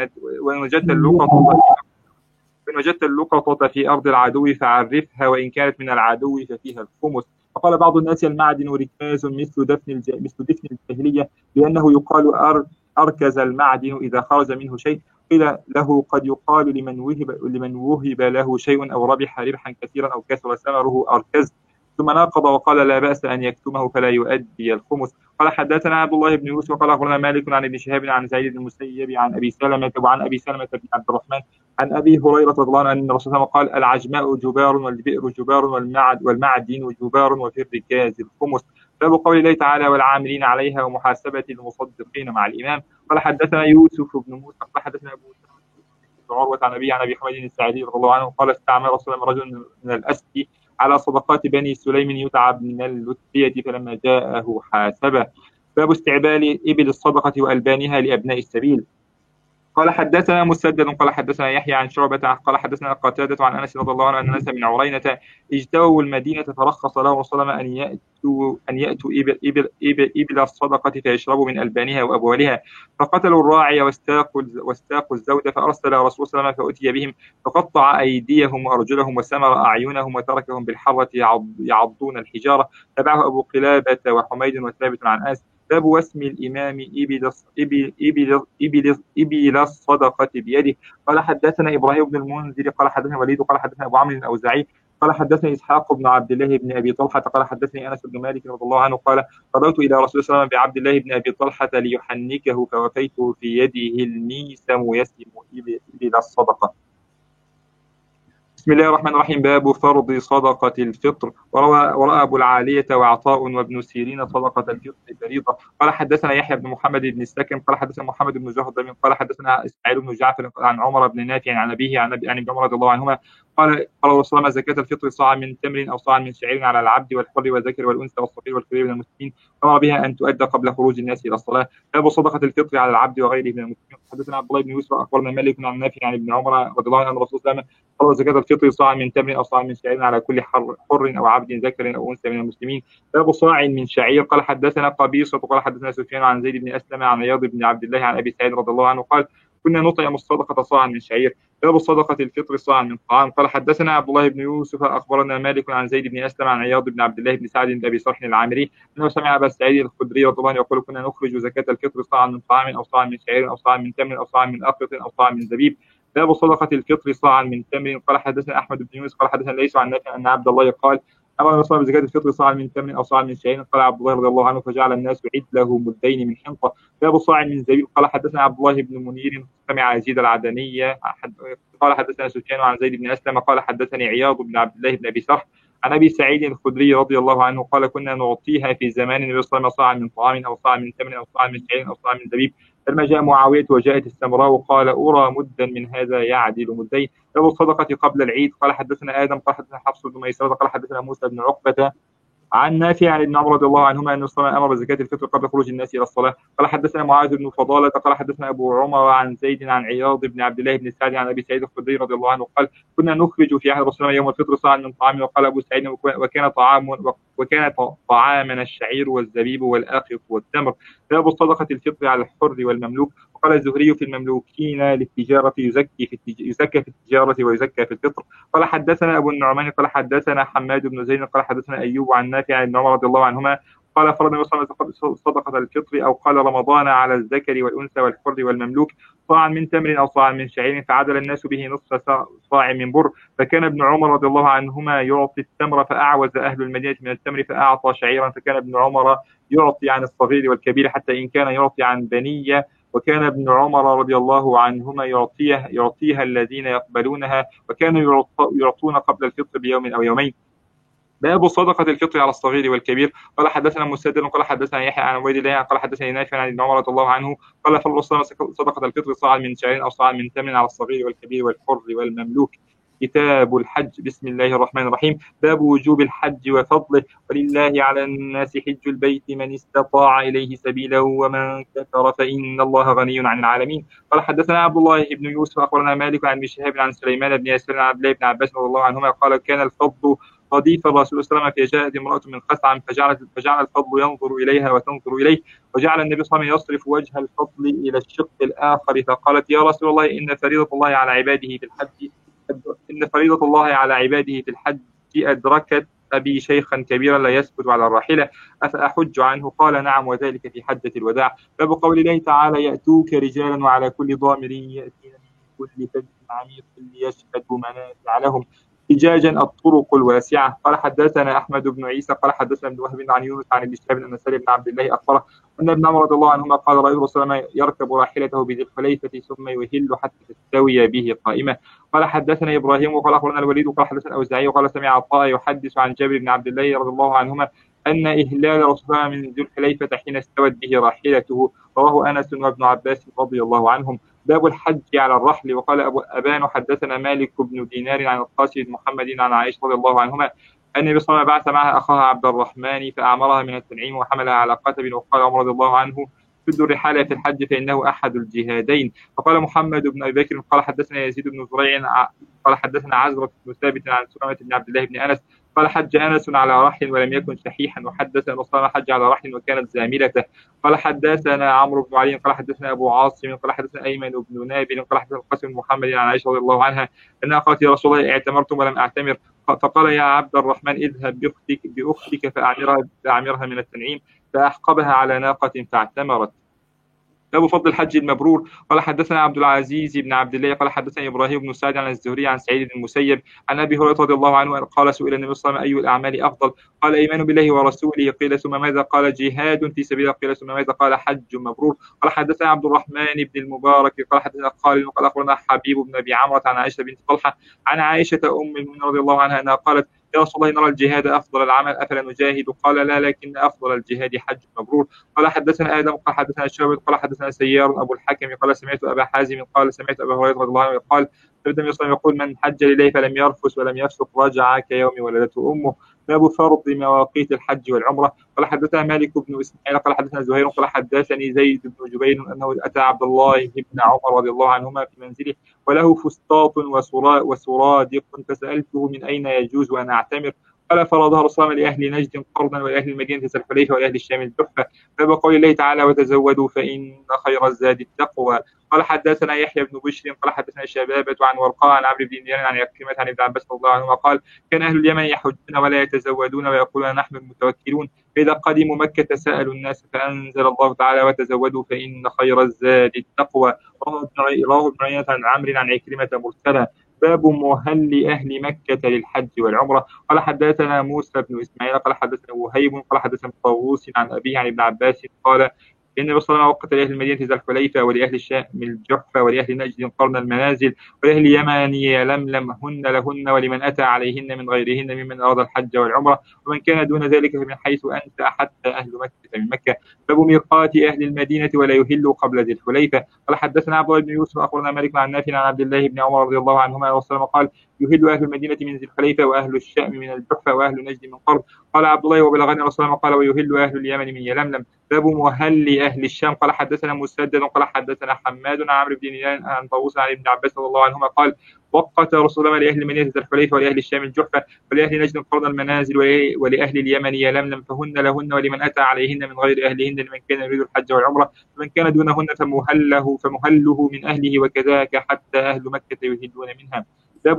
وجدت اللقطة في أرض العدو فعرفها وإن كانت من العدو ففيها الخمس. وقال بعض الناس المعدن ركاز مثل دفن الجاهلية لأنه يقال أركز المعدن إذا خرج منه شيء. قيل له قد يقال لمن وهب له شيء أو ربح ربحا كثيرا أو كثر ثمره أركز. ثم ناقض وقال لا بأس أن يكتمه فلا يؤدي الخمس. قال حدثنا عبد الله بن يوسف قال أخبرنا مالك عن ابن شهاب عن سعيد بن المسيب عن أبي سلمة بن عبد الرحمن عن أبي هريرة رضي الله عنه أن الرسول صلى الله عليه وسلم قال العجماء جبار والبئر جبار والمعدن جبار وفي الركاز الخمس. باب قول الله تعالى والعاملين عليها ومحاسبة المصدقين مع الإمام. قال حدثنا يوسف بن موسى قال حدثنا أبو عروة عن أبي حميد الساعدي رضي الله عنه قال استعمل رسول الله رجل من الأسد على صدقات بني سليم يتعب من اللثية فلما جاءه حاسبه. باب استعمال إبل الصدقة وألبانها لأبناء السبيل. قال حدثنا مسدد قال حدثنا يحيى عن شعبة قال حدثنا قتادة عن أنس رضي الله عنه أن الناس من عرينة اجتووا المدينة فرخص لهم رسول الله أن يأتوا إبل الصدقة فيشربوا من ألبانها وأبوالها فقتلوا الراعي واستاقوا الزود فأرسل رسول الله فأتي بهم فقطع أيديهم وأرجلهم وسمر أعينهم وتركهم بالحرة يعضون الحجارة. تبعه أبو قلابة وحميد وثابت عن أنس. باب واسم الإمام إبل الصدقة بيده. قال حدثنا إبراهيم بن المنذر قال حدثنا وليد قال حدثنا أبو عمرو الأوزاعي قال حدثني إسحاق بن عبد الله بن أبي طلحة قال حدثني أنس بن مالك رضي الله عنه قال قضيت إلى رسول الله صلى الله عليه وسلم بعبد الله بن أبي طلحة ليحنكه فوفيته في يده الميسم يسم إبل الصدقة. بسم الله الرحمن الرحيم. باب فرض صدقة الفطر. ورأى أبو العالية وعطاء وابن سيرين صدقة الفطر فريضة. قال حدثنا يحيى بن محمد بن السكن قال حدثنا محمد بن جهضم قال حدثنا إسماعيل بن جعفر عن عمر بن نافع عن أبيه عن ابن عمر رضي الله عنهما قال رسول الله زكاة الفطر صاع من تمر أو صاع من شعير على العبد والحر والذكر والأنثى والصغير والكبير من المسلمين أمر بها أن تؤدى قبل خروج الناس إلى الصلاة. باب صدقة الفطر على العبد وغيره من المسلمين. حدثنا عبد الله بن يوسف أخبرنا مالك عن نافع عن ابن عمر رضي الله عنه أن الرسول صلى الله عليه وسلم قال زكاة الفطر صاع من تمر أو صاع من شعير على كل حر أو عبد ذكر أو أنثى من المسلمين. باب صاع من شعير. قال حدثنا قبيصة قال حدثنا سفيان عن زيد بن أسلم عن عياض بن عبد الله عن أبي سعيد رضي الله عنه قال كنا نطعم الصدقة صاعا من شعير. باب صدقة الفطر صاعا من طعام. قال حدثنا عبد الله بن يوسف أخبرنا مالك عن زيد بن أسلم عن عياض بن عبد الله بن سعد بن أبي صالح العامري أنه سمع أبا سعيد الخدري رضي الله عنه يقول كنا نخرج زكاة الفطر صاعا من طعام أو صاعا من شعير أو صاعا من تمر أو صاعا من أقط أو صاعا من زبيب. باب صدقة الفطر صاعا من تمر. قال حدثنا أحمد بن يونس قال حدثنا ليس عن نافع أن عبد الله قال أمر الرسول بزكاة الفطر صاع من تمر أو صاع من شعير. قال عبد الله رضي الله عنه فجعل الناس عدله مدين من حنطة. باب صاع من زبيب. قال حدثنا عبد الله بن منير سمع يزيد العدني قال حدثنا سفيان عن زيد بن أسلم قال حدثني عياض بن عبد الله بن أبي صالح عن أبي سعيد الخدري رضي الله عنه قال كنا نعطيها في زمان النبي صلى الله عليه وسلم صاع من طعام أو صاع من تمر أو صاع من شعير أو صاع من زبيب. فلما جاء معاوية وجاءت السمراء قال أرى مدا من هذا يعدل مدين. باب الصدقة قبل العيد. قال حدثنا آدم قال حدثنا حفص بن ميسرة قال حدثنا موسى بن عقبة عن نافع عن ابن عمر رضي الله عنهما أن الرسول أمر بزكاة الفطر قبل خروج الناس إلى الصلاة. قال حدثنا معاذ بن فضالة قال حدثنا أبو عمر عن زيد عن عياض بن عبد الله بن سعد عن أبي سعيد الخدري رضي الله عنه قال كنا نخرج في عهد الرسول يوم الفطر صاعا من طعام. وقال أبو سعيد وكان طعامنا الشعير والزبيب والآخف والتمر. باب الصدقة الفطر على الحر والمملوك. وقال الزهري في المملوكين للتجارة يزكى في التجارة ويزكى في الفطر. قال حدثنا أبو النعمان قال حدثنا حماد بن زيد قال حدثنا أيوب عن نافع عن ابن عمر رضي الله عنهما قال فرض النبي صلى الله عليه وسلم صدقة الفطر أو قال رمضان على الذكر والأنثى والحر والمملوك صاعا من تمر أو صاعا من شعير فعدل الناس به نصف صاع من بر. فكان ابن عمر رضي الله عنهما يعطي التمر فأعوز أهل المدينة من التمر فأعطى شعيرا. فكان ابن عمر يعطي عن الصغير والكبير حتى إن كان يعطي عن بنية. وكان ابن عمر رضي الله عنهما يعطيها الذين يقبلونها وكانوا يعطون قبل الفطر بيوم أو يومين. باب صدقة الفطر على الصغير والكبير. قال حدثنا مسدد قال حدثنا يحيى عن عبيد الله قال حدثني نافع عن ابن عمر رضي الله عنه قال فرض صدقة الفطر صاعا من شعير أو صاعا من تمر على الصغير والكبير والحر والمملوك. كتاب الحج. بسم الله الرحمن الرحيم. باب وجوب الحج وفضله. ولله على الناس حج البيت من استطاع إليه سبيلا ومن كفر فإن الله غني عن العالمين. قال حدثنا عبد الله بن يوسف أخبرنا مالك عن ابن شهاب عن سليمان بن يسار عن عبد الله بن عباس رضي الله عنهما قال كان الفضل رديف الرسول صلى الله عليه وسلم فجاءت امرأة من خثعم فجعل الفضل ينظر إليها وتنظر إليه وجعل النبي صلى الله عليه وسلم يصرف وجه الفضل إلى الشق الآخر فقالت يا رسول الله إن فريضة الله على عباده في الحج أدركت أبي شيخا كبيرا لا يثبت على الراحلة أفأحج عنه؟ قال نعم وذلك في حجة الوداع. باب قول الله تعالى يأتوك رجالا وعلى كل ضامر يأتين من كل فج عميق ليشهدوا منافع لهم. فجاجا الطرق الواسعة. قال حدثنا أحمد بن عيسى قال حدثنا ابن وهب عن يونس عن ابن شهاب أن سالم بن عبد الله أخبره أن ابن عمر رضي الله عنهما قال رأيت الرسول صلى الله عليه وسلم يركب راحلته بذي الحليفة ثم يهل حتى تستوي به قائمة. قال حدثنا إبراهيم وقال أخبرنا الوليد وقال حدثنا الأوزاعي وقال سمع عطاء يحدث عن جابر بن عبد الله رضي الله عنهما أن إهلال رسول الله من ذي الحليفة حين استوت به راحلته. رواه أنس وابن عباس رضي الله عنهم. باب الحج على الرحل. وقال أبو أبان حدثنا مالك بن دينار عن القاسم بن محمد عن عائشة رضي الله عنهما أن النبي صلى الله عليه وسلم بعث معها أخاها عبد الرحمن فأعمرها من التنعيم وحملها على قتب. وقال عمر رضي الله عنه شدوا الرحال في الحج فإنه أحد الجهادين. وقال محمد بن أبي بكر قال حدثنا يزيد بن زريع قال حدثنا عزرة بن ثابت عن سلمة بن عبد الله بن أنس قال حج أنس على رحل ولم يكن شحيحا وحدث أن صلى حج على رحل وكانت زاملته. قال حدثنا عمرو بن علي قال حدثنا أبو عاصم قال حدثنا أيمن بن نابل قال حدثنا القاسم بن محمد عن عائشة رضي الله عنها أنها قالت يا رسول الله اعتمرتم ولم أعتمر فقال يا عبد الرحمن اذهب بأختك فأعمرها من التنعيم فأحقبها على ناقة فاعتمرت. باب فضل الحج المبرور. قال حدثنا عبد العزيز بن عبد الله قال حدثنا ابراهيم بن سعد عن الزهري عن سعيد بن المسيب عن ابي هريره رضي الله عنه قال سئل النبي صلى الله عليه وسلم اي الاعمال افضل؟ قال ايمان بالله ورسوله. قيل ثم ماذا؟ قال جهاد في سبيل الله. قيل ثم ماذا؟ قال حج مبرور. قال حدثنا عبد الرحمن بن المبارك قال حدثنا خالد قال اخبرنا حبيب بن ابي عمرة عن عائشه بنت طلحه عن عائشه ام المؤمنين رضي الله عنها انها قالت يا رسول الله نرى الجهاد أفضل العمل أفلا نجاهد؟ قال لا لكن أفضل الجهاد حج مبرور. قال حدثنا آدم قال حدثنا الشعبي قال حدثنا سيار أبو الحكم قال سمعت أبا حازم قال سمعت أبا هريرة رضي الله عنه قال النبي صلى الله عليه وسلم يقول من حج لله فلم يرفث ولم يفسق رجع كيوم ولدته أمه. باب فرض مواقيت الحج والعمرة. قال حدثنا مالك بن إسماعيل قال حدثنا زهير قال حدثني زيد بن جبير أنه أتى عبد الله بن عمر رضي الله عنهما في منزله وله فسطاط وسرادق فسألته من أين يجوز أن أعتمر؟ قال فرضها رسول الله لأهل نجد قرضا ولأهل المدينة ذي الحليفة ولأهل الشام الجحفة. باب قول الله تعالى وتزودوا فإن خير الزاد التقوى. قال حدثنا يحيى بن بشر قال حدثنا شبابة عن ورقاء عن عمرو بن دينار عن عكرمة عن ابن عباس رضي الله عنهما قال كان أهل اليمن يحجون ولا يتزودون ويقولون نحن المتوكلون فإذا قدموا مكة سألوا الناس فأنزل الله تعالى وتزودوا فإن خير الزاد التقوى. رواه ابن عيينة عن عمرو عن عكرمة مرسلا. باب مهل أهل مكة للحج والعمرة. قال حدثنا موسى بن إسماعيل قال حدثنا وهيب قال حدثنا طاووس عن أبيه عن ابن عباس قال إن النبي صلى الله عليه وسلم وقت لأهل المدينة ذي الحليفة ولأهل الشام الجحفة ولأهل نجد قرن المنازل ولأهل اليمن يلملم هن لهن ولمن أتى عليهن من غيرهن ممن أراد الحج والعمرة ومن كان دون ذلك فمن حيث أنت حتى أهل مكة من مكة. باب ميقات أهل المدينة ولا يهلوا قبل ذي الحليفة. قال حدثنا عبد الله بن يوسف أخبرنا مالك عن نافع عن عبد الله بن عمر رضي الله عنهما وسلم قال يهل أهل المدينة من ذي الحليفة وأهل الشام من الجحفة وأهل نجد من قرن. قال عبد الله وبلغني رسول الله قال ويهل أهل اليمن من يلملم. باب مهل أهل الشام. قال حدثنا مسدد قال حدثنا حماد عن عمرو بن دينار عن طاووس عن ابن عباس رضي الله عنهما قال وقت رسول الله لأهل المدينة ذي الحليفة ولأهل الشام الجحفة ولأهل نجد قرن المنازل ولأهل اليمن يلملم فهن لهن ولمن أتى عليهن من غير أهلهن لمن كان يريد الحج والعمرة فمن كان دونهن فمهله من أهله وكذاك حتى أهل مكة يهلون منها. باب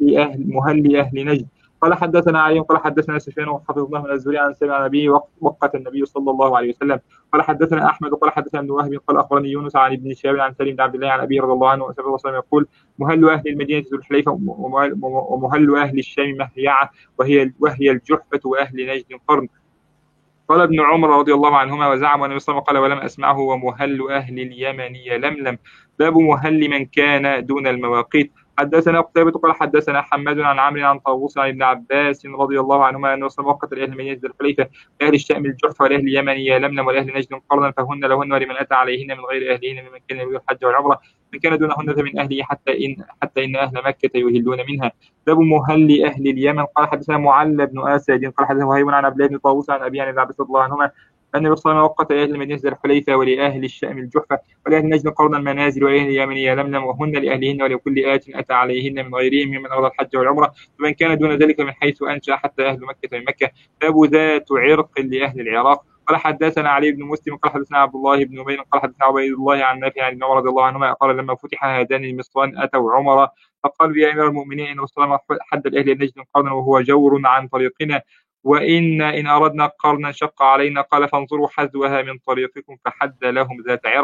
مهل أهل نجد. قال حدثنا علي قال حدثنا سفيان وحفظ الله من الزهري عن سمع النبي وقت النبي صلى الله عليه وسلم. قال حدثنا احمد قال حدثنا ابن وهب قال اخبرني يونس عن ابن شهاب عن سالم بن عبد الله عن ابي رضي الله عنه وسلم الله عليه وسلم يقول مهل اهل المدينه ذو الحليفه ومهل اهل الشام مهيعه وهي الجحفه واهل نجد قرن. قال ابن عمر رضي الله عنهما وزعم النبي صلى الله عليه وسلم قال ولم اسمعه ومهل اهل اليمن يلملم. باب مهل من كان دون المواقيت. حدثنا قتيبة قال حدثنا حماد عن عمرو عن طاووس عن ابن عباس رضي الله عنهما أنه صلى وقت لأهل المدينة ذي الحليفة لأهل الشام الجحفة ولأهل اليمن يلملم ولأهل نجد قرنا فهن لهن ولمن أتى عليهن من غير أهلهن ممن كان يريد الحج والعمرة من كان دونهن فمن أهله حتى إن أهل مكة يهلون منها. باب مهل أهل اليمن. قال حدثنا معل بن أسد قال حدثنا وهيب عن عبد الله بن طاووس عن أبي عن ابن عباس رضي الله عنهما أن النبي صلى الله عليه وسلم وقت لأهل المدينة ذي الحليفة ولأهل الشام الجحفة ولأهل نجد قرن المنازل ولأهل اليمن يلملم وهن لأهلهن ولكل آت أتى عليهن من غيرهم ممن أراد الحج والعمرة فمن كان دون ذلك من حيث أنشأ حتى أهل مكة من مكة. باب ذات عرق لأهل العراق. قال حدثنا علي بن مسلم قال حدثنا عبد الله بن أبي قال حدثنا عبيد الله عن نافع عن عمر رضي الله عنهما قال لما فتح هذان المصران أتوا عمر فقالوا يا أمير المؤمنين إن رسول الله حد الأهل نجد قرنا وهو جور عن طريقنا وإن أردنا قرنا شق علينا قال فانظروا حذوها من طريقكم فحد لهم ذات عرق.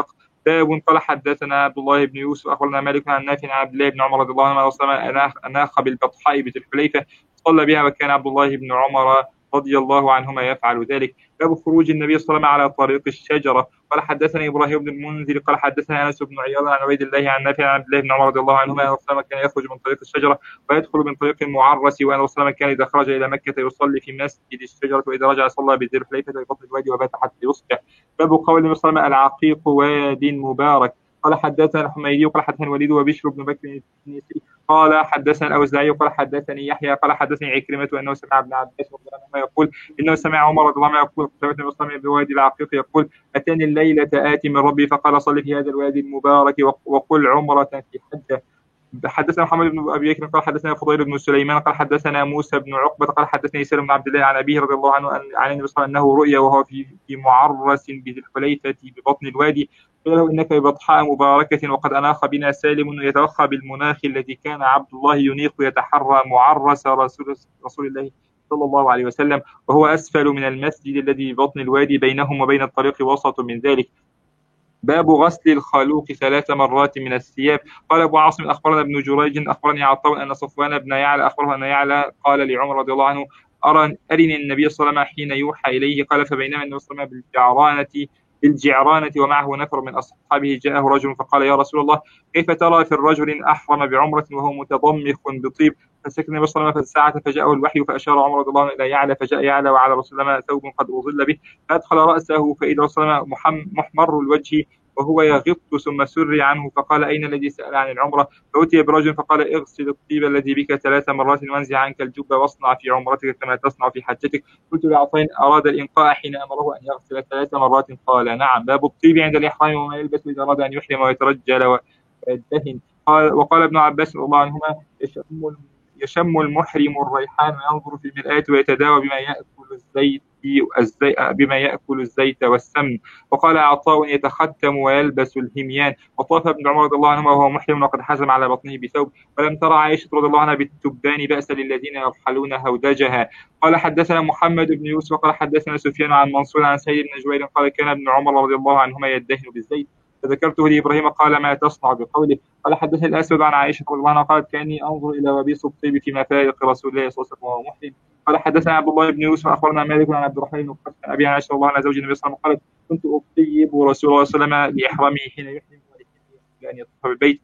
باب قال حدثنا عبد الله بن يوسف أخبرنا مالك عن نافع عن عبد الله بن عمر رضي الله عنه وسلم أناخ بالبطحاء بذي الحليفة صلى بها، وكان عبد الله بن عمر رضي الله عنهما يفعل ذلك. باب خروج النبي صلى الله عليه وسلم على طريق الشجرة. قال حدثنا إبراهيم بن المنذر قال حدثنا أنس بن عياض عن عبيد الله عن نافع عن عبد الله بن عمر رضي الله عنهما أن رسول كان يخرج من طريق الشجرة ويدخل من طريق المعرس، وأن رسول كان إذا خرج إلى مكة يصلي في مسجد الشجرة، وإذا رجع صلى بذي الحليفة في بطن الوادي وبات حتى يصبح. باب قول النبي صلى الله عليه وسلم العقيق واد مبارك. قال حدثنا الحميدي قال حدثنا الوليد وبشر بن بكر التنيسي قال حدثنا الأوزاعي قال حدثني يحيى قال حدثني عكرمة أنه سمع ابن عباس رضي الله عنهما يقول إنه سمع عمر رضي الله عنه يقول سمعت النبي صلى الله عليه وسلم بوادي العقيق يقول أتاني الليلة آتي من ربي فقال صل في هذا الوادي المبارك وقل عمرة في حجة. حدثنا محمد بن ابي بكر قال حدثنا فضيل بن سليمان قال حدثنا موسى بن عقبة قال حدثني سالم بن عبد الله عن ابيه رضي الله عنه عن النبي صلى الله عليه وسلم انه رؤيا وهو في معرس بذي الحليفة ببطن الوادي، قال له انك ببطحاء مباركة وقد اناخ بنا سالم يتوخى بالمناخ الذي كان عبد الله ينيخ يتحرى معرس رسول الله صلى الله عليه وسلم، وهو اسفل من المسجد الذي ببطن الوادي بينهم وبين الطريق وسط من ذلك. باب غسل الخلوق 3 مرات من الثياب. قال أبو عاصم أخبرنا ابن جريج أخبرني عطاء أن صفوان بن يعلى أخبره أن يعلى قال لعمر رضي الله عنه أرني النبي صلى الله عليه وسلم حين يوحى إليه. قال فبينما النبي صلى الله عليه وسلم بالجعرانة ومعه نفر من أصحابه جاءه رجل فقال يا رسول الله كيف ترى في الرجل أحرم بعمرة وهو متضمخ بطيب؟ فسكت النبي صلى الله عليه وسلم فساعة فجاءه الوحي فأشار عمر رضي الله عنه إلى يعلى فجاء يعلى وعلى رسول الله ثوب قد أظل به، فأدخل رأسه فإذا رسول الله محمر الوجه وهو يغط ثم سري عنه فقال أين الذي سأل عن العمرة؟ فأتي برجل فقال اغسل الطيب الذي بك 3 مرات وانزع عنك الجب واصنع في عمرتك كما تصنع في حجتك. قلت لعطاء أراد الإنقاء حين أمره أن يغسل 3 مرات؟ قال نعم. باب الطيب عند الإحرام وما يلبس إذا أراد أن يحرم ويترجل ويدهن. وقال ابن عباس رضي الله عنهما يشم المحرم الريحان وينظر في المرآة ويتداوى بما يأكل الزيت والسمن. وقال عطاء يتختم ويلبس الهميان. وطاف ابن عمر رضي الله عنهما وهو محرم وقد حزم على بطنه بثوب، ولم ترى عائشة رضي الله عنها بالتبان بأس للذين يرحلون هودجها. قال حدثنا محمد بن يوسف قال حدثنا سفيان عن منصور عن سيد بن جبير قال كان ابن عمر رضي الله عنهما يدهن بالزيت، فذكرته لإبراهيم قال ما تصنع بقوله. قال حدثني الأسود عن عائشة رضي الله عنها قالت كأني أنظر إلى وبيص الطيب في مفارق رسول الله صلى الله عليه وسلم وهو محرم. قال حدثنا عبد الله بن يوسف أخبرنا مالك عن عبد الرحمن بن قاسم عن أبي عائشة رضي الله عنها زوج النبي صلى الله عليه وسلم قالت كنت أطيب رسول الله صلى الله عليه وسلم لإحرامه حين يحرم أن يطوف بالبيت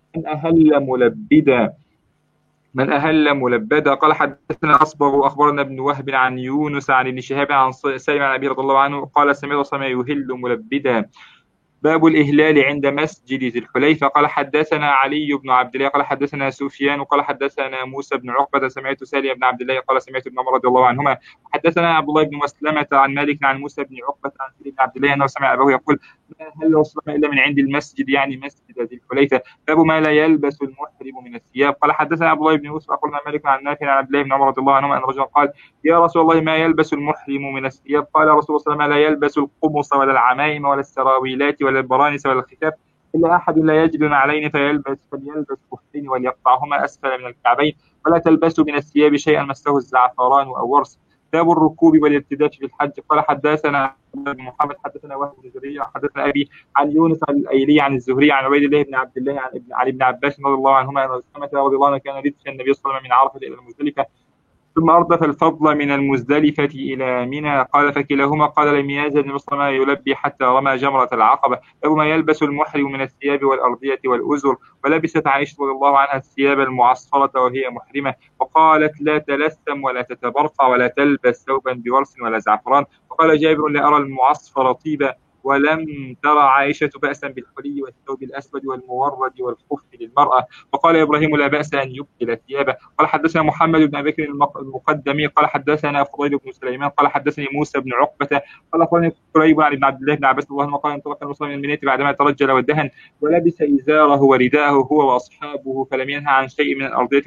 من أهل ملبدا. قال حدثنا أصبغ أخبرنا ابن وهب عن يونس عن ابن شهاب عن سالم عن أبي رضي الله عنه قال سمعت صلى يهل ملبدا. باب الإهلال عند مسجد ذي الحليفة. قال حدثنا علي بن عبد الله قال حدثنا سفيان قال حدثنا موسى بن عقبة سمعت سالم بن عبد الله قال سمعت ابن عمر رضي الله عنهما. حدثنا عبد الله بن مسلمة عن مالك عن موسى بن عقبة عن سالم بن عبد الله أنه سمع أبوه يقول ما أهل رسول الله إلا من عند المسجد يعني مسجد ذي الحليفة. باب ما لا يلبس المحرم من الثياب. قال حدثنا عبد الله بن يوسف أخبرنا مالك عن نافع عن عبد الله بن عمر رضي الله عنهما أن رجلا قال يا رسول الله ما يلبس المحرم من الثياب؟ قال رسول الله صلى الله عليه وسلم لا يلبس القمص ولا العمائم ولا السراويلات ولا البرانس ولا الخفاف إلا أحد لا يجد نعلين فليلبس خفين وليقطعهما أسفل من الكعبين ولا تلبسوا من الثياب شيئا مسه الزعفران أو ورس. باب الركوب والارتداد في الحج. قال حدثنا محمد حدثنا وهب بن جرير حدثنا أبي عن يونس عن الأيلي عن الزهري عن عبيد الله بن عبد الله عن ابن عباس رضي الله عنهما أن أسامة رضي الله عنه كان ردف النبي صلى الله عليه وسلم من عرفة إلى المزدلفة ثم أردف الفضل من المزدلفة إلى منى. قال فكلاهما قال لم يزل النبي صلى الله عليه وسلم يلبي حتى رمى جمرة العقبة. باب ما يلبس المحرم من الثياب والأردية والأزر. ولبست عائشة رضي الله عنها الثياب المعصفرة وهي محرمة وقالت لا تلثم ولا تتبرقع ولا تلبس ثوبا بورس ولا زعفران. وقال جابر لا أرى المعصفر طيبا ولم ترى عائشة بأسا بالحلي والثوب الأسود والمورد والخف للمرأة. وقال إبراهيم لا بأس أن يبدل ثيابه. قال حدثنا محمد بن بكر المقدمي قال حدثنا فضيل بن سليمان قال حدثني موسى بن عقبة قال أخبرني قريب عن ابن عبد الله بن عباس الله قال انطلق المصلي من المدينة بعدما ترجل ودهن ولبس إزاره ورداءه هو وأصحابه فلم ينهى عن شيء من الأرضية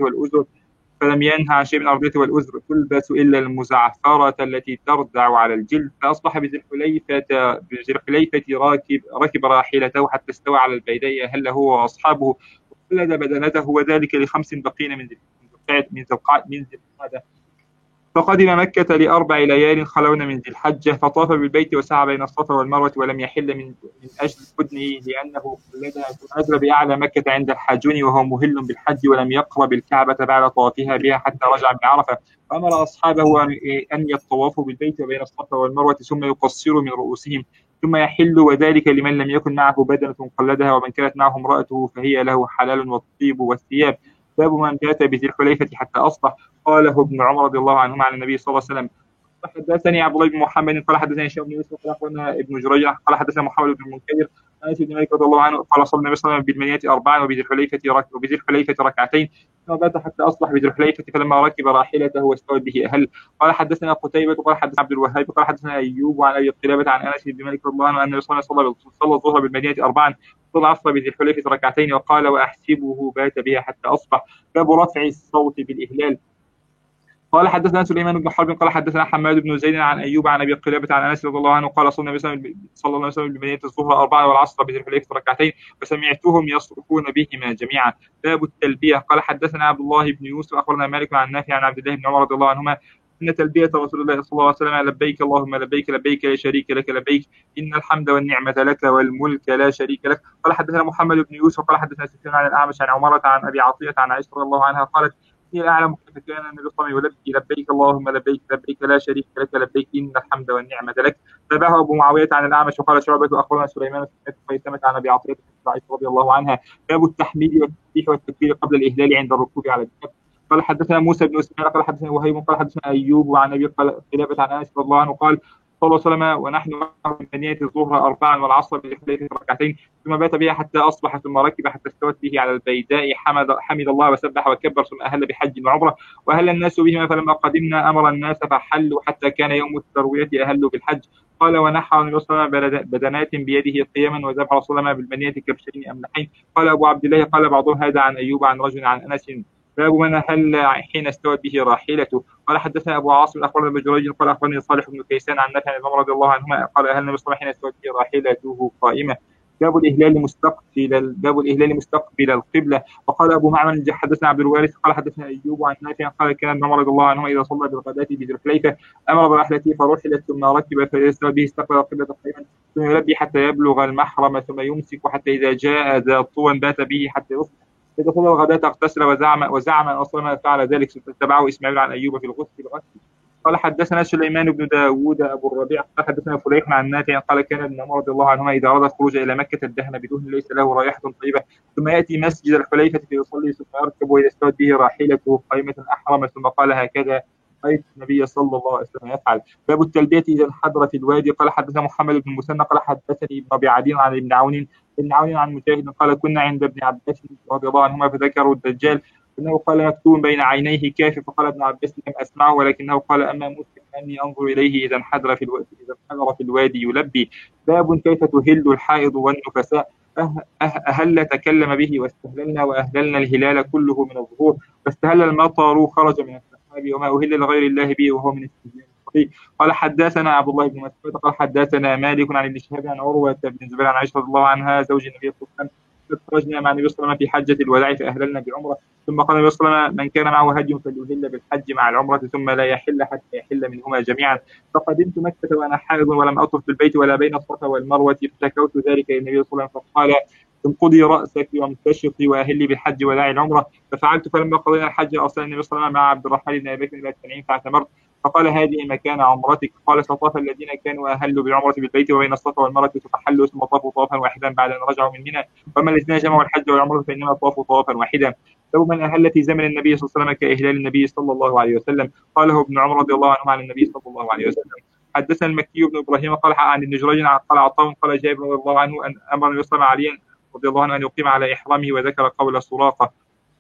والأزر تلبس إلا المزعفرة التي تردع على الجلد. فأصبح بذي الحليفة ركب راحلته حتى استوى على البيداء هل هو وأصحابه وقلد بدنته وذلك ل5 بقين من ذي القعدة. فقدم مكة ل4 ليال خلون من ذي الحجة، فطاف بالبيت وسعى بين الصفا والمروة ولم يحل من أجل بدنه لأنه نزل بأعلى مكة عند الحاجون وهو مهل بالحج، ولم يقرب الكعبة بعد طوافها بها حتى رجع من عرفة. فأمر أصحابه أن يطوفوا بالبيت وبين الصفا والمروة ثم يقصروا من رؤوسهم ثم يحل، وذلك لمن لم يكن معه بدنة قلدها، ومن كانت معه امرأته فهي له حلال، والطيب والثياب. باب من بات بذي الحليفة حتى أصبح. قاله ابن عمر رضي الله عنهما عن النبي صلى الله عليه وسلم. حدثني عبد الله بن محمد قال حدثني هشام بن يوسف قال اخبرنا ابن جريج قال حدثنا محمد بن المنكدر عن انس بن مالك رضي الله عنه قال صلى النبي صلى الله عليه وسلم بالمنية 4 وبذي الحليفة ركعتين ثم بات حتى اصبح بذي الحليفة، فلما ركب راحلته واستوت به اهل. قال حدثنا قتيبة قال حدثنا عبد الوهاب قال حدثنا ايوب وعن ابي قلابة عن انس بن مالك رضي الله عنه ان النبي صلى الله عليه وسلم صلى الظهر بالمدينة 4 صلى العصر بذي الحليفة ركعتين وقال واحسبه بات بها حتى اصبح. باب رفع الصوت بالاهلال. قال حدثنا سليمان بن حرب قال حدثنا حماد بن زيد عن ايوب عن ابي قلابة عن انس رضي الله عنه قال صلى الله عليه وسلم بالمدينة الظهر 4 والعصر بذي الحليفة ركعتين وسمعتهم يصرخون بهما جميعا. باب التلبية. قال حدثنا عبد الله بن يوسف اخبرنا مالك عن نافع عن عبد الله بن عمر رضي الله عنهما ان تلبية رسول الله صلى الله عليه وسلم لبيك اللهم لبيك لبيك لا شريك لك لبيك ان الحمد والنعمة لك والملك لا شريك لك. قال حدثنا محمد بن يوسف قال حدثنا سفيان عن الأعمش عن عمرة عن ابي عطية عن عائشة رضي الله عنها قالت إني أعلم كيف كان النبي صلى الله عليه وسلم يلبي لبيك اللهم لبيك لبيك لا شريك لك لبيك إن الحمد والنعمة لك. تابعه أبو معاوية عن الأعمش وقال شعبة أخبرنا سليمان بن خيثمة عن أبي عطية عائشة رضي الله عنها. باب التحميد والتسبيح والتكبير قبل الإهلال عند الركوب على الجبل. قال حدثنا موسى بن اسماعيل قال حدثنا وهيب قال حدثنا أيوب وعن أبي قلابة عن أنس رضي الله عنه قال صلى الله عليه وسلم ونحن معه في مدينة الظهر 4 والعصر بحليفة ركعتين ثم بات بها حتى أصبح ثم ركب حتى استوت به على البيداء حمد الله وسبح وكبر ثم أهل بحج وعمرة وأهل الناس بهما فلما قدمنا أمر الناس فحلوا حتى كان يوم التروية أهلوا بالحج. قال ونحر النبي صلى الله عليه وسلم بدنات بيده قيما وذبح رسول الله بالمدينة كبشين أملحين. قال أبو عبد الله قال بعضهم هذا عن أيوب عن رجل عن أنس. باب من أهل حين استوت به راحلته. قال حدثنا أبو عاصم أخبرنا ابن جريج قال أخبرني صالح بن كيسان عن نافع عن عمر رضي الله عنهما قال أهل النبي صلى الله عليه وسلم حين استوت به راحلته قائمة. باب الإهلال مستقبل القبلة. وقال أبو معمر حدثنا عبد الوارث قال حدثنا أيوب عن نافع قال كان ابن عمر رضي الله عنهما إذا صلى بالغداة بذي الحليفة أمر برحلته فرحلت ثم ركب فيستوى به استقبل القبلة قائما ثم يلبي حتى يبلغ المحرم ثم يمسك حتى إذا جاء ذا طوى بات به حتى يصبح. إذا صلى الغداة اغتسل وزعم أن أصلا فعل ذلك تبعه إسماعيل عن أيوب في الغسل. قال حدثنا سليمان بن داود أبو الربيع قال حدثنا فليح عن نافع قال كان ابن عمر رضي الله عنهما إذا أراد الخروج إلى مكة الدهن بدهن ليس له رائحة طيبة ثم يأتي مسجد الحليفة فيصلي ثم يركب وإذا استوت به راحلته قائمة أحرم ثم قال هكذا رأيت النبي صلى الله عليه وسلم يفعل. باب التلبية إذا انحدر في الوادي. قال حدثنا محمد بن المثنى قال حدثني ابن أبي عدي عن ابن عون عن مجاهد قال كنا عند ابن عباس رضي الله عنهما فذكروا الدجال انه قال مكتوب بين عينيه كافر فقال ابن عباس لم اسمعه ولكنه قال اما مسلم اني انظر اليه اذا انحدر في الوادي يلبي. باب كيف تهل الحائض والنفساء. أهل تكلم به واستهللنا وأهللنا الهلال كله من الظهور واستهل المطر خرج من السحاب وما أهل لغير الله به وهو من استهلال. قال حدثنا عبد الله بن مسعود قال حدثنا مالك عن ابن شهاب عن عروة بن الزبير عن عائشة رضي الله عنها زوج النبي صلى الله عليه وسلم خرجنا مع النبي صلى الله عليه وسلم في حجة الوداع فأهللنا بعمرة ثم قال النبي صلى الله عليه وسلم من كان معه هدي فليهل بالحج مع العمرة ثم لا يحل حتى يحل منهما جميعا. فقدمت مكة وأنا حائض ولم أطف بالبيت ولا بين الصفا والمروة فشكوت ذلك للنبي صلى الله عليه وسلم فقال انقضي رأسك وامتشطي وأهلي بالحج وداعي العمرة. ففعلت فلما قضينا الحج أرسل النبي صلى الله عليه وسلم مع عبد الرحمن بن أبي بكر إلى التنعيم فاعتمرت فقال هذه مكان عمرتك. قال فطاف الذين كانوا أهلوا بالعمرة بالبيت وبين الصفا والمروة فحلوا ثم طافوا طوفا واحدا بعد أن رجعوا من منى وأما الذين جمعوا الحج والعمرة فإنما طافوا طوفا واحدا. ثم من أهل في زمن النبي صلى الله عليه وسلم كإهلال النبي صلى الله عليه وسلم. قاله ابن عمر رضي الله عنه عن النبي صلى الله عليه وسلم. حدثنا المكي بن إبراهيم قال عن ابن جريج قال عطاء قال جابر رضي الله عنه أن أمر النبي صلى الله عليه وسلم رضي الله عنه أن يقيم على إحرامه وذكر قول سراقة.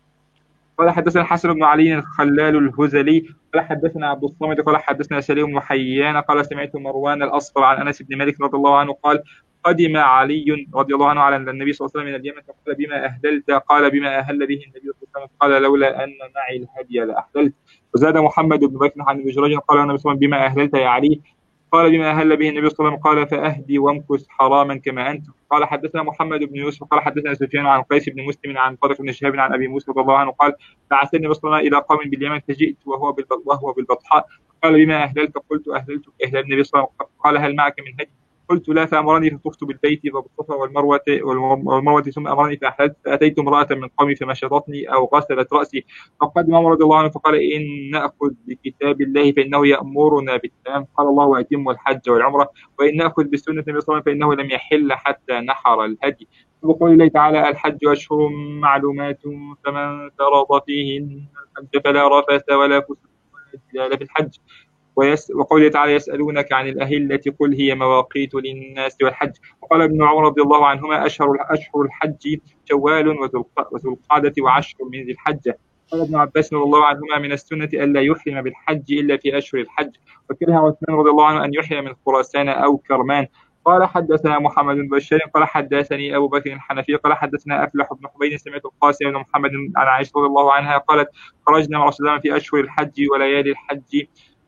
قال حدثنا الحسن بن علي الخلال الهزلي قال حدثنا عبد الصمد قال حدثنا سليم بن حيان قال سمعت مروان الأصفر عن أنس بن مالك رضي الله عنه قال قدم علي رضي الله عنه على النبي صلى الله عليه وسلم من اليمن فقال بما أهللت قال بما أهل به النبي صلى الله عليه وسلم قال لولا أن معي الهدي لأهللت. وزاد محمد بن بكر عن ابن جريج قال النبي صلى الله عليه وسلم بما أهللت يا علي قال بما أهل به النبي صلى الله عليه وسلم قال فأهدي وامكث حراما كما أنت. قال حدثنا محمد بن يوسف قال حدثنا سفيان عن قيس بن مسلم عن طارق بن شهاب عن أبي موسى رضي الله عنه قال بعثني النبي صلى الله عليه وسلم إلى قوم باليمن فجئت وهو بالبطحاء قال بما أهللت قلت أهللت كأهلال النبي صلى الله عليه وسلم قال هل معك من هدي قلت لا فأمرني فطفت بالبيت وبالصفا والمروة ثم أمرني فأحللت فأتيت امرأة من قومي فمشطتني أو غسلت رأسي فقدم عمر رضي الله عنه فقال إن نأخذ بكتاب الله فإنه يأمرنا بالتمام قال الله وأتم الحج والعمرة وإن نأخذ بسنة النبي صلى الله عليه وسلم فإنه لم يحل حتى نحر الهدي. وقول الله تعالى الحج أشهر معلومات فمن فرض فيهن الحج فلا رفث ولا فسوق ولا جدال في الحج. وقوله تعالى يسألونك عن الأهلة قل هي مواقيت للناس والحج. وقال ابن عمر رضي الله عنهما أشهر الحج شوال وذو القعدة وعشر من ذي الحجة. قال ابن عباس رضي الله عنهما من السنة ألا يحرم بالحج إلا في أشهر الحج. وكره عثمان رضي الله عنه أن يحرم من خراسان أو كرمان. قال حدثنا محمد بن بشار قال حدثني أبو بكر الحنفي قال حدثنا أفلح بن حبين سمعت القاسم بن محمد عن عائشة رضي الله عنها قالت خرجنا مع رسول الله في أشهر الحج وليالي الحج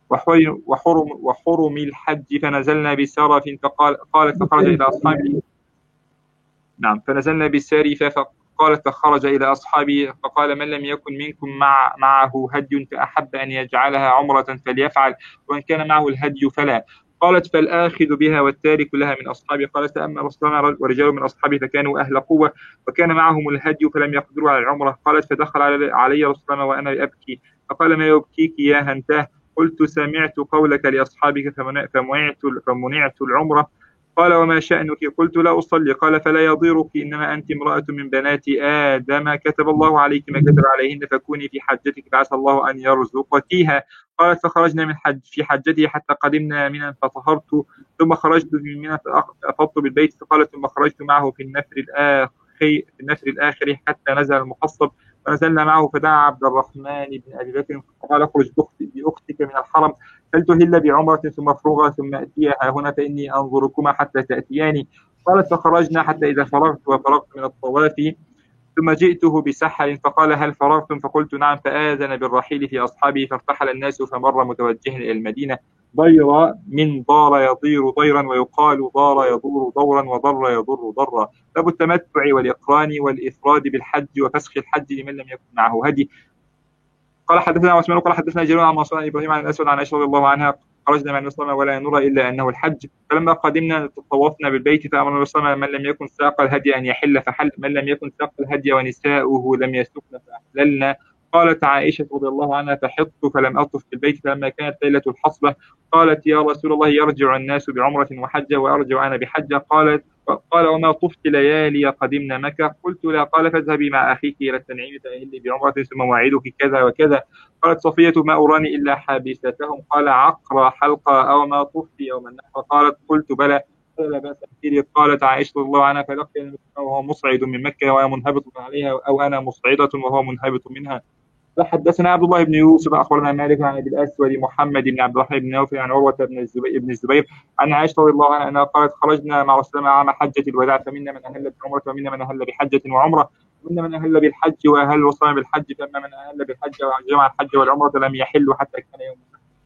وحرم الحج فنزلنا بسرف قالت فخرج إلى أصحابه فنزلنا بالسارف فقالت فخرج إلى أصحابه فقال من لم يكن منكم معه هدي فأحب أن يجعلها عمرة فليفعل وإن كان معه الهدي فلا. قالت فالآخذ بها والتارك لها من أصحابه. قالت أما رسول الله ورجال من أصحابه فكانوا أهل قوة وكان معهم الهدي فلم يقدروا على العمرة. قالت فدخل علي رسول الله وأنا أبكي فقال ما يبكيك يا هنتاه قلت سمعت قولك لأصحابك فمنعت العمرة. قال وما شأنك قلت لا أصلي. قال فلا يضيرك إنما أنت امرأة من بنات آدم كتب الله عليك ما كتب عليهن فكوني في حجتك فعسى الله أن يرزقكيها. قالت فخرجنا من في حجته حتى قدمنا منى فطهرت ثم خرجت من منى فأفضت بالبيت. فقالت ثم خرجت معه في النفر الآخر حتى نزل المحصب فنزلنا معه فدعا عبد الرحمن بن أبي بكر فقال اخرج بأختك من الحرم فلتهل بعمرة ثم افرغا ثم أتيها هنا فإني أنظركما حتى تأتياني. قالت فخرجنا حتى إذا فرغت من الطواف ثم جئته بسحر فقال هل فرغتم فقلت نعم فآذن بالرحيل في أصحابه فارتحل الناس فمر متوجها إلى المدينة. ضير من ضار يضير ضيرا ويقال ضار يضور ضورا وضر يضر ضرا. باب التمتع والإقران والإفراد بالحج وفسخ الحج لمن لم يكن معه هدي. قال حدثنا عثمان قال حدثنا جرير عن منصور عن إبراهيم عن الأسود عن عائشة رضي الله عنها خرجنا مع النبي صلى الله عليه وسلم ولا نرى إلا أنه الحج فلما قدمنا طوفنا بالبيت فأمر النبي صلى الله عليه وسلم من لم يكن ساق الهدي أن يحل فحل من لم يكن ساق الهدي ونساؤه لم يسقن فأحللنا. قالت عائشة رضي الله عنها فحطت فلم أطف في البيت فلما كانت ليلة الحصبة قالت يا رسول الله يرجع الناس بعمرة وحجة وأرجع أنا بحجة. قال وما طفت ليالي قدمنا مكة قلت لا. قال فاذهبي مع أخيك إلى التنعيم فأهلي بعمرة ثم موعدك كذا وكذا. قالت صفية ما أراني إلا حابستهم. قال عقر حلقة أو ما طفت يوم النحر. قلت بلى. قال لا بأس كثير. قالت عائشة رضي الله عنها فلقي وهو مصعد من مكة وأنا منهبط عليها أو أنا مصعدة وهو منهبط منها. فحدثنا عبد الله بن يوسف أخبرنا مالك عن أبي الأسود محمد بن عبد الرحمن بن نوفل عن عروة بن الزبير عن عائشة رضي الله عنها أنها قالت خرجنا مع رسول الله عام حجة الوداع فمنا من أهل بعمرة ومنا من أهل بحجة وعمرة ومنا من أهل بالحج وأهل وصام بالحج فأما من أهل بالحج وجمع الحج والعمرة لم يحل حتى كان يوم.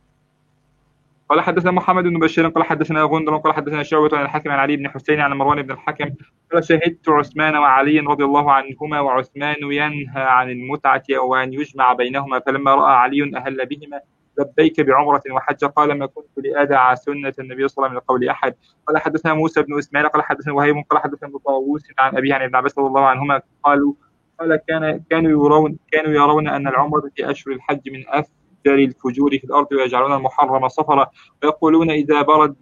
قال حدثنا محمد بن بشير قال حدثنا غندر قال حدثنا شعبة عن الحكم عن علي بن حسين عن مروان بن الحكم قال شهدت عثمان وعلي رضي الله عنهما وعثمان ينهى عن المتعة وأن يجمع بينهما فلما رأى علي أهل بهما لبيك بعمرة وحج قال ما كنت لأدع سنة النبي صلى الله عليه وسلم من قول أحد. قال حدثنا موسى بن إسماعيل قال حدثنا وهيب قال حدثنا طاووس عن أبيه عن ابن عباس رضي الله عنهما قال كانوا يرون أن العمرة في أشهر الحج من الفجور في الأرض ويجعلون المحرم صفرا ويقولون إذا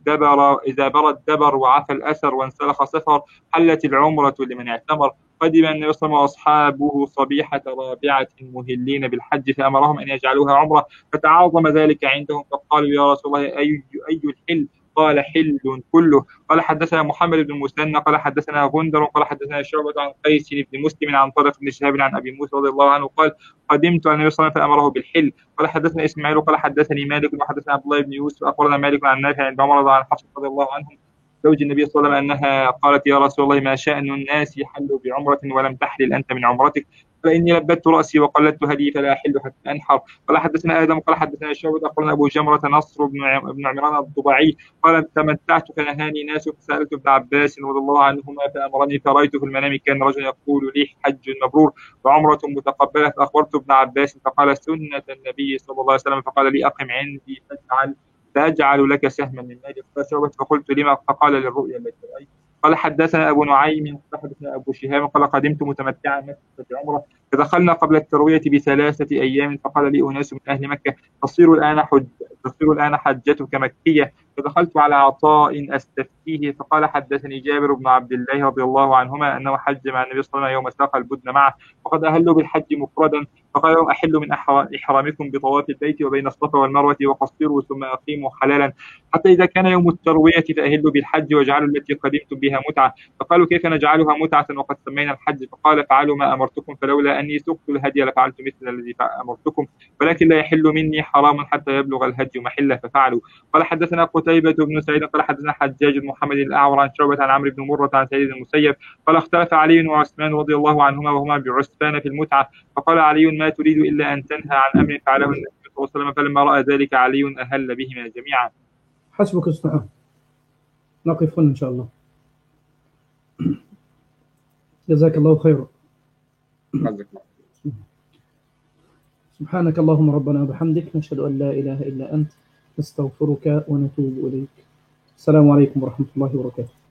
برد دبر وعفى الأثر وانسلخ سفر حلت العمرة لمن اعتمر. قدم النبي صلى الله عليه وسلم وأصحابه صبيحة رابعة مهلين بالحج فأمرهم أن يجعلوها عمرة فتعاظم ذلك عندهم فقالوا يا رسول الله أي الحل؟ قال حل كله. قال حدثنا محمد بن المثنى قال حدثنا غندر قال حدثنا شعبة عن قيس بن مسلم عن طارق بن شهاب عن أبي موسى رضي الله عنه قال قدمت على النبي صلى الله عليه وسلم فأمره بالحل. قال حدثنا إسماعيل قال حدثني مالك وحدثنا عبد الله بن يوسف أخبرنا مالك عن نافع عن عمر عن حفصة رضي الله عنهم زوج النبي صلى الله عليه وسلم أنها قالت يا رسول الله ما شأن الناس حلوا بعمرة ولم تحلل أنت من عمرتك؟ قال إني لبدت رأسي وقلدت هدي فلا أحل حتى أنحر. قال حدثنا آدم قال حدثنا شعبة أخبرنا أبو جمرة نصر بن عمران الضبعي قال تمتعت فنهاني ناس فسألت ابن عباس رضي الله عنهما فأمرني فرأيت في المنام كان رجل يقول لي حج مبرور وعمرة متقبلة فأخبرت ابن عباس فقال سنة النبي صلى الله عليه وسلم فقال لي أقم عندي فأجعل لك سهما من مالي. فقلت لما؟ فقال للرؤيا التي رأيت. قال حدثنا أبو نعيم قال حدثنا أبو شهاب قال قدمت متمتعا مكة بعمرة فدخلنا قبل التروية ب3 أيام فقال لي أناس من أهل مكة تصير الآن حجتك مكية. فدخلت على عطاء أستفتيه فقال حدثني جابر بن عبد الله رضي الله عنهما أنه حج مع النبي صلى الله عليه وسلم يوم ساق البدن معه وقد أهلوا بالحج مفردا فقال لهم أحلوا من إحرامكم بطواف البيت وبين الصفا والمروة وقصروا ثم أقيموا حلالا حتى إذا كان يوم التروية فأهلوا بالحج واجعلوا التي قدمتم بها متعة. فقالوا كيف نجعلها متعة وقد سمينا الحج؟ فقال فعلوا ما أمرتكم فلولا أني سقت الهدي لفعلت مثل الذي أمرتكم ولكن لا يحل مني حرام حتى يبلغ الهدي محله ففعلوا. قال حدثنا قتيبة بن سعيد قال حدثنا حجاج بن محمد الأعور عن شعبة عن عمرو بن مرة عن سعيد بن المسيب قال اختلف علي وعثمان رضي الله عنهما وهما بعسفان في المتعة فقال علي ما تريد إلا أن تنهى عن أمر فعله النبي صلى الله عليه وسلم فلما رأى ذلك علي أهل بهما جميعا. حسبك استحى نقف هنا إن شاء الله. جزاك الله خيرا. سبحانك اللهم ربنا وبحمدك نشهد أن لا إله إلا أنت نستغفرك ونتوب إليك. السلام عليكم ورحمة الله وبركاته.